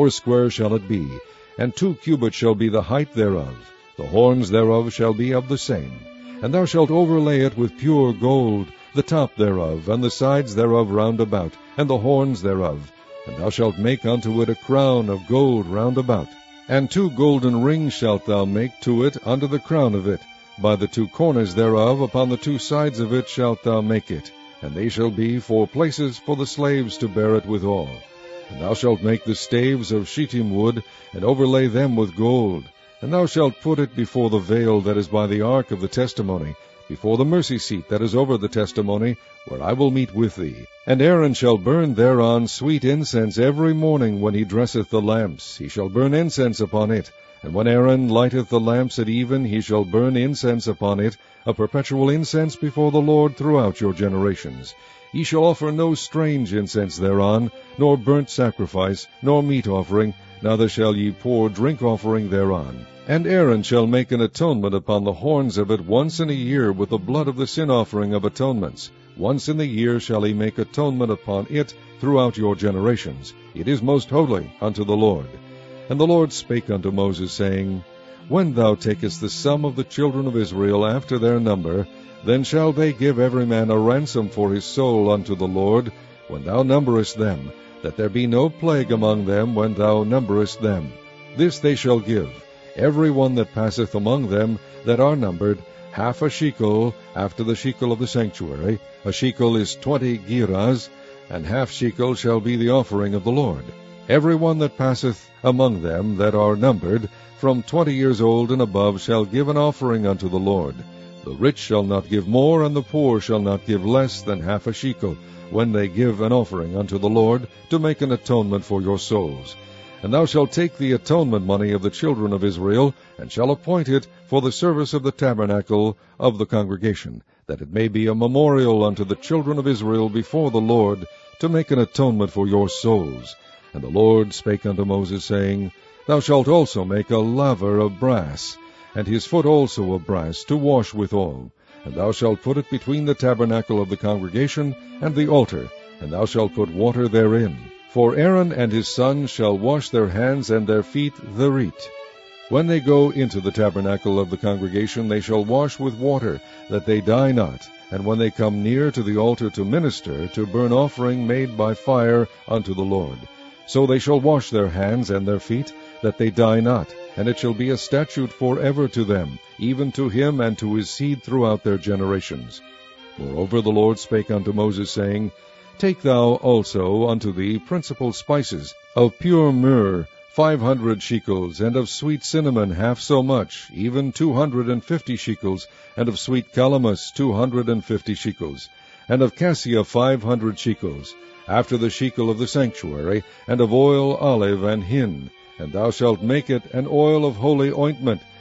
Speaker 1: 4 shall it be, and 2 cubits shall be the height thereof. The horns thereof shall be of the same. And thou shalt overlay it with pure gold, the top thereof, and the sides thereof round about, and the horns thereof. And thou shalt make unto it a crown of gold round about. And 2 golden rings shalt thou make to it under the crown of it. By the 2 corners thereof, upon the 2 sides of it shalt thou make it. And they shall be for places for the slaves to bear it withal. And thou shalt make the staves of shittim wood, and overlay them with gold. And thou shalt put it before the veil that is by the ark of the testimony, before the mercy seat that is over the testimony, where I will meet with thee. And Aaron shall burn thereon sweet incense every morning when he dresseth the lamps. He shall burn incense upon it. And when Aaron lighteth the lamps at even, he shall burn incense upon it, a perpetual incense before the Lord throughout your generations. Ye shall offer no strange incense thereon, nor burnt sacrifice, nor meat offering, neither shall ye pour drink offering thereon. And Aaron shall make an atonement upon the horns of it once in a year with the blood of the sin offering of atonements. Once in the year shall he make atonement upon it throughout your generations. It is most holy unto the Lord. And the Lord spake unto Moses, saying, When thou takest the sum of the children of Israel after their number, then shall they give every man a ransom for his soul unto the Lord, when thou numberest them, that there be no plague among them when thou numberest them. This they shall give, every one that passeth among them that are numbered, 1/2 shekel after the shekel of the sanctuary. A shekel is 20 gerahs, and 1/2 shekel shall be the offering of the Lord. Every one that passeth among them that are numbered, from 20 years old and above, shall give an offering unto the Lord. The rich shall not give more, and the poor shall not give less than 1/2 shekel, when they give an offering unto the Lord, to make an atonement for your souls. And thou shalt take the atonement money of the children of Israel, and shall appoint it for the service of the tabernacle of the congregation, that it may be a memorial unto the children of Israel before the Lord, to make an atonement for your souls. And the Lord spake unto Moses, saying, Thou shalt also make a laver of brass, and his foot also of brass, to wash withal. And thou shalt put it between the tabernacle of the congregation and the altar, and thou shalt put water therein. For Aaron and his sons shall wash their hands and their feet thereat. When they go into the tabernacle of the congregation, they shall wash with water, that they die not. And when they come near to the altar to minister, to burn offering made by fire unto the Lord, so they shall wash their hands and their feet, that they die not. And it shall be a statute forever to them, even to him and to his seed throughout their generations. Moreover the Lord spake unto Moses, saying, Take thou also unto thee principal spices, of pure myrrh 500 shekels, and of sweet cinnamon half so much, even 250 shekels, and of sweet calamus 250 shekels, and of cassia 500 shekels, after the shekel of the sanctuary, and of oil, olive, and hin. And thou shalt make it an oil of holy ointment,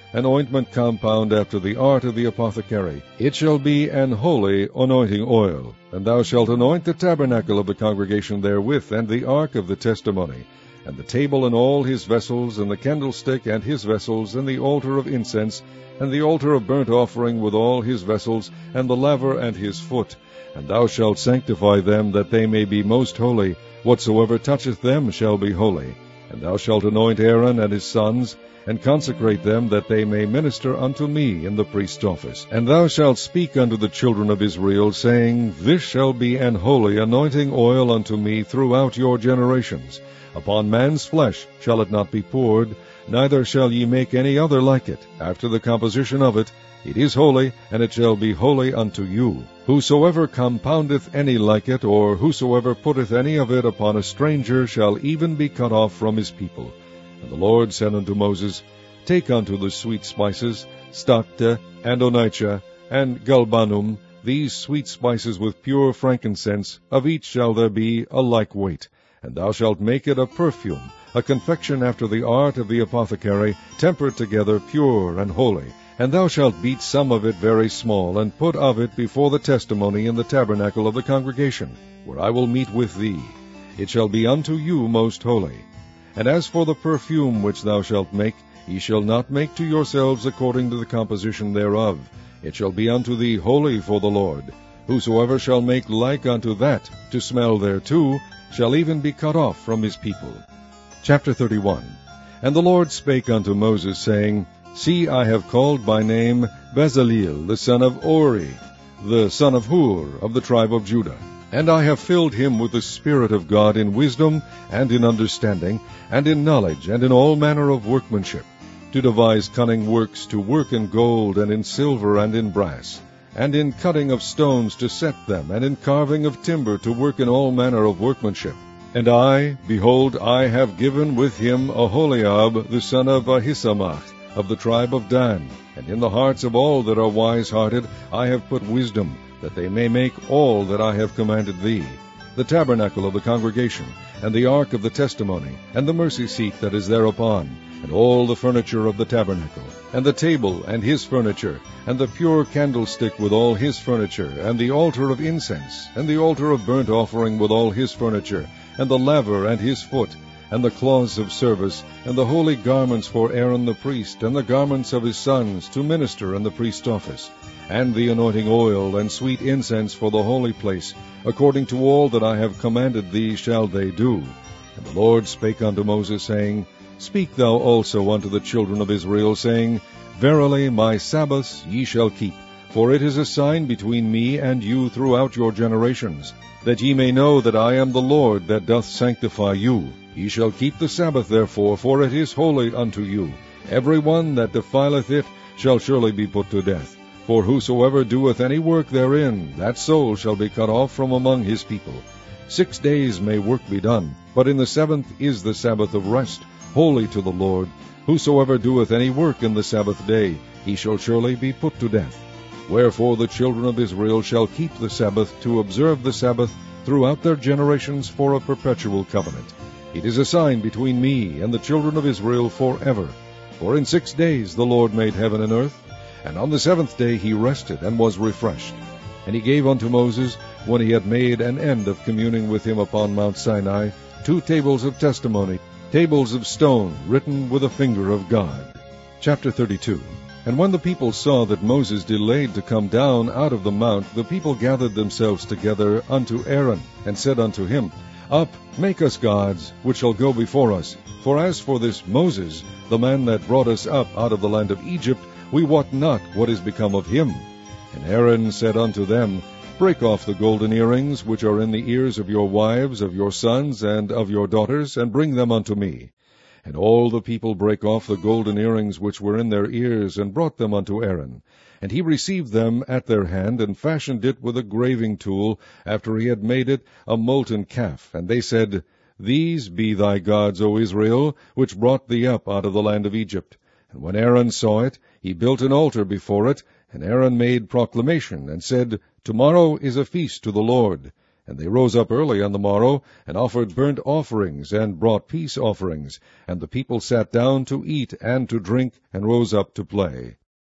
Speaker 1: an ointment compound after the art of the apothecary. It shall be an holy anointing oil. And thou shalt anoint the tabernacle of the congregation therewith, and the ark of the testimony, and the table and all his vessels, and the candlestick and his vessels, and the altar of incense, and the altar of burnt offering with all his vessels, and the laver and his foot. And thou shalt sanctify them, that they may be most holy. Whatsoever toucheth them shall be holy. And thou shalt anoint Aaron and his sons, and consecrate them, that they may minister unto me in the priest's office. And thou shalt speak unto the children of Israel, saying, This shall be an holy anointing oil unto me throughout your generations. Upon man's flesh shall it not be poured, neither shall ye make any other like it. After the composition of it, it is holy, and it shall be holy unto you. Whosoever compoundeth any like it, or whosoever putteth any of it upon a stranger, shall even be cut off from his people. And the Lord said unto Moses, Take unto the sweet spices, stacte, and onycha, and galbanum, these sweet spices with pure frankincense, of each shall there be a like weight. And thou shalt make it a perfume, a confection after the art of the apothecary, tempered together, pure and holy. And thou shalt beat some of it very small, and put of it before the testimony in the tabernacle of the congregation, where I will meet with thee. It shall be unto you most holy. And as for the perfume which thou shalt make, ye shall not make to yourselves according to the composition thereof. It shall be unto thee holy for the Lord. Whosoever shall make like unto that, to smell thereto, shall even be cut off from his people. Chapter 31. And the Lord spake unto Moses, saying, See, I have called by name Bezaleel, the son of Uri, the son of Hur, of the tribe of Judah. And I have filled him with the Spirit of God in wisdom, and in understanding, and in knowledge, and in all manner of workmanship, to devise cunning works, to work in gold, and in silver, and in brass, and in cutting of stones to set them, and in carving of timber, to work in all manner of workmanship. And I, behold, I have given with him Aholiab, the son of Ahisamach, of the tribe of Dan. And in the hearts of all that are wise-hearted I have put wisdom, that they may make all that I have commanded thee, the tabernacle of the congregation, and the ark of the testimony, and the mercy seat that is thereupon, and all the furniture of the tabernacle, and the table and his furniture, and the pure candlestick with all his furniture, and the altar of incense, and the altar of burnt offering with all his furniture, and the laver and his foot, and the cloths of service, and the holy garments for Aaron the priest, and the garments of his sons, to minister in the priest's office, and the anointing oil, and sweet incense for the holy place, according to all that I have commanded thee shall they do. And the Lord spake unto Moses, saying, Speak thou also unto the children of Israel, saying, Verily my Sabbaths ye shall keep, for it is a sign between me and you throughout your generations, that ye may know that I am the Lord that doth sanctify you. Ye shall keep the Sabbath therefore, for it is holy unto you. Every one that defileth it shall surely be put to death. For whosoever doeth any work therein, that soul shall be cut off from among his people. 6 days may work be done, but in the 7th is the Sabbath of rest, holy to the Lord. Whosoever doeth any work in the Sabbath day, he shall surely be put to death. Wherefore the children of Israel shall keep the Sabbath, to observe the Sabbath throughout their generations for a perpetual covenant. It is a sign between me and the children of Israel forever. For in 6 days the Lord made heaven and earth, and on the 7th day he rested and was refreshed. And he gave unto Moses, when he had made an end of communing with him upon Mount Sinai, 2 tables of testimony, tables of stone, written with a finger of God. Chapter 32. And when the people saw that Moses delayed to come down out of the mount, the people gathered themselves together unto Aaron, and said unto him, Up, make us gods, which shall go before us. For as for this Moses, the man that brought us up out of the land of Egypt, we wot not what is become of him. And Aaron said unto them, Break off the golden earrings which are in the ears of your wives, of your sons, and of your daughters, and bring them unto me. And all the people brake off the golden earrings which were in their ears, and brought them unto Aaron. And he received them at their hand, and fashioned it with a graving tool, after he had made it a molten calf. And they said, These be thy gods, O Israel, which brought thee up out of the land of Egypt. And when Aaron saw it, he built an altar before it, and Aaron made proclamation, and said, Tomorrow is a feast to the Lord. And they rose up early on the morrow, and offered burnt offerings, and brought peace offerings. And the people sat down to eat and to drink, and rose up to play.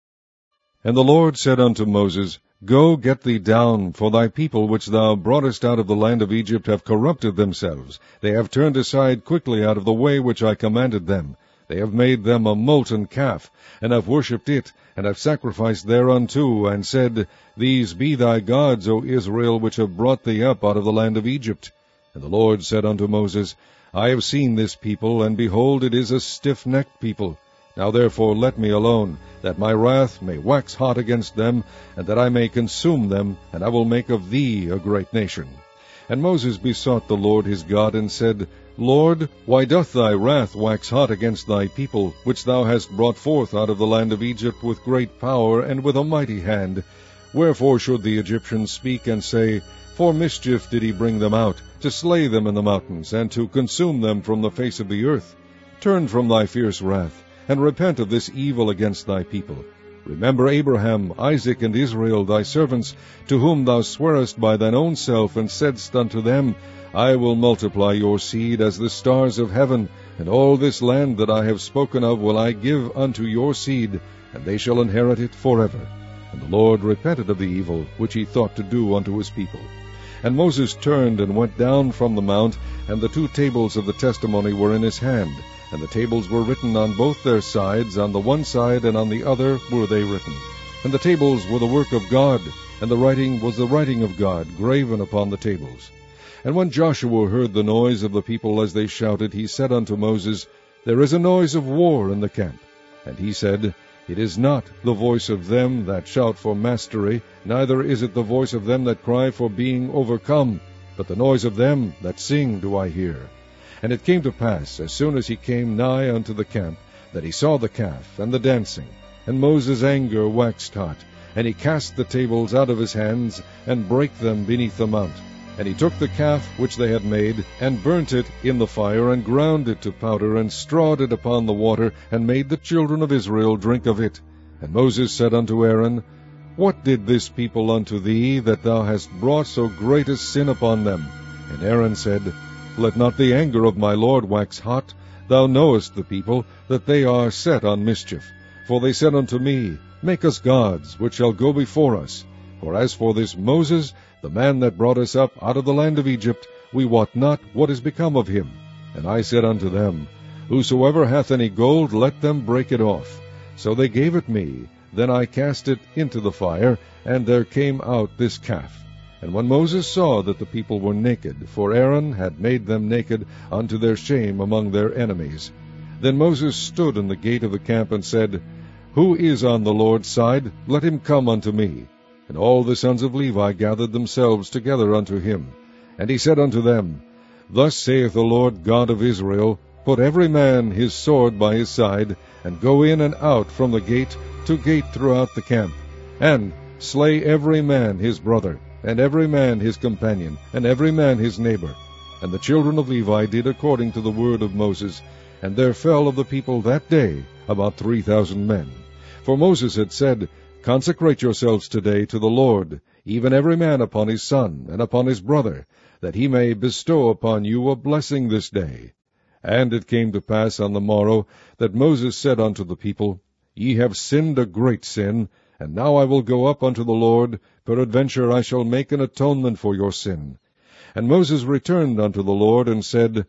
Speaker 1: And the Lord said unto Moses, Go, get thee down, for thy people which thou broughtest out of the land of Egypt have corrupted themselves. They have turned aside quickly out of the way which I commanded them. They have made them a molten calf, and have worshipped it, and have sacrificed thereunto, and said, These be thy gods, O Israel, which have brought thee up out of the land of Egypt. And the Lord said unto Moses, I have seen this people, and behold, it is a stiff-necked people. Now therefore let me alone, that my wrath may wax hot against them, and that I may consume them, and I will make of thee a great nation. And Moses besought the Lord his God, and said, Lord, why doth thy wrath wax hot against thy people, which thou hast brought forth out of the land of Egypt with great power and with a mighty hand? Wherefore should the Egyptians speak and say, For mischief did he bring them out, to slay them in the mountains, and to consume them from the face of the earth? Turn from thy fierce wrath, and repent of this evil against thy people. Remember Abraham, Isaac, and Israel, thy servants, to whom thou swarest by thine own self, and saidst unto them, I will multiply your seed as the stars of heaven, and all this land that I have spoken of will I give unto your seed, and they shall inherit it forever. And the Lord repented of the evil which he thought to do unto his people. And Moses turned and went down from the mount, and the 2 tables of the testimony were in his hand, and the tables were written on both their sides, on the one side and on the other were they written. And the tables were the work of God, and the writing was the writing of God, graven upon the tables. And when Joshua heard the noise of the people as they shouted, he said unto Moses, There is a noise of war in the camp. And he said, It is not the voice of them that shout for mastery, neither is it the voice of them that cry for being overcome, but the noise of them that sing do I hear. And it came to pass, as soon as he came nigh unto the camp, that he saw the calf and the dancing. And Moses' anger waxed hot, and he cast the tables out of his hands, and brake them beneath the mount. And he took the calf which they had made, and burnt it in the fire, and ground it to powder, and strawed it upon the water, and made the children of Israel drink of it. And Moses said unto Aaron, What did this people unto thee, that thou hast brought so great a sin upon them? And Aaron said, Let not the anger of my Lord wax hot. Thou knowest the people, that they are set on mischief. For they said unto me, Make us gods, which shall go before us. For as for this Moses, the man that brought us up out of the land of Egypt, we wot not what is become of him. And I said unto them, Whosoever hath any gold, let them break it off. So they gave it me. Then I cast it into the fire, and there came out this calf. And when Moses saw that the people were naked, for Aaron had made them naked unto their shame among their enemies, then Moses stood in the gate of the camp, and said, Who is on the Lord's side? Let him come unto me. And all the sons of Levi gathered themselves together unto him. And he said unto them, Thus saith the Lord God of Israel, Put every man his sword by his side, and go in and out from the gate to gate throughout the camp, and slay every man his brother, and every man his companion, and every man his neighbor. And the children of Levi did according to the word of Moses, and there fell of the people that day about 3,000 men. For Moses had said, Consecrate yourselves today to the Lord, even every man upon his son, and upon his brother, that he may bestow upon you a blessing this day. And it came to pass on the morrow, that Moses said unto the people, Ye have sinned a great sin, and now I will go up unto the Lord, peradventure I shall make an atonement for your sin. And Moses returned unto the Lord, and said,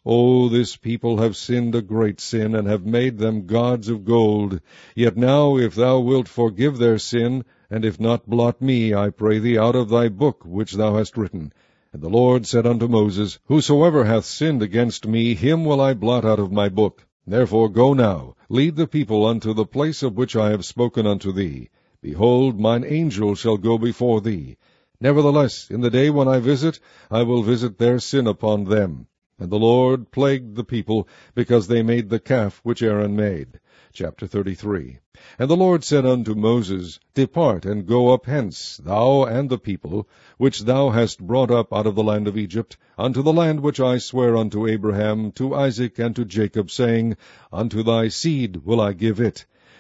Speaker 1: O this people have sinned a great sin, and have made them gods of gold. Yet now, if thou wilt forgive their sin, and if not, blot me, I pray thee, out of thy book which thou hast written. And the Lord said unto Moses, Whosoever hath sinned against me, him will I blot out of my book. Therefore go now, lead the people unto the place of which I have spoken unto thee. Behold, mine angel shall go before thee. Nevertheless, in the day when I visit, I will visit their sin upon them. And the Lord plagued the people, because they made the calf which Aaron made. Chapter 33. And the Lord said unto Moses, Depart, and go up hence, thou and the people, which thou hast brought up out of the land of Egypt, unto the land which I sware unto Abraham, to Isaac, and to Jacob, saying, Unto thy seed will I give it.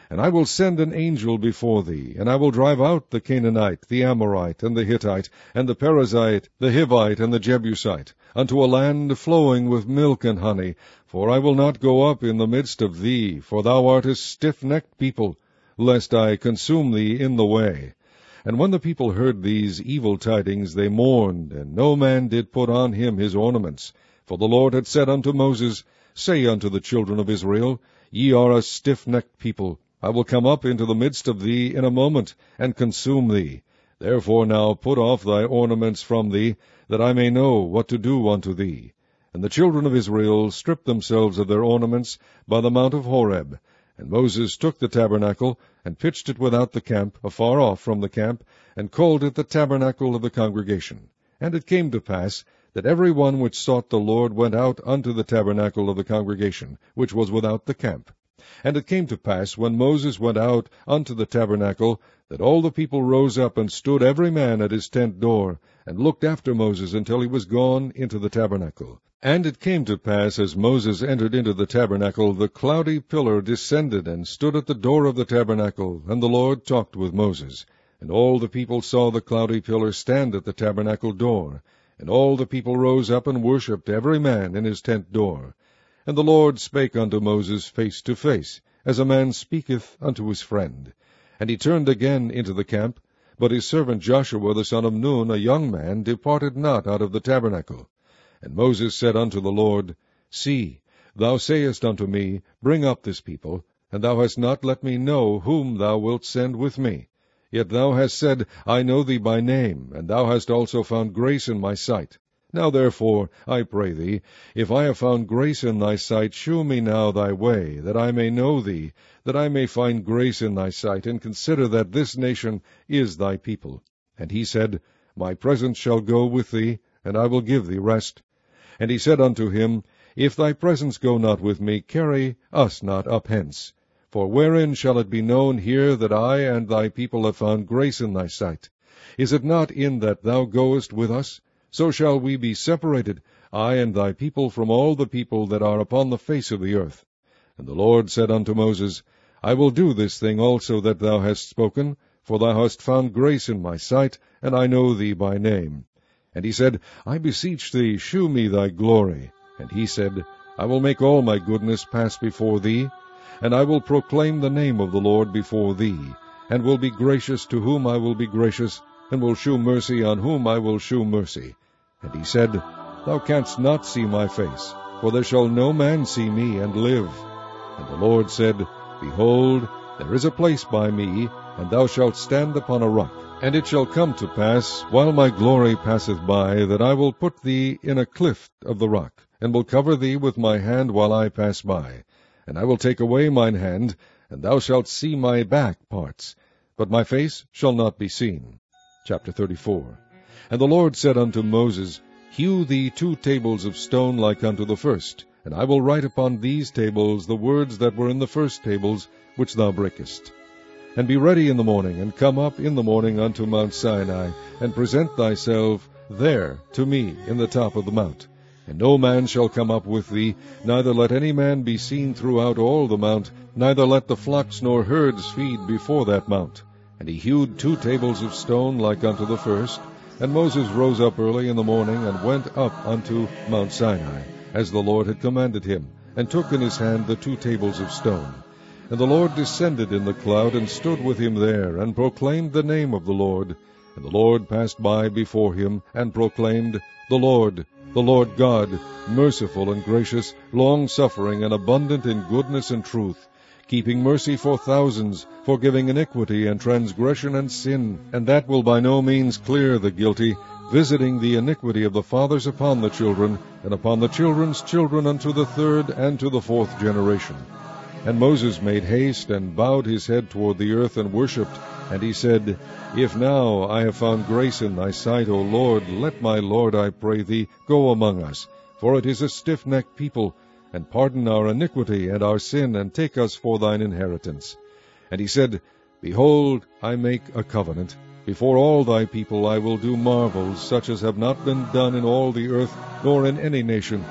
Speaker 1: And I will send an angel before thee, and I will drive out the Canaanite, the Amorite, and the Hittite, and the Perizzite, the Hivite, and the Jebusite, unto a land flowing with milk and honey. For I will not go up in the midst of thee, for thou art a stiff-necked people, lest I consume thee in the way. And when the people heard these evil tidings, they mourned, and no man did put on him his ornaments. For the Lord had said unto Moses, Say unto the children of Israel, Ye are a stiff-necked people. I will come up into the midst of thee in a moment, and consume thee. Therefore now put off thy ornaments from thee, that I may know what to do unto thee. And the children of Israel stripped themselves of their ornaments by the mount of Horeb. And Moses took the tabernacle, and pitched it without the camp, afar off from the camp, and called it the tabernacle of the congregation. And it came to pass, that every one which sought the Lord went out unto the tabernacle of the congregation, which was without the camp. And it came to pass, when Moses went out unto the tabernacle, that all the people rose up and stood every man at his tent door, and looked after Moses until he was gone into the tabernacle. And it came to pass, as Moses entered into the tabernacle, the cloudy pillar descended and stood at the door of the tabernacle, and the Lord talked with Moses. And all the people saw the cloudy pillar stand at the tabernacle door. And all the people rose up and worshipped every man in his tent door. And the Lord spake unto Moses face to face, as a man speaketh unto his friend. And he turned again into the camp, but his servant Joshua the son of Nun, a young man, departed not out of the tabernacle. And Moses said unto the Lord, See, thou sayest unto me, Bring up this people, and thou hast not let me know whom thou wilt send with me. Yet thou hast said, I know thee by name, and thou hast also found grace in my sight. Now therefore, I pray thee, if I have found grace in thy sight, shew me now thy way, that I may know thee, that I may find grace in thy sight, and consider that this nation is thy people. And he said, My presence shall go with thee, and I will give thee rest. And he said unto him, If thy presence go not with me, carry us not up hence. For wherein shall it be known here that I and thy people have found grace in thy sight? Is it not in that thou goest with us? So shall we be separated, I and thy people, from all the people that are upon the face of the earth. And the Lord said unto Moses, I will do this thing also that thou hast spoken, for thou hast found grace in my sight, and I know thee by name. And he said, I beseech thee, shew me thy glory. And he said, I will make all my goodness pass before thee, and I will proclaim the name of the Lord before thee, and will be gracious to whom I will be gracious, and will shew mercy on whom I will shew mercy. And he said, Thou canst not see my face, for there shall no man see me and live. And the Lord said, Behold, there is a place by me, and thou shalt stand upon a rock. And it shall come to pass, while my glory passeth by, that I will put thee in a clift of the rock, and will cover thee with my hand while I pass by. And I will take away mine hand, and thou shalt see my back parts, but my face shall not be seen. Chapter 34. And the Lord said unto Moses, Hew thee 2 tables of stone like unto the first, and I will write upon these tables the words that were in the first tables, which thou breakest. And be ready in the morning, and come up in the morning unto Mount Sinai, and present thyself there to me in the top of the mount. And no man shall come up with thee, neither let any man be seen throughout all the mount, neither let the flocks nor herds feed before that mount. And he hewed 2 tables of stone like unto the first. And Moses rose up early in the morning, and went up unto Mount Sinai, as the Lord had commanded him, and took in his hand the 2 tables of stone. And the Lord descended in the cloud, and stood with him there, and proclaimed the name of the Lord. And the Lord passed by before him, and proclaimed, The Lord God, merciful and gracious, long-suffering, and abundant in goodness and truth, keeping mercy for thousands, forgiving iniquity and transgression and sin, and that will by no means clear the guilty, visiting the iniquity of the fathers upon the children, and upon the children's children unto the 3rd and to the 4th generation. And Moses made haste, and bowed his head toward the earth, and worshipped. And he said, If now I have found grace in thy sight, O Lord, let my Lord, I pray thee, go among us. For it is a stiff-necked people, and pardon our iniquity and our sin, and take us for thine inheritance. And he said, Behold, I make a covenant. Before all thy people I will do marvels, such as have not been done in all the earth, nor in any nation.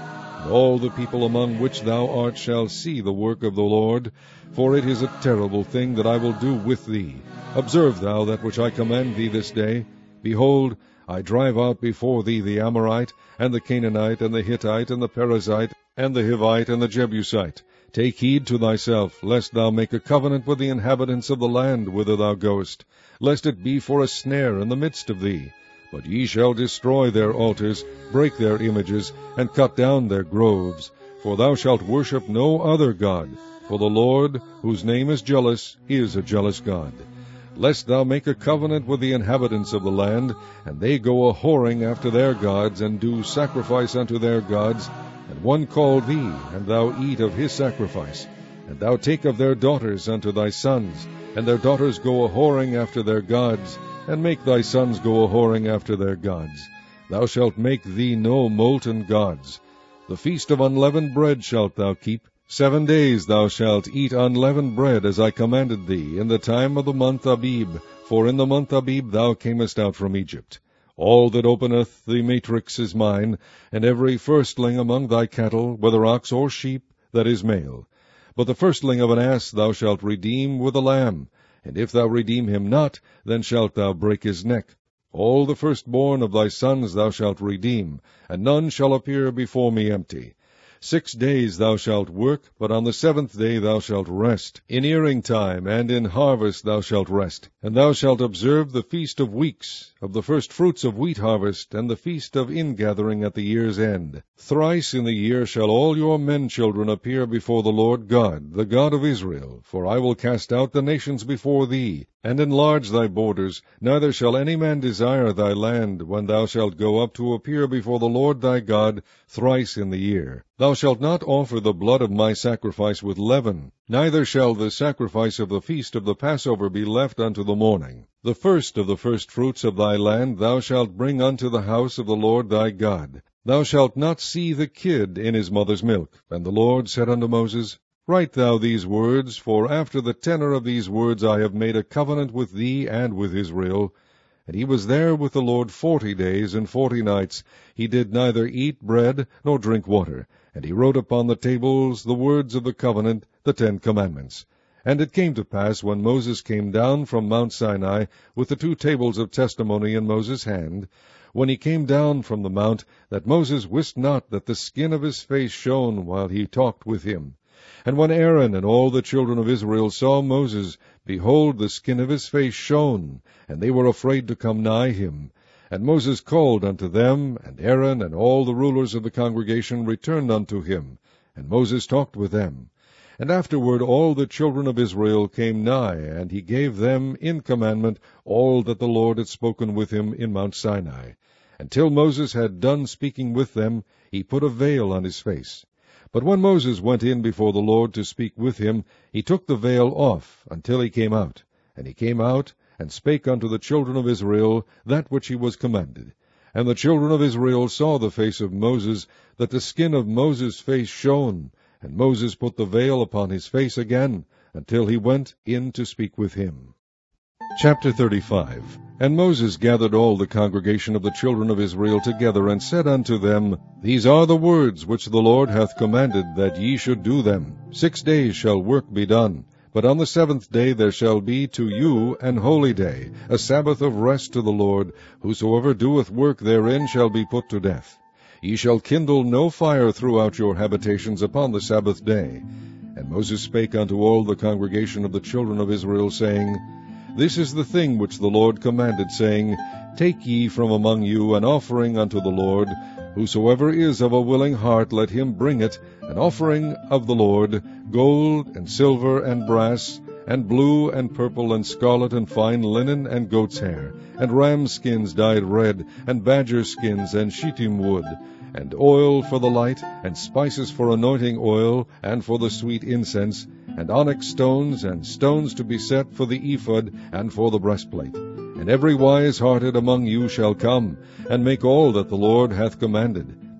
Speaker 1: and all the people among which thou art shall see the work of the Lord, for it is a terrible thing that I will do with thee. Observe thou that which I command thee this day. Behold, I drive out before thee the Amorite, and the Canaanite, and the Hittite, and the Perizzite, and the Hivite, and the Jebusite. Take heed to thyself, lest thou make a covenant with the inhabitants of the land whither thou goest, lest it be for a snare in the midst of thee. But ye shall destroy their altars, break their images, and cut down their groves. For thou shalt worship no other God, for the Lord, whose name is jealous, is a jealous God. Lest thou make a covenant with the inhabitants of the land, and they go a-whoring after their gods, and do sacrifice unto their gods, and one call thee, and thou eat of his sacrifice, and thou take of their daughters unto thy sons, and their daughters go a-whoring after their gods, and make thy sons go a-whoring after their gods. Thou shalt make thee no molten gods. The feast of unleavened bread shalt thou keep. 7 days thou shalt eat unleavened bread, as I commanded thee, in the time of the month Abib, for in the month Abib thou camest out from Egypt. All that openeth the matrix is mine, and every firstling among thy cattle, whether ox or sheep, that is male. But the firstling of an ass thou shalt redeem with a lamb, and if thou redeem him not, then shalt thou break his neck. All the firstborn of thy sons thou shalt redeem, and none shall appear before me empty. 6 days thou shalt work, but on the 7th day thou shalt rest. In earing time and in harvest thou shalt rest. And thou shalt observe the feast of weeks, of the first fruits of wheat harvest, and the feast of ingathering at the year's end. Thrice in the year shall all your men children appear before the Lord God, the God of Israel. For I will cast out the nations before thee, and enlarge thy borders, neither shall any man desire thy land, when thou shalt go up to appear before the Lord thy God thrice in the year. Thou shalt not offer the blood of my sacrifice with leaven, neither shall the sacrifice of the feast of the Passover be left unto the morning. The first of the firstfruits of thy land thou shalt bring unto the house of the Lord thy God. Thou shalt not see the kid in his mother's milk. And the Lord said unto Moses, Write thou these words, for after the tenor of these words I have made a covenant with thee and with Israel. And he was there with the Lord 40 days and 40 nights. He did neither eat bread nor drink water. And he wrote upon the tables the words of the covenant, the 10 commandments. And it came to pass, when Moses came down from Mount Sinai, with the 2 tables of testimony in Moses' hand, when he came down from the mount, that Moses wist not that the skin of his face shone while he talked with him. And when Aaron and all the children of Israel saw Moses, behold, the skin of his face shone, and they were afraid to come nigh him. And Moses called unto them, and Aaron and all the rulers of the congregation returned unto him. And Moses talked with them. And afterward all the children of Israel came nigh, and he gave them in commandment all that the Lord had spoken with him in Mount Sinai. Until Moses had done speaking with them, he put a veil on his face. But when Moses went in before the Lord to speak with him, he took the veil off until he came out. And he came out, and spake unto the children of Israel that which he was commanded. And the children of Israel saw the face of Moses, that the skin of Moses' face shone. And Moses put the veil upon his face again, until he went in to speak with him. Chapter 35. And Moses gathered all the congregation of the children of Israel together, and said unto them, These are the words which the Lord hath commanded, that ye should do them. 6 days shall work be done. But on the 7th day there shall be to you an holy day, a Sabbath of rest to the Lord. Whosoever doeth work therein shall be put to death. Ye shall kindle no fire throughout your habitations upon the Sabbath day. And Moses spake unto all the congregation of the children of Israel, saying, This is the thing which the Lord commanded, saying, Take ye from among you an offering unto the Lord. Whosoever is of a willing heart, let him bring it, an offering of the Lord, gold and silver and brass, and blue and purple and scarlet and fine linen and goat's hair, and ram skins dyed red, and badger skins and shittim wood, and oil for the light, and spices for anointing oil, and for the sweet incense, and onyx stones, and stones to be set for the ephod, and for the breastplate. And every wise-hearted among you shall come, and make all that the Lord hath commanded.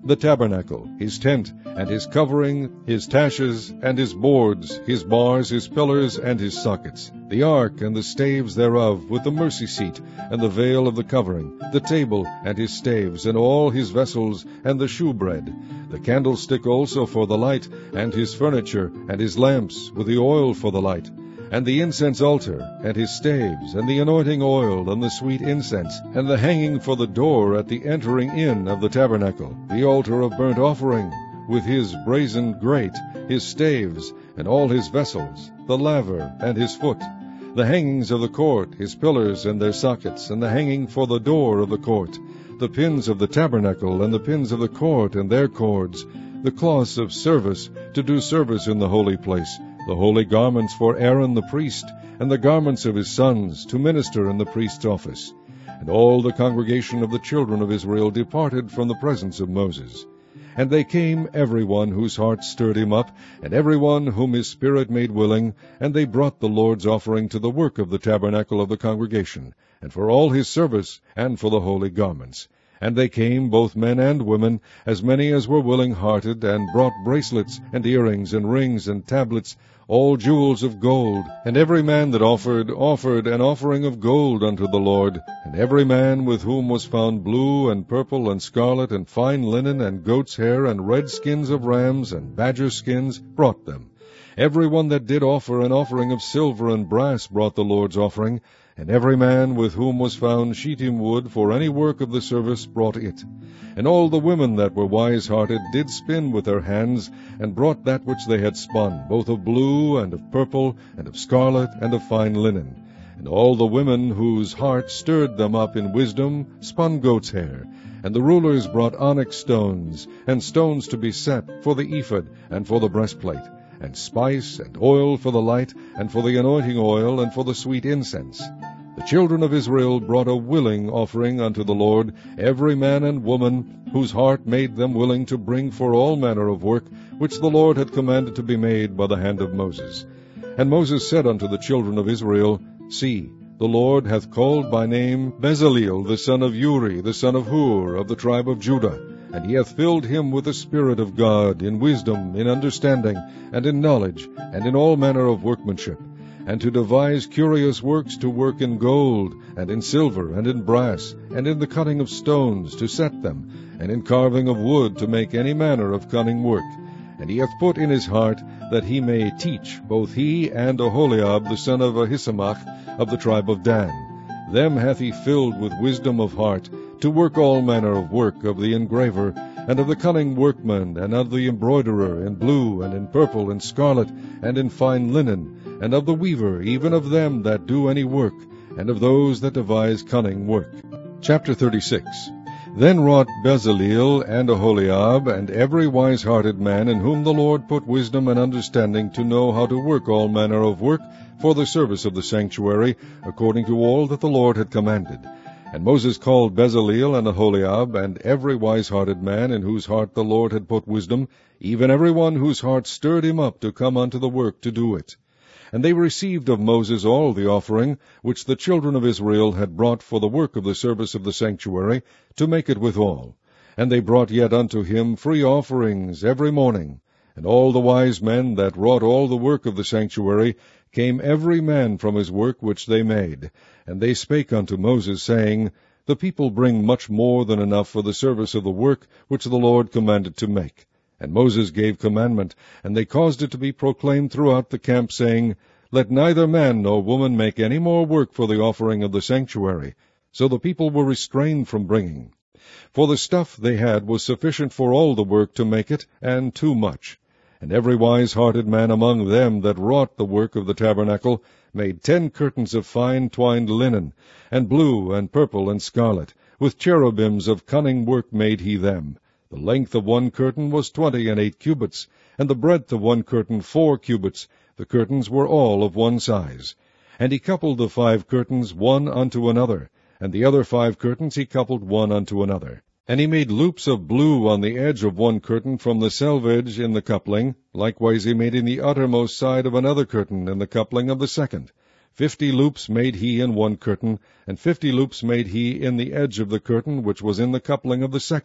Speaker 1: the tabernacle, his tent, and his covering, his taches, and his boards, his bars, his pillars, and his sockets, the ark and the staves thereof, with the mercy seat, and the veil of the covering, the table, and his staves, and all his vessels, and the shewbread, the candlestick also for the light, and his furniture, and his lamps, with the oil for the light, and the incense altar, and his staves, and the anointing oil, and the sweet incense, and the hanging for the door at the entering in of the tabernacle, the altar of burnt offering, with his brazen grate, his staves, and all his vessels, the laver, and his foot, the hangings of the court, his pillars and their sockets, and the hanging for the door of the court, the pins of the tabernacle, and the pins of the court and their cords, the cloths of service, to do service in the holy place, the holy garments for Aaron the priest, and the garments of his sons, to minister in the priest's office. And all the congregation of the children of Israel departed from the presence of Moses. And they came, every one whose heart stirred him up, and every one whom his spirit made willing, and they brought the Lord's offering to the work of the tabernacle of the congregation, and for all his service, and for the holy garments. And they came, both men and women, as many as were willing-hearted, and brought bracelets, and earrings, and rings, and tablets, all jewels of gold. And every man that offered an offering of gold unto the Lord. And every man with whom was found blue, and purple, and scarlet, and fine linen, and goat's hair, and red skins of rams, and badger skins, brought them. Every one that did offer an offering of silver and brass brought the Lord's offering. And every man with whom was found shittim wood for any work of the service brought it. And all the women that were wise-hearted did spin with their hands, and brought that which they had spun, both of blue, and of purple, and of scarlet, and of fine linen. And all the women whose heart stirred them up in wisdom spun goat's hair. And the rulers brought onyx stones, and stones to be set for the ephod, and for the breastplate, and spice, and oil for the light, and for the anointing oil, and for the sweet incense. The children of Israel brought a willing offering unto the Lord, every man and woman, whose heart made them willing to bring for all manner of work, which the Lord had commanded to be made by the hand of Moses. And Moses said unto the children of Israel, See, the Lord hath called by name Bezaleel the son of Uri, the son of Hur, of the tribe of Judah, and he hath filled him with the Spirit of God, in wisdom, in understanding, and in knowledge, and in all manner of workmanship, and to devise curious works, to work in gold, and in silver, and in brass, and in the cutting of stones, to set them, and in carving of wood, to make any manner of cunning work. And he hath put in his heart that he may teach, both he and Oholiab the son of Ahisamach, of the tribe of Dan. Them hath he filled with wisdom of heart, to work all manner of work of the engraver, and of the cunning workman, and of the embroiderer, in blue, and in purple, and scarlet, and in fine linen, and of the weaver, even of them that do any work, and of those that devise cunning work. Chapter 36. Then wrought Bezaleel and Oholiab, and every wise-hearted man, in whom the Lord put wisdom and understanding, to know how to work all manner of work for the service of the sanctuary, according to all that the Lord had commanded. And Moses called Bezaleel and Oholiab, and every wise-hearted man, in whose heart the Lord had put wisdom, even every one whose heart stirred him up to come unto the work to do it. And they received of Moses all the offering which the children of Israel had brought for the work of the service of the sanctuary, to make it withal. And they brought yet unto him free offerings every morning. And all the wise men that wrought all the work of the sanctuary came every man from his work which they made. And they spake unto Moses, saying, The people bring much more than enough for the service of the work which the Lord commanded to make. And Moses gave commandment, and they caused it to be proclaimed throughout the camp, saying, Let neither man nor woman make any more work for the offering of the sanctuary. So the people were restrained from bringing. For the stuff they had was sufficient for all the work to make it, and too much. And every wise-hearted man among them that wrought the work of the tabernacle made 10 curtains of fine twined linen, and blue, and purple, and scarlet. With cherubims of cunning work made he them. The length of one curtain was 28 cubits, and the breadth of one curtain 4 cubits. The curtains were all of one size. And he coupled the 5 curtains one unto another, and the other 5 curtains he coupled one unto another. And he made loops of blue on the edge of one curtain from the selvage in the coupling. Likewise he made in the uttermost side of another curtain in the coupling of the second. 50 loops made he in one curtain, and 50 loops made he in the edge of the curtain which was in the coupling of the second.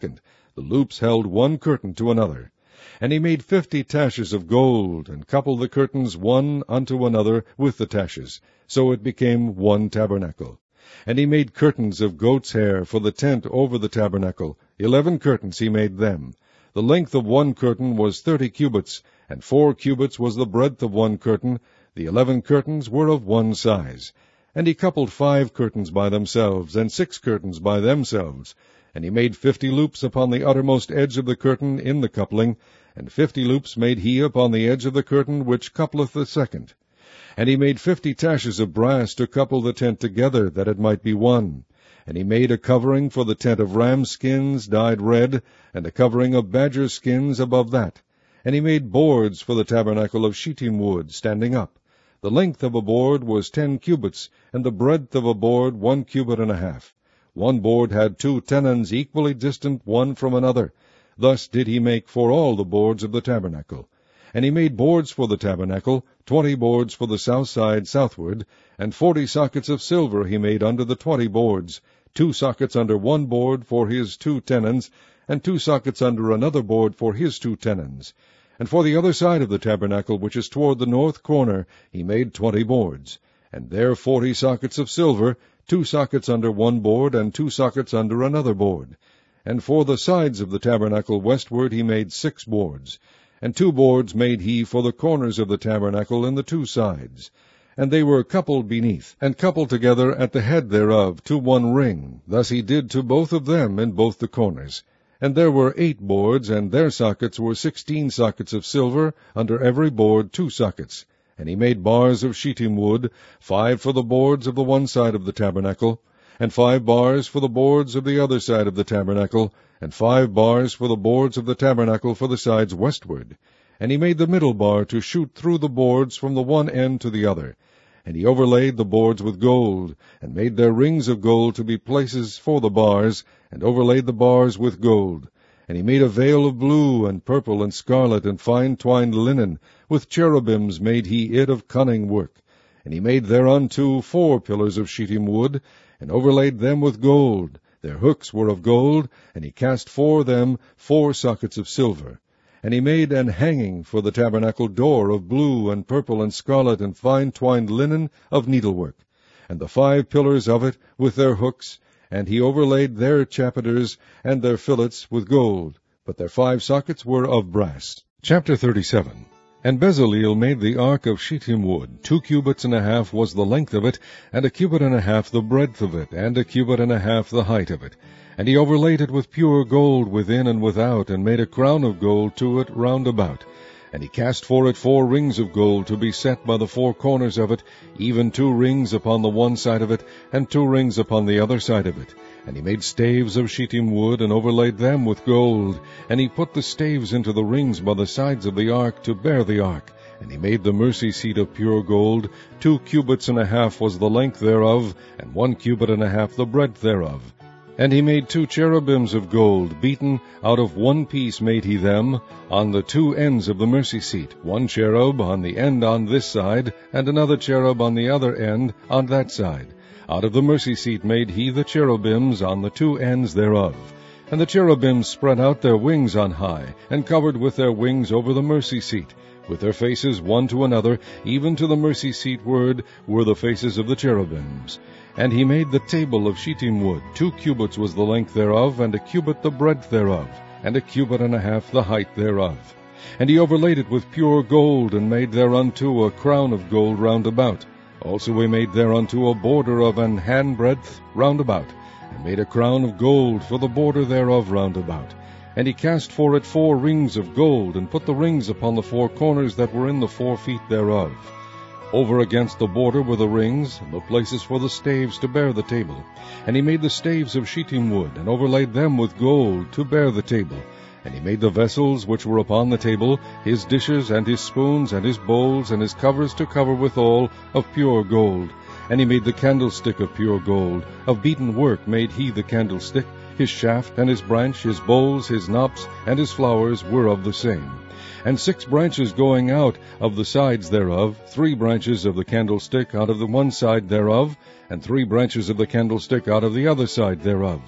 Speaker 1: The loops held one curtain to another. And he made 50 taches of gold, and coupled the curtains one unto another with the taches. So it became one tabernacle. And he made curtains of goat's hair for the tent over the tabernacle. 11 curtains he made them. The length of one curtain was 30 cubits, and 4 cubits was the breadth of one curtain. The 11 curtains were of one size. And he coupled 5 curtains by themselves, and 6 curtains by themselves. And he made 50 loops upon the uttermost edge of the curtain in the coupling, and 50 loops made he upon the edge of the curtain which coupleth the second. And he made 50 taches of brass to couple the tent together, that it might be one. And he made a covering for the tent of ram skins dyed red, and a covering of badger skins above that. And he made boards for the tabernacle of shittim wood, standing up. The length of a board was 10 cubits, and the breadth of a board 1 cubit and a half. One board had 2 tenons equally distant one from another. Thus did he make for all the boards of the tabernacle. And he made boards for the tabernacle, 20 boards for the south side southward, and 40 sockets of silver he made under the 20 boards, 2 sockets under one board for his 2 tenons, and 2 sockets under another board for his 2 tenons. And for the other side of the tabernacle, which is toward the north corner, he made 20 boards, and there 40 sockets of silver, 2 sockets under one board, and 2 sockets under another board. And for the sides of the tabernacle westward he made 6 boards, and 2 boards made he for the corners of the tabernacle in the 2 sides. And they were coupled beneath, and coupled together at the head thereof to one ring. Thus he did to both of them in both the corners. And there were 8 boards, and their sockets were 16 sockets of silver, under every board 2 sockets. And he made bars of shittim wood, 5 for the boards of the one side of the tabernacle, and 5 bars for the boards of the other side of the tabernacle, and 5 bars for the boards of the tabernacle for the sides westward. And he made the middle bar to shoot through the boards from the one end to the other. And he overlaid the boards with gold, and made their rings of gold to be places for the bars, and overlaid the bars with gold. And he made a veil of blue, and purple, and scarlet, and fine twined linen. With cherubims made he it of cunning work. And he made thereunto 4 pillars of shittim wood, and overlaid them with gold. Their hooks were of gold, and he cast for them 4 sockets of silver. And he made an hanging for the tabernacle door of blue, and purple, and scarlet, and fine twined linen of needlework. And the 5 pillars of it with their hooks, and he overlaid their chapiters and their fillets with gold, but their 5 sockets were of brass. Chapter 37. And Bezaleel made the ark of shittim wood. 2 cubits and a half was the length of it, and 1 cubit and a half the breadth of it, and 1 cubit and a half the height of it. And he overlaid it with pure gold within and without, and made a crown of gold to it round about. And he cast for it 4 rings of gold to be set by the 4 corners of it, even 2 rings upon the one side of it, and 2 rings upon the other side of it. And he made staves of shittim wood, and overlaid them with gold. And he put the staves into the rings by the sides of the ark to bear the ark. And he made the mercy seat of pure gold. 2 cubits and a half was the length thereof, and 1 cubit and a half the breadth thereof. And he made 2 cherubims of gold, beaten out of one piece made he them, on the 2 ends of the mercy seat, 1 cherub on the end on this side, and another cherub on the other end on that side. Out of the mercy seat made he the cherubims on the 2 ends thereof. And the cherubims spread out their wings on high, and covered with their wings over the mercy seat. With their faces one to another, even to the mercy seat ward, were the faces of the cherubims. And he made the table of shittim wood. 2 cubits was the length thereof, and 1 cubit the breadth thereof, and 1 cubit and a half the height thereof. And he overlaid it with pure gold, and made thereunto a crown of gold round about. Also he made thereunto a border of an handbreadth round about, and made a crown of gold for the border thereof round about. And he cast for it 4 rings of gold, and put the rings upon the 4 corners that were in the 4 feet thereof. Over against the border were the rings, and the places for the staves to bear the table. And he made the staves of shittim wood, and overlaid them with gold to bear the table. And he made the vessels which were upon the table, his dishes, and his spoons, and his bowls, and his covers to cover withal, of pure gold. And he made the candlestick of pure gold. Of beaten work made he the candlestick. His shaft, and his branch, his bowls, his knops, and his flowers were of the same. And 6 branches going out of the sides thereof, 3 branches of the candlestick out of the one side thereof, and 3 branches of the candlestick out of the other side thereof.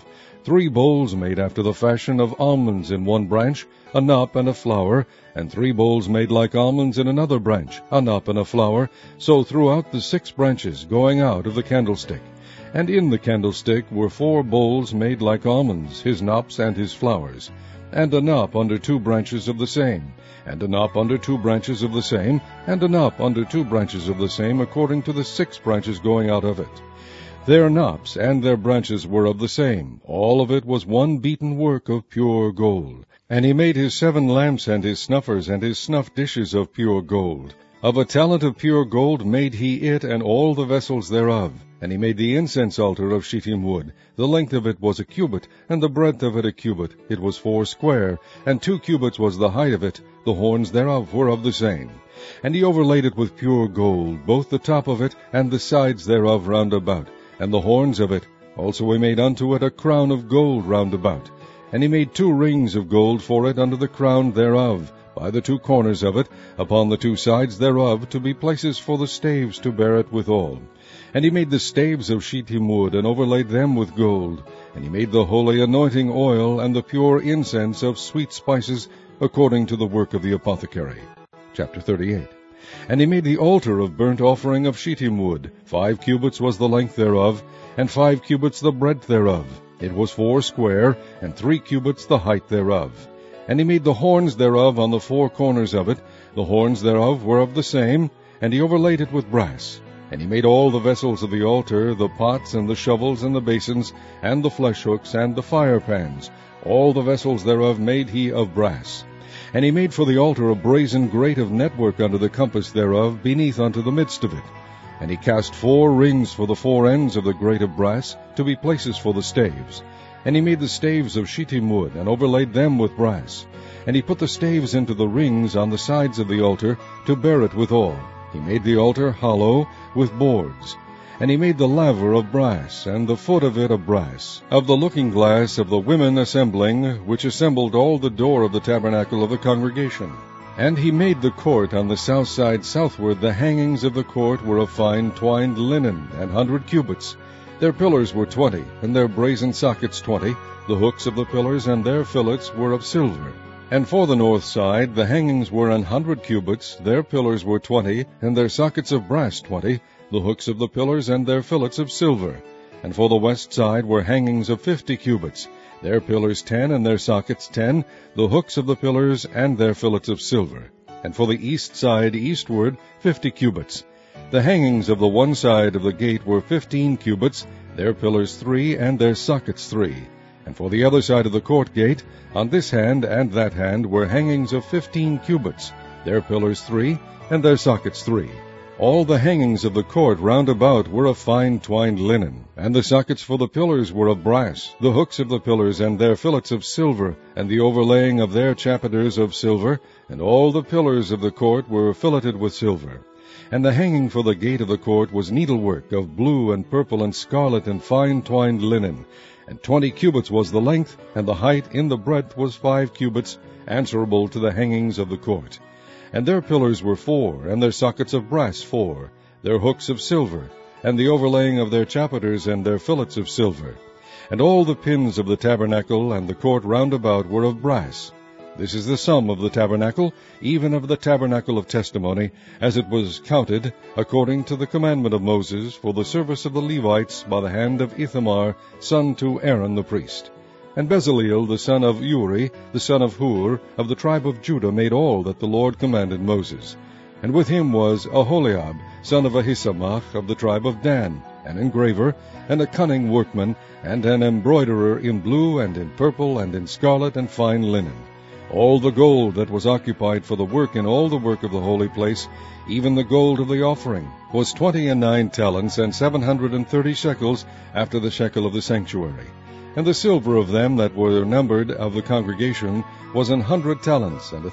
Speaker 1: 3 bowls made after the fashion of almonds in one branch, a knop and a flower, and 3 bowls made like almonds in another branch, a knop and a flower, so throughout the 6 branches going out of the candlestick. And in the candlestick were 4 bowls made like almonds, his knops and his flowers, and a knop under 2 branches of the same, and a knop under 2 branches of the same, and a knop under 2 branches of the same, according to the 6 branches going out of it. Their knops and their branches were of the same. All of it was one beaten work of pure gold. And he made his 7 lamps and his snuffers and his snuff dishes of pure gold. Of a talent of pure gold made he it and all the vessels thereof. And he made the incense altar of shittim wood. The length of it was a cubit, and the breadth of it a cubit. It was 4 square, and 2 cubits was the height of it. The horns thereof were of the same. And he overlaid it with pure gold, both the top of it and the sides thereof round about, and the horns of it. Also he made unto it a crown of gold round about. And he made 2 rings of gold for it under the crown thereof, by the 2 corners of it, upon the 2 sides thereof, to be places for the staves to bear it withal. And he made the staves of shittim wood, and overlaid them with gold. And he made the holy anointing oil, and the pure incense of sweet spices, according to the work of the apothecary. Chapter 38. And he made the altar of burnt offering of shittim wood. 5 cubits was the length thereof, and 5 cubits the breadth thereof. It was 4 square, and 3 cubits the height thereof. And he made the horns thereof on the 4 corners of it. The horns thereof were of the same, and he overlaid it with brass. And he made all the vessels of the altar, the pots and the shovels and the basins, and the flesh hooks and the fire pans. All the vessels thereof made he of brass. And he made for the altar a brazen grate of network under the compass thereof, beneath unto the midst of it. And he cast 4 rings for the 4 ends of the grate of brass, to be places for the staves. And he made the staves of shittim wood, and overlaid them with brass. And he put the staves into the rings on the sides of the altar, to bear it withal. He made the altar hollow, with boards. And he made the laver of brass, and the foot of it of brass, of the looking glass of the women assembling, which assembled all the door of the tabernacle of the congregation. And he made the court on the south side southward. The hangings of the court were of fine twined linen, 100 cubits. Their pillars were 20, and their brazen sockets 20. The hooks of the pillars and their fillets were of silver. And for the north side the hangings were 100 cubits. Their pillars were 20, and their sockets of brass 20. The hooks of the pillars and their fillets of silver. And for the west side were hangings of 50 cubits. Their pillars 10, and their sockets 10. The hooks of the pillars and their fillets of silver. And for the east side eastward 50 cubits. The hangings of the one side of the gate were 15 cubits, their pillars 3, and their sockets 3. And for the other side of the court gate, on this hand and that hand, were hangings of 15 cubits, their pillars 3, and their sockets 3. All the hangings of the court round about were of fine twined linen, and the sockets for the pillars were of brass, the hooks of the pillars and their fillets of silver, and the overlaying of their chapiters of silver, and all the pillars of the court were filleted with silver. And the hanging for the gate of the court was needlework of blue and purple and scarlet and fine twined linen. And 20 cubits was the length, and the height in the breadth was 5 cubits, answerable to the hangings of the court. And their pillars were 4, and their sockets of brass 4, their hooks of silver, and the overlaying of their chapiters and their fillets of silver. And all the pins of the tabernacle and the court round about were of brass. This is the sum of the tabernacle, even of the tabernacle of testimony, as it was counted, according to the commandment of Moses, for the service of the Levites, by the hand of Ithamar, son to Aaron the priest. And Bezaleel, the son of Uri, the son of Hur, of the tribe of Judah, made all that the Lord commanded Moses. And with him was Aholiab, son of Ahisamach, of the tribe of Dan, an engraver, and a cunning workman, and an embroiderer in blue, and in purple, and in scarlet, and fine linen. All the gold that was occupied for the work in all the work of the holy place, even the gold of the offering, was 29 talents, and 730 shekels, after the shekel of the sanctuary. And the silver of them that were numbered of the congregation was 100 talents, and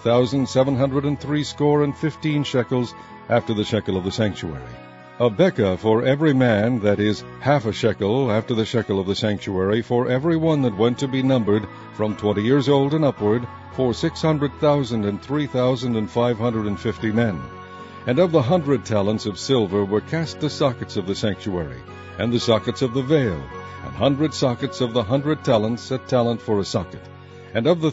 Speaker 1: 1,760 shekels, after the shekel of the sanctuary. A bekah for every man, that is, half a shekel, after the shekel of the sanctuary, for every one that went to be numbered, from 20 years old and upward, for 600,000 and 3,550 men. And of the 100 talents of silver were cast the sockets of the sanctuary, and the sockets of the veil, 100 sockets of the 100 talents, a talent for a socket. And of the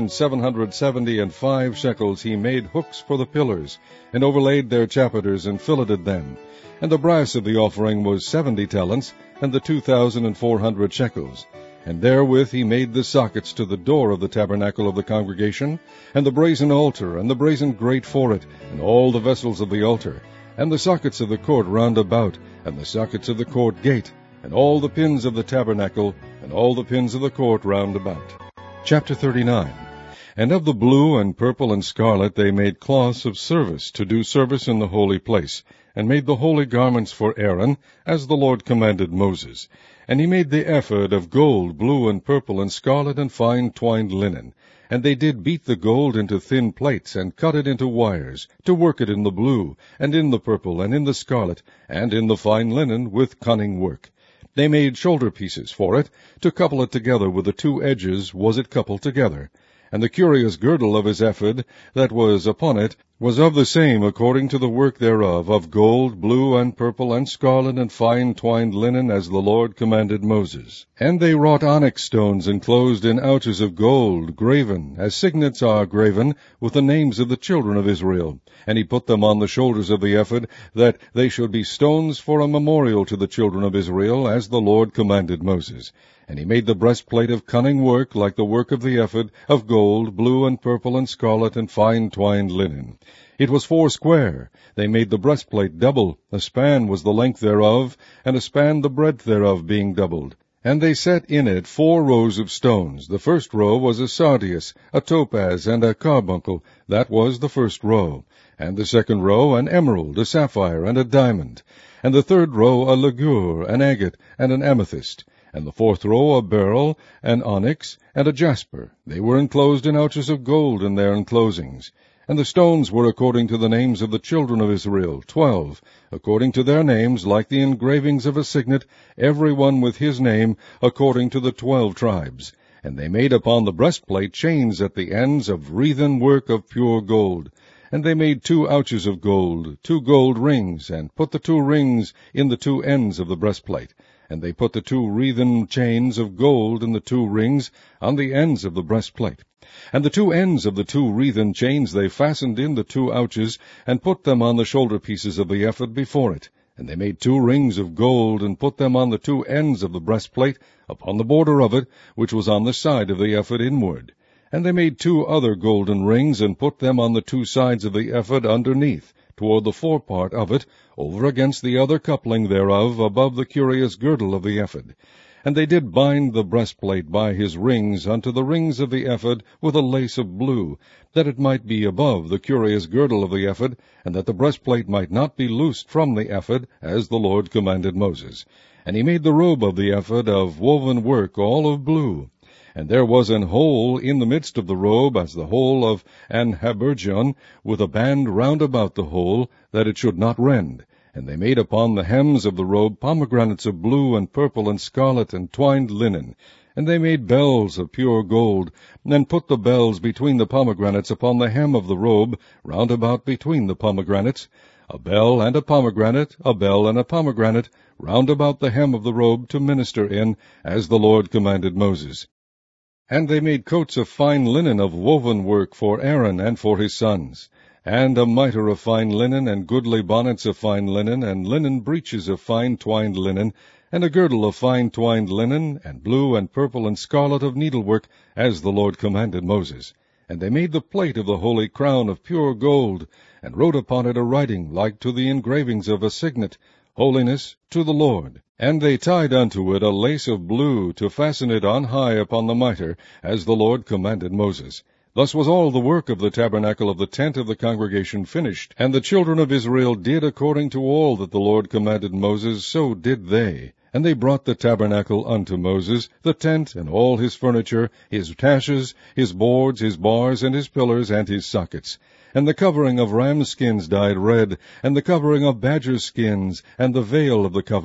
Speaker 1: 1,775 shekels he made hooks for the pillars, and overlaid their chapiters, and filleted them. And the brass of the offering was 70 talents, and the 2,400 shekels. And therewith he made the sockets to the door of the tabernacle of the congregation, and the brazen altar, and the brazen grate for it, and all the vessels of the altar, and the sockets of the court round about, and the sockets of the court gate, and all the pins of the tabernacle, and all the pins of the court round about. Chapter 39. And of the blue and purple and scarlet they made cloths of service, to do service in the holy place, and made the holy garments for Aaron, as the Lord commanded Moses. And he made the ephod of gold, blue and purple and scarlet and fine twined linen. And they did beat the gold into thin plates, and cut it into wires, to work it in the blue, and in the purple, and in the scarlet, and in the fine linen, with cunning work. They made shoulder pieces for it, to couple it together with the two edges was it coupled together. And the curious girdle of his ephod that was upon it was of the same according to the work thereof, of gold, blue, and purple, and scarlet, and fine twined linen, as the Lord commanded Moses. And they wrought onyx stones enclosed in ouches of gold, graven, as signets are graven, with the names of the children of Israel. And he put them on the shoulders of the ephod, that they should be stones for a memorial to the children of Israel, as the Lord commanded Moses. And he made the breastplate of cunning work, like the work of the ephod, of gold, blue, and purple, and scarlet, and fine twined linen. It was foursquare. They made the breastplate double. A span was the length thereof, and a span the breadth thereof, being doubled. And they set in it 4 rows of stones. The first row was a sardius, a topaz, and a carbuncle. That was the first row. And the second row an emerald, a sapphire, and a diamond. And the third row a ligure, an agate, and an amethyst. And the fourth row a beryl, an onyx, and a jasper. They were enclosed in ouches of gold in their enclosings. And the stones were according to the names of the children of Israel, 12, according to their names, like the engravings of a signet, every one with his name, according to the 12 tribes. And they made upon the breastplate chains at the ends of wreathen work of pure gold. And they made 2 ouches of gold, 2 gold rings, and put the 2 rings in the 2 ends of the breastplate. And they put the 2 wreathen chains of gold in the 2 rings on the ends of the breastplate. And the 2 ends of the 2 wreathen chains they fastened in the 2 ouches, and put them on the shoulder pieces of the ephod before it. And they made 2 rings of gold, and put them on the 2 ends of the breastplate, upon the border of it, which was on the side of the ephod inward. And they made 2 other golden rings, and put them on the 2 sides of the ephod underneath, toward the forepart of it, over against the other coupling thereof, above the curious girdle of the ephod. And they did bind the breastplate by his rings unto the rings of the ephod with a lace of blue, that it might be above the curious girdle of the ephod, and that the breastplate might not be loosed from the ephod, as the Lord commanded Moses. And he made the robe of the ephod of woven work, all of blue. And there was an hole in the midst of the robe, as the hole of an habergeon, with a band round about the hole, that it should not rend. And they made upon the hems of the robe pomegranates of blue and purple and scarlet and twined linen. And they made bells of pure gold, and put the bells between the pomegranates upon the hem of the robe, round about between the pomegranates. A bell and a pomegranate, a bell and a pomegranate, round about the hem of the robe to minister in, as the Lord commanded Moses. And they made coats of fine linen of woven work for Aaron and for his sons, and a mitre of fine linen, and goodly bonnets of fine linen, and linen breeches of fine twined linen, and a girdle of fine twined linen, and blue and purple and scarlet of needlework, as the Lord commanded Moses. And they made the plate of the holy crown of pure gold, and wrote upon it a writing like to the engravings of a signet, Holiness to the Lord. And they tied unto it a lace of blue, to fasten it on high upon the mitre, as the Lord commanded Moses. Thus was all the work of the tabernacle of the tent of the congregation finished. And the children of Israel did according to all that the Lord commanded Moses, so did they. And they brought the tabernacle unto Moses, the tent, and all his furniture, his taches, his boards, his bars, and his pillars, and his sockets. And the covering of ram skins dyed red, and the covering of badger skins, and the veil of the covering,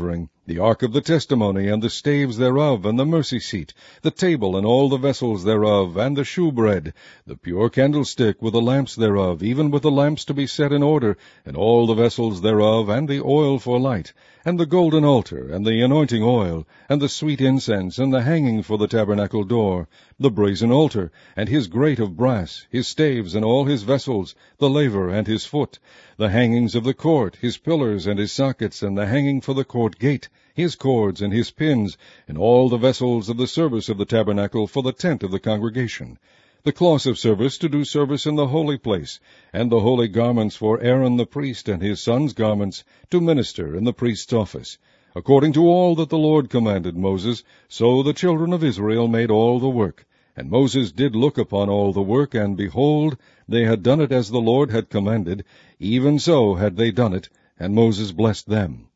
Speaker 1: the ark of the testimony, and the staves thereof, and the mercy seat, the table, and all the vessels thereof, and the shewbread, the pure candlestick with the lamps thereof, even with the lamps to be set in order, and all the vessels thereof, and the oil for light, and the golden altar, and the anointing oil, and the sweet incense, and the hanging for the tabernacle door, the brazen altar, and his grate of brass, his staves, and all his vessels, the laver and his foot, the hangings of the court, his pillars and his sockets, and the hanging for the court gate, his cords and his pins, and all the vessels of the service of the tabernacle for the tent of the congregation, the cloths of service to do service in the holy place, and the holy garments for Aaron the priest and his sons' garments to minister in the priest's office. According to all that the Lord commanded Moses, so the children of Israel made all the work. And Moses did look upon all the work, and behold, they had done it as the Lord had commanded, even so had they done it, and Moses blessed them.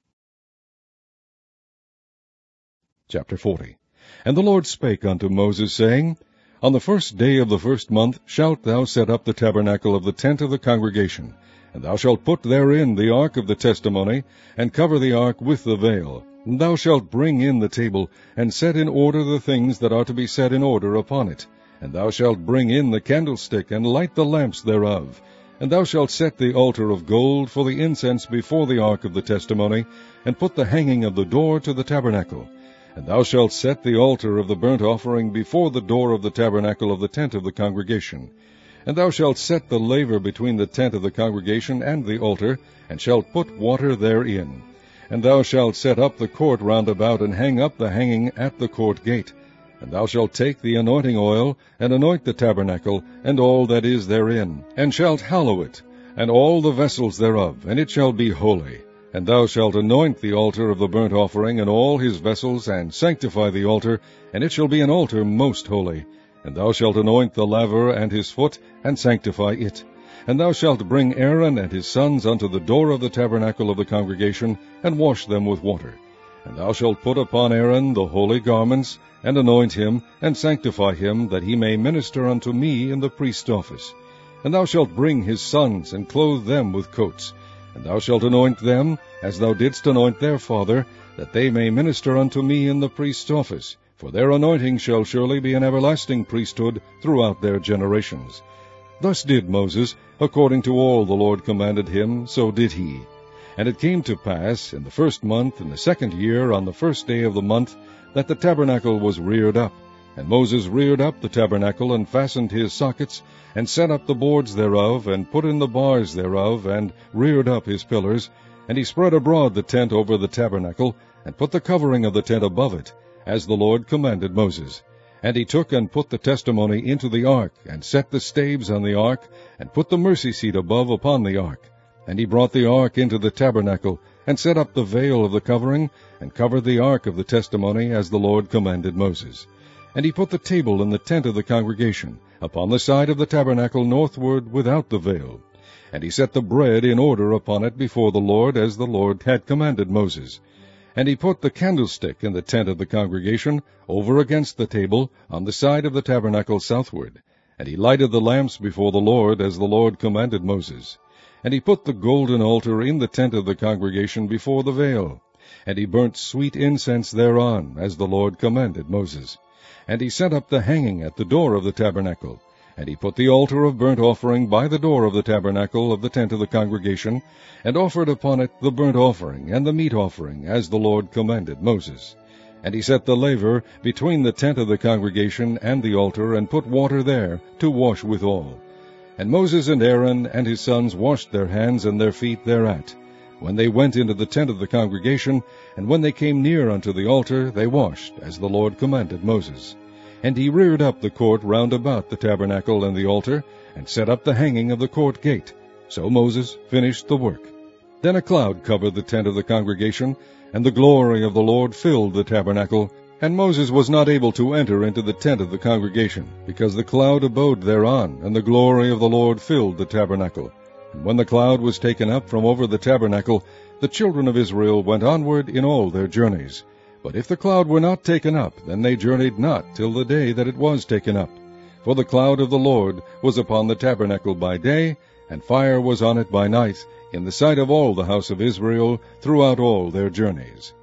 Speaker 1: Chapter 40. And the Lord spake unto Moses, saying, On the first day of the first month shalt thou set up the tabernacle of the tent of the congregation, and thou shalt put therein the ark of the testimony, and cover the ark with the veil. And thou shalt bring in the table, and set in order the things that are to be set in order upon it. And thou shalt bring in the candlestick, and light the lamps thereof. And thou shalt set the altar of gold for the incense before the ark of the testimony, and put the hanging of the door to the tabernacle. And thou shalt set the altar of the burnt offering before the door of the tabernacle of the tent of the congregation. And thou shalt set the laver between the tent of the congregation and the altar, and shalt put water therein. And thou shalt set up the court round about, and hang up the hanging at the court gate. And thou shalt take the anointing oil, and anoint the tabernacle, and all that is therein, and shalt hallow it, and all the vessels thereof, and it shall be holy. And thou shalt anoint the altar of the burnt offering, and all his vessels, and sanctify the altar, and it shall be an altar most holy. And thou shalt anoint the laver and his foot, and sanctify it. And thou shalt bring Aaron and his sons unto the door of the tabernacle of the congregation, and wash them with water. And thou shalt put upon Aaron the holy garments, and anoint him, and sanctify him, that he may minister unto me in the priest's office. And thou shalt bring his sons, and clothe them with coats. And thou shalt anoint them, as thou didst anoint their father, that they may minister unto me in the priest's office. For their anointing shall surely be an everlasting priesthood throughout their generations. Thus did Moses, according to all the Lord commanded him, so did he. And it came to pass, in the first month, in the second year, on the first day of the month, that the tabernacle was reared up. And Moses reared up the tabernacle, and fastened his sockets, and set up the boards thereof, and put in the bars thereof, and reared up his pillars. And he spread abroad the tent over the tabernacle, and put the covering of the tent above it, as the Lord commanded Moses. And he took and put the testimony into the ark, and set the staves on the ark, and put the mercy seat above upon the ark. And he brought the ark into the tabernacle, and set up the veil of the covering, and covered the ark of the testimony, as the Lord commanded Moses. And he put the table in the tent of the congregation, upon the side of the tabernacle northward without the veil. And he set the bread in order upon it before the Lord, as the Lord had commanded Moses. And he put the candlestick in the tent of the congregation, over against the table, on the side of the tabernacle southward. And he lighted the lamps before the Lord, as the Lord commanded Moses. And he put the golden altar in the tent of the congregation before the veil. And he burnt sweet incense thereon, as the Lord commanded Moses. And he set up the hanging at the door of the tabernacle. And he put the altar of burnt offering by the door of the tabernacle of the tent of the congregation, and offered upon it the burnt offering and the meat offering, as the Lord commanded Moses. And he set the laver between the tent of the congregation and the altar, and put water there to wash withal. And Moses and Aaron and his sons washed their hands and their feet thereat, when they went into the tent of the congregation, and when they came near unto the altar, they washed, as the Lord commanded Moses. And he reared up the court round about the tabernacle and the altar, and set up the hanging of the court gate. So Moses finished the work. Then a cloud covered the tent of the congregation, and the glory of the Lord filled the tabernacle. And Moses was not able to enter into the tent of the congregation, because the cloud abode thereon, and the glory of the Lord filled the tabernacle. And when the cloud was taken up from over the tabernacle, the children of Israel went onward in all their journeys. But if the cloud were not taken up, then they journeyed not till the day that it was taken up. For the cloud of the Lord was upon the tabernacle by day, and fire was on it by night, in the sight of all the house of Israel throughout all their journeys.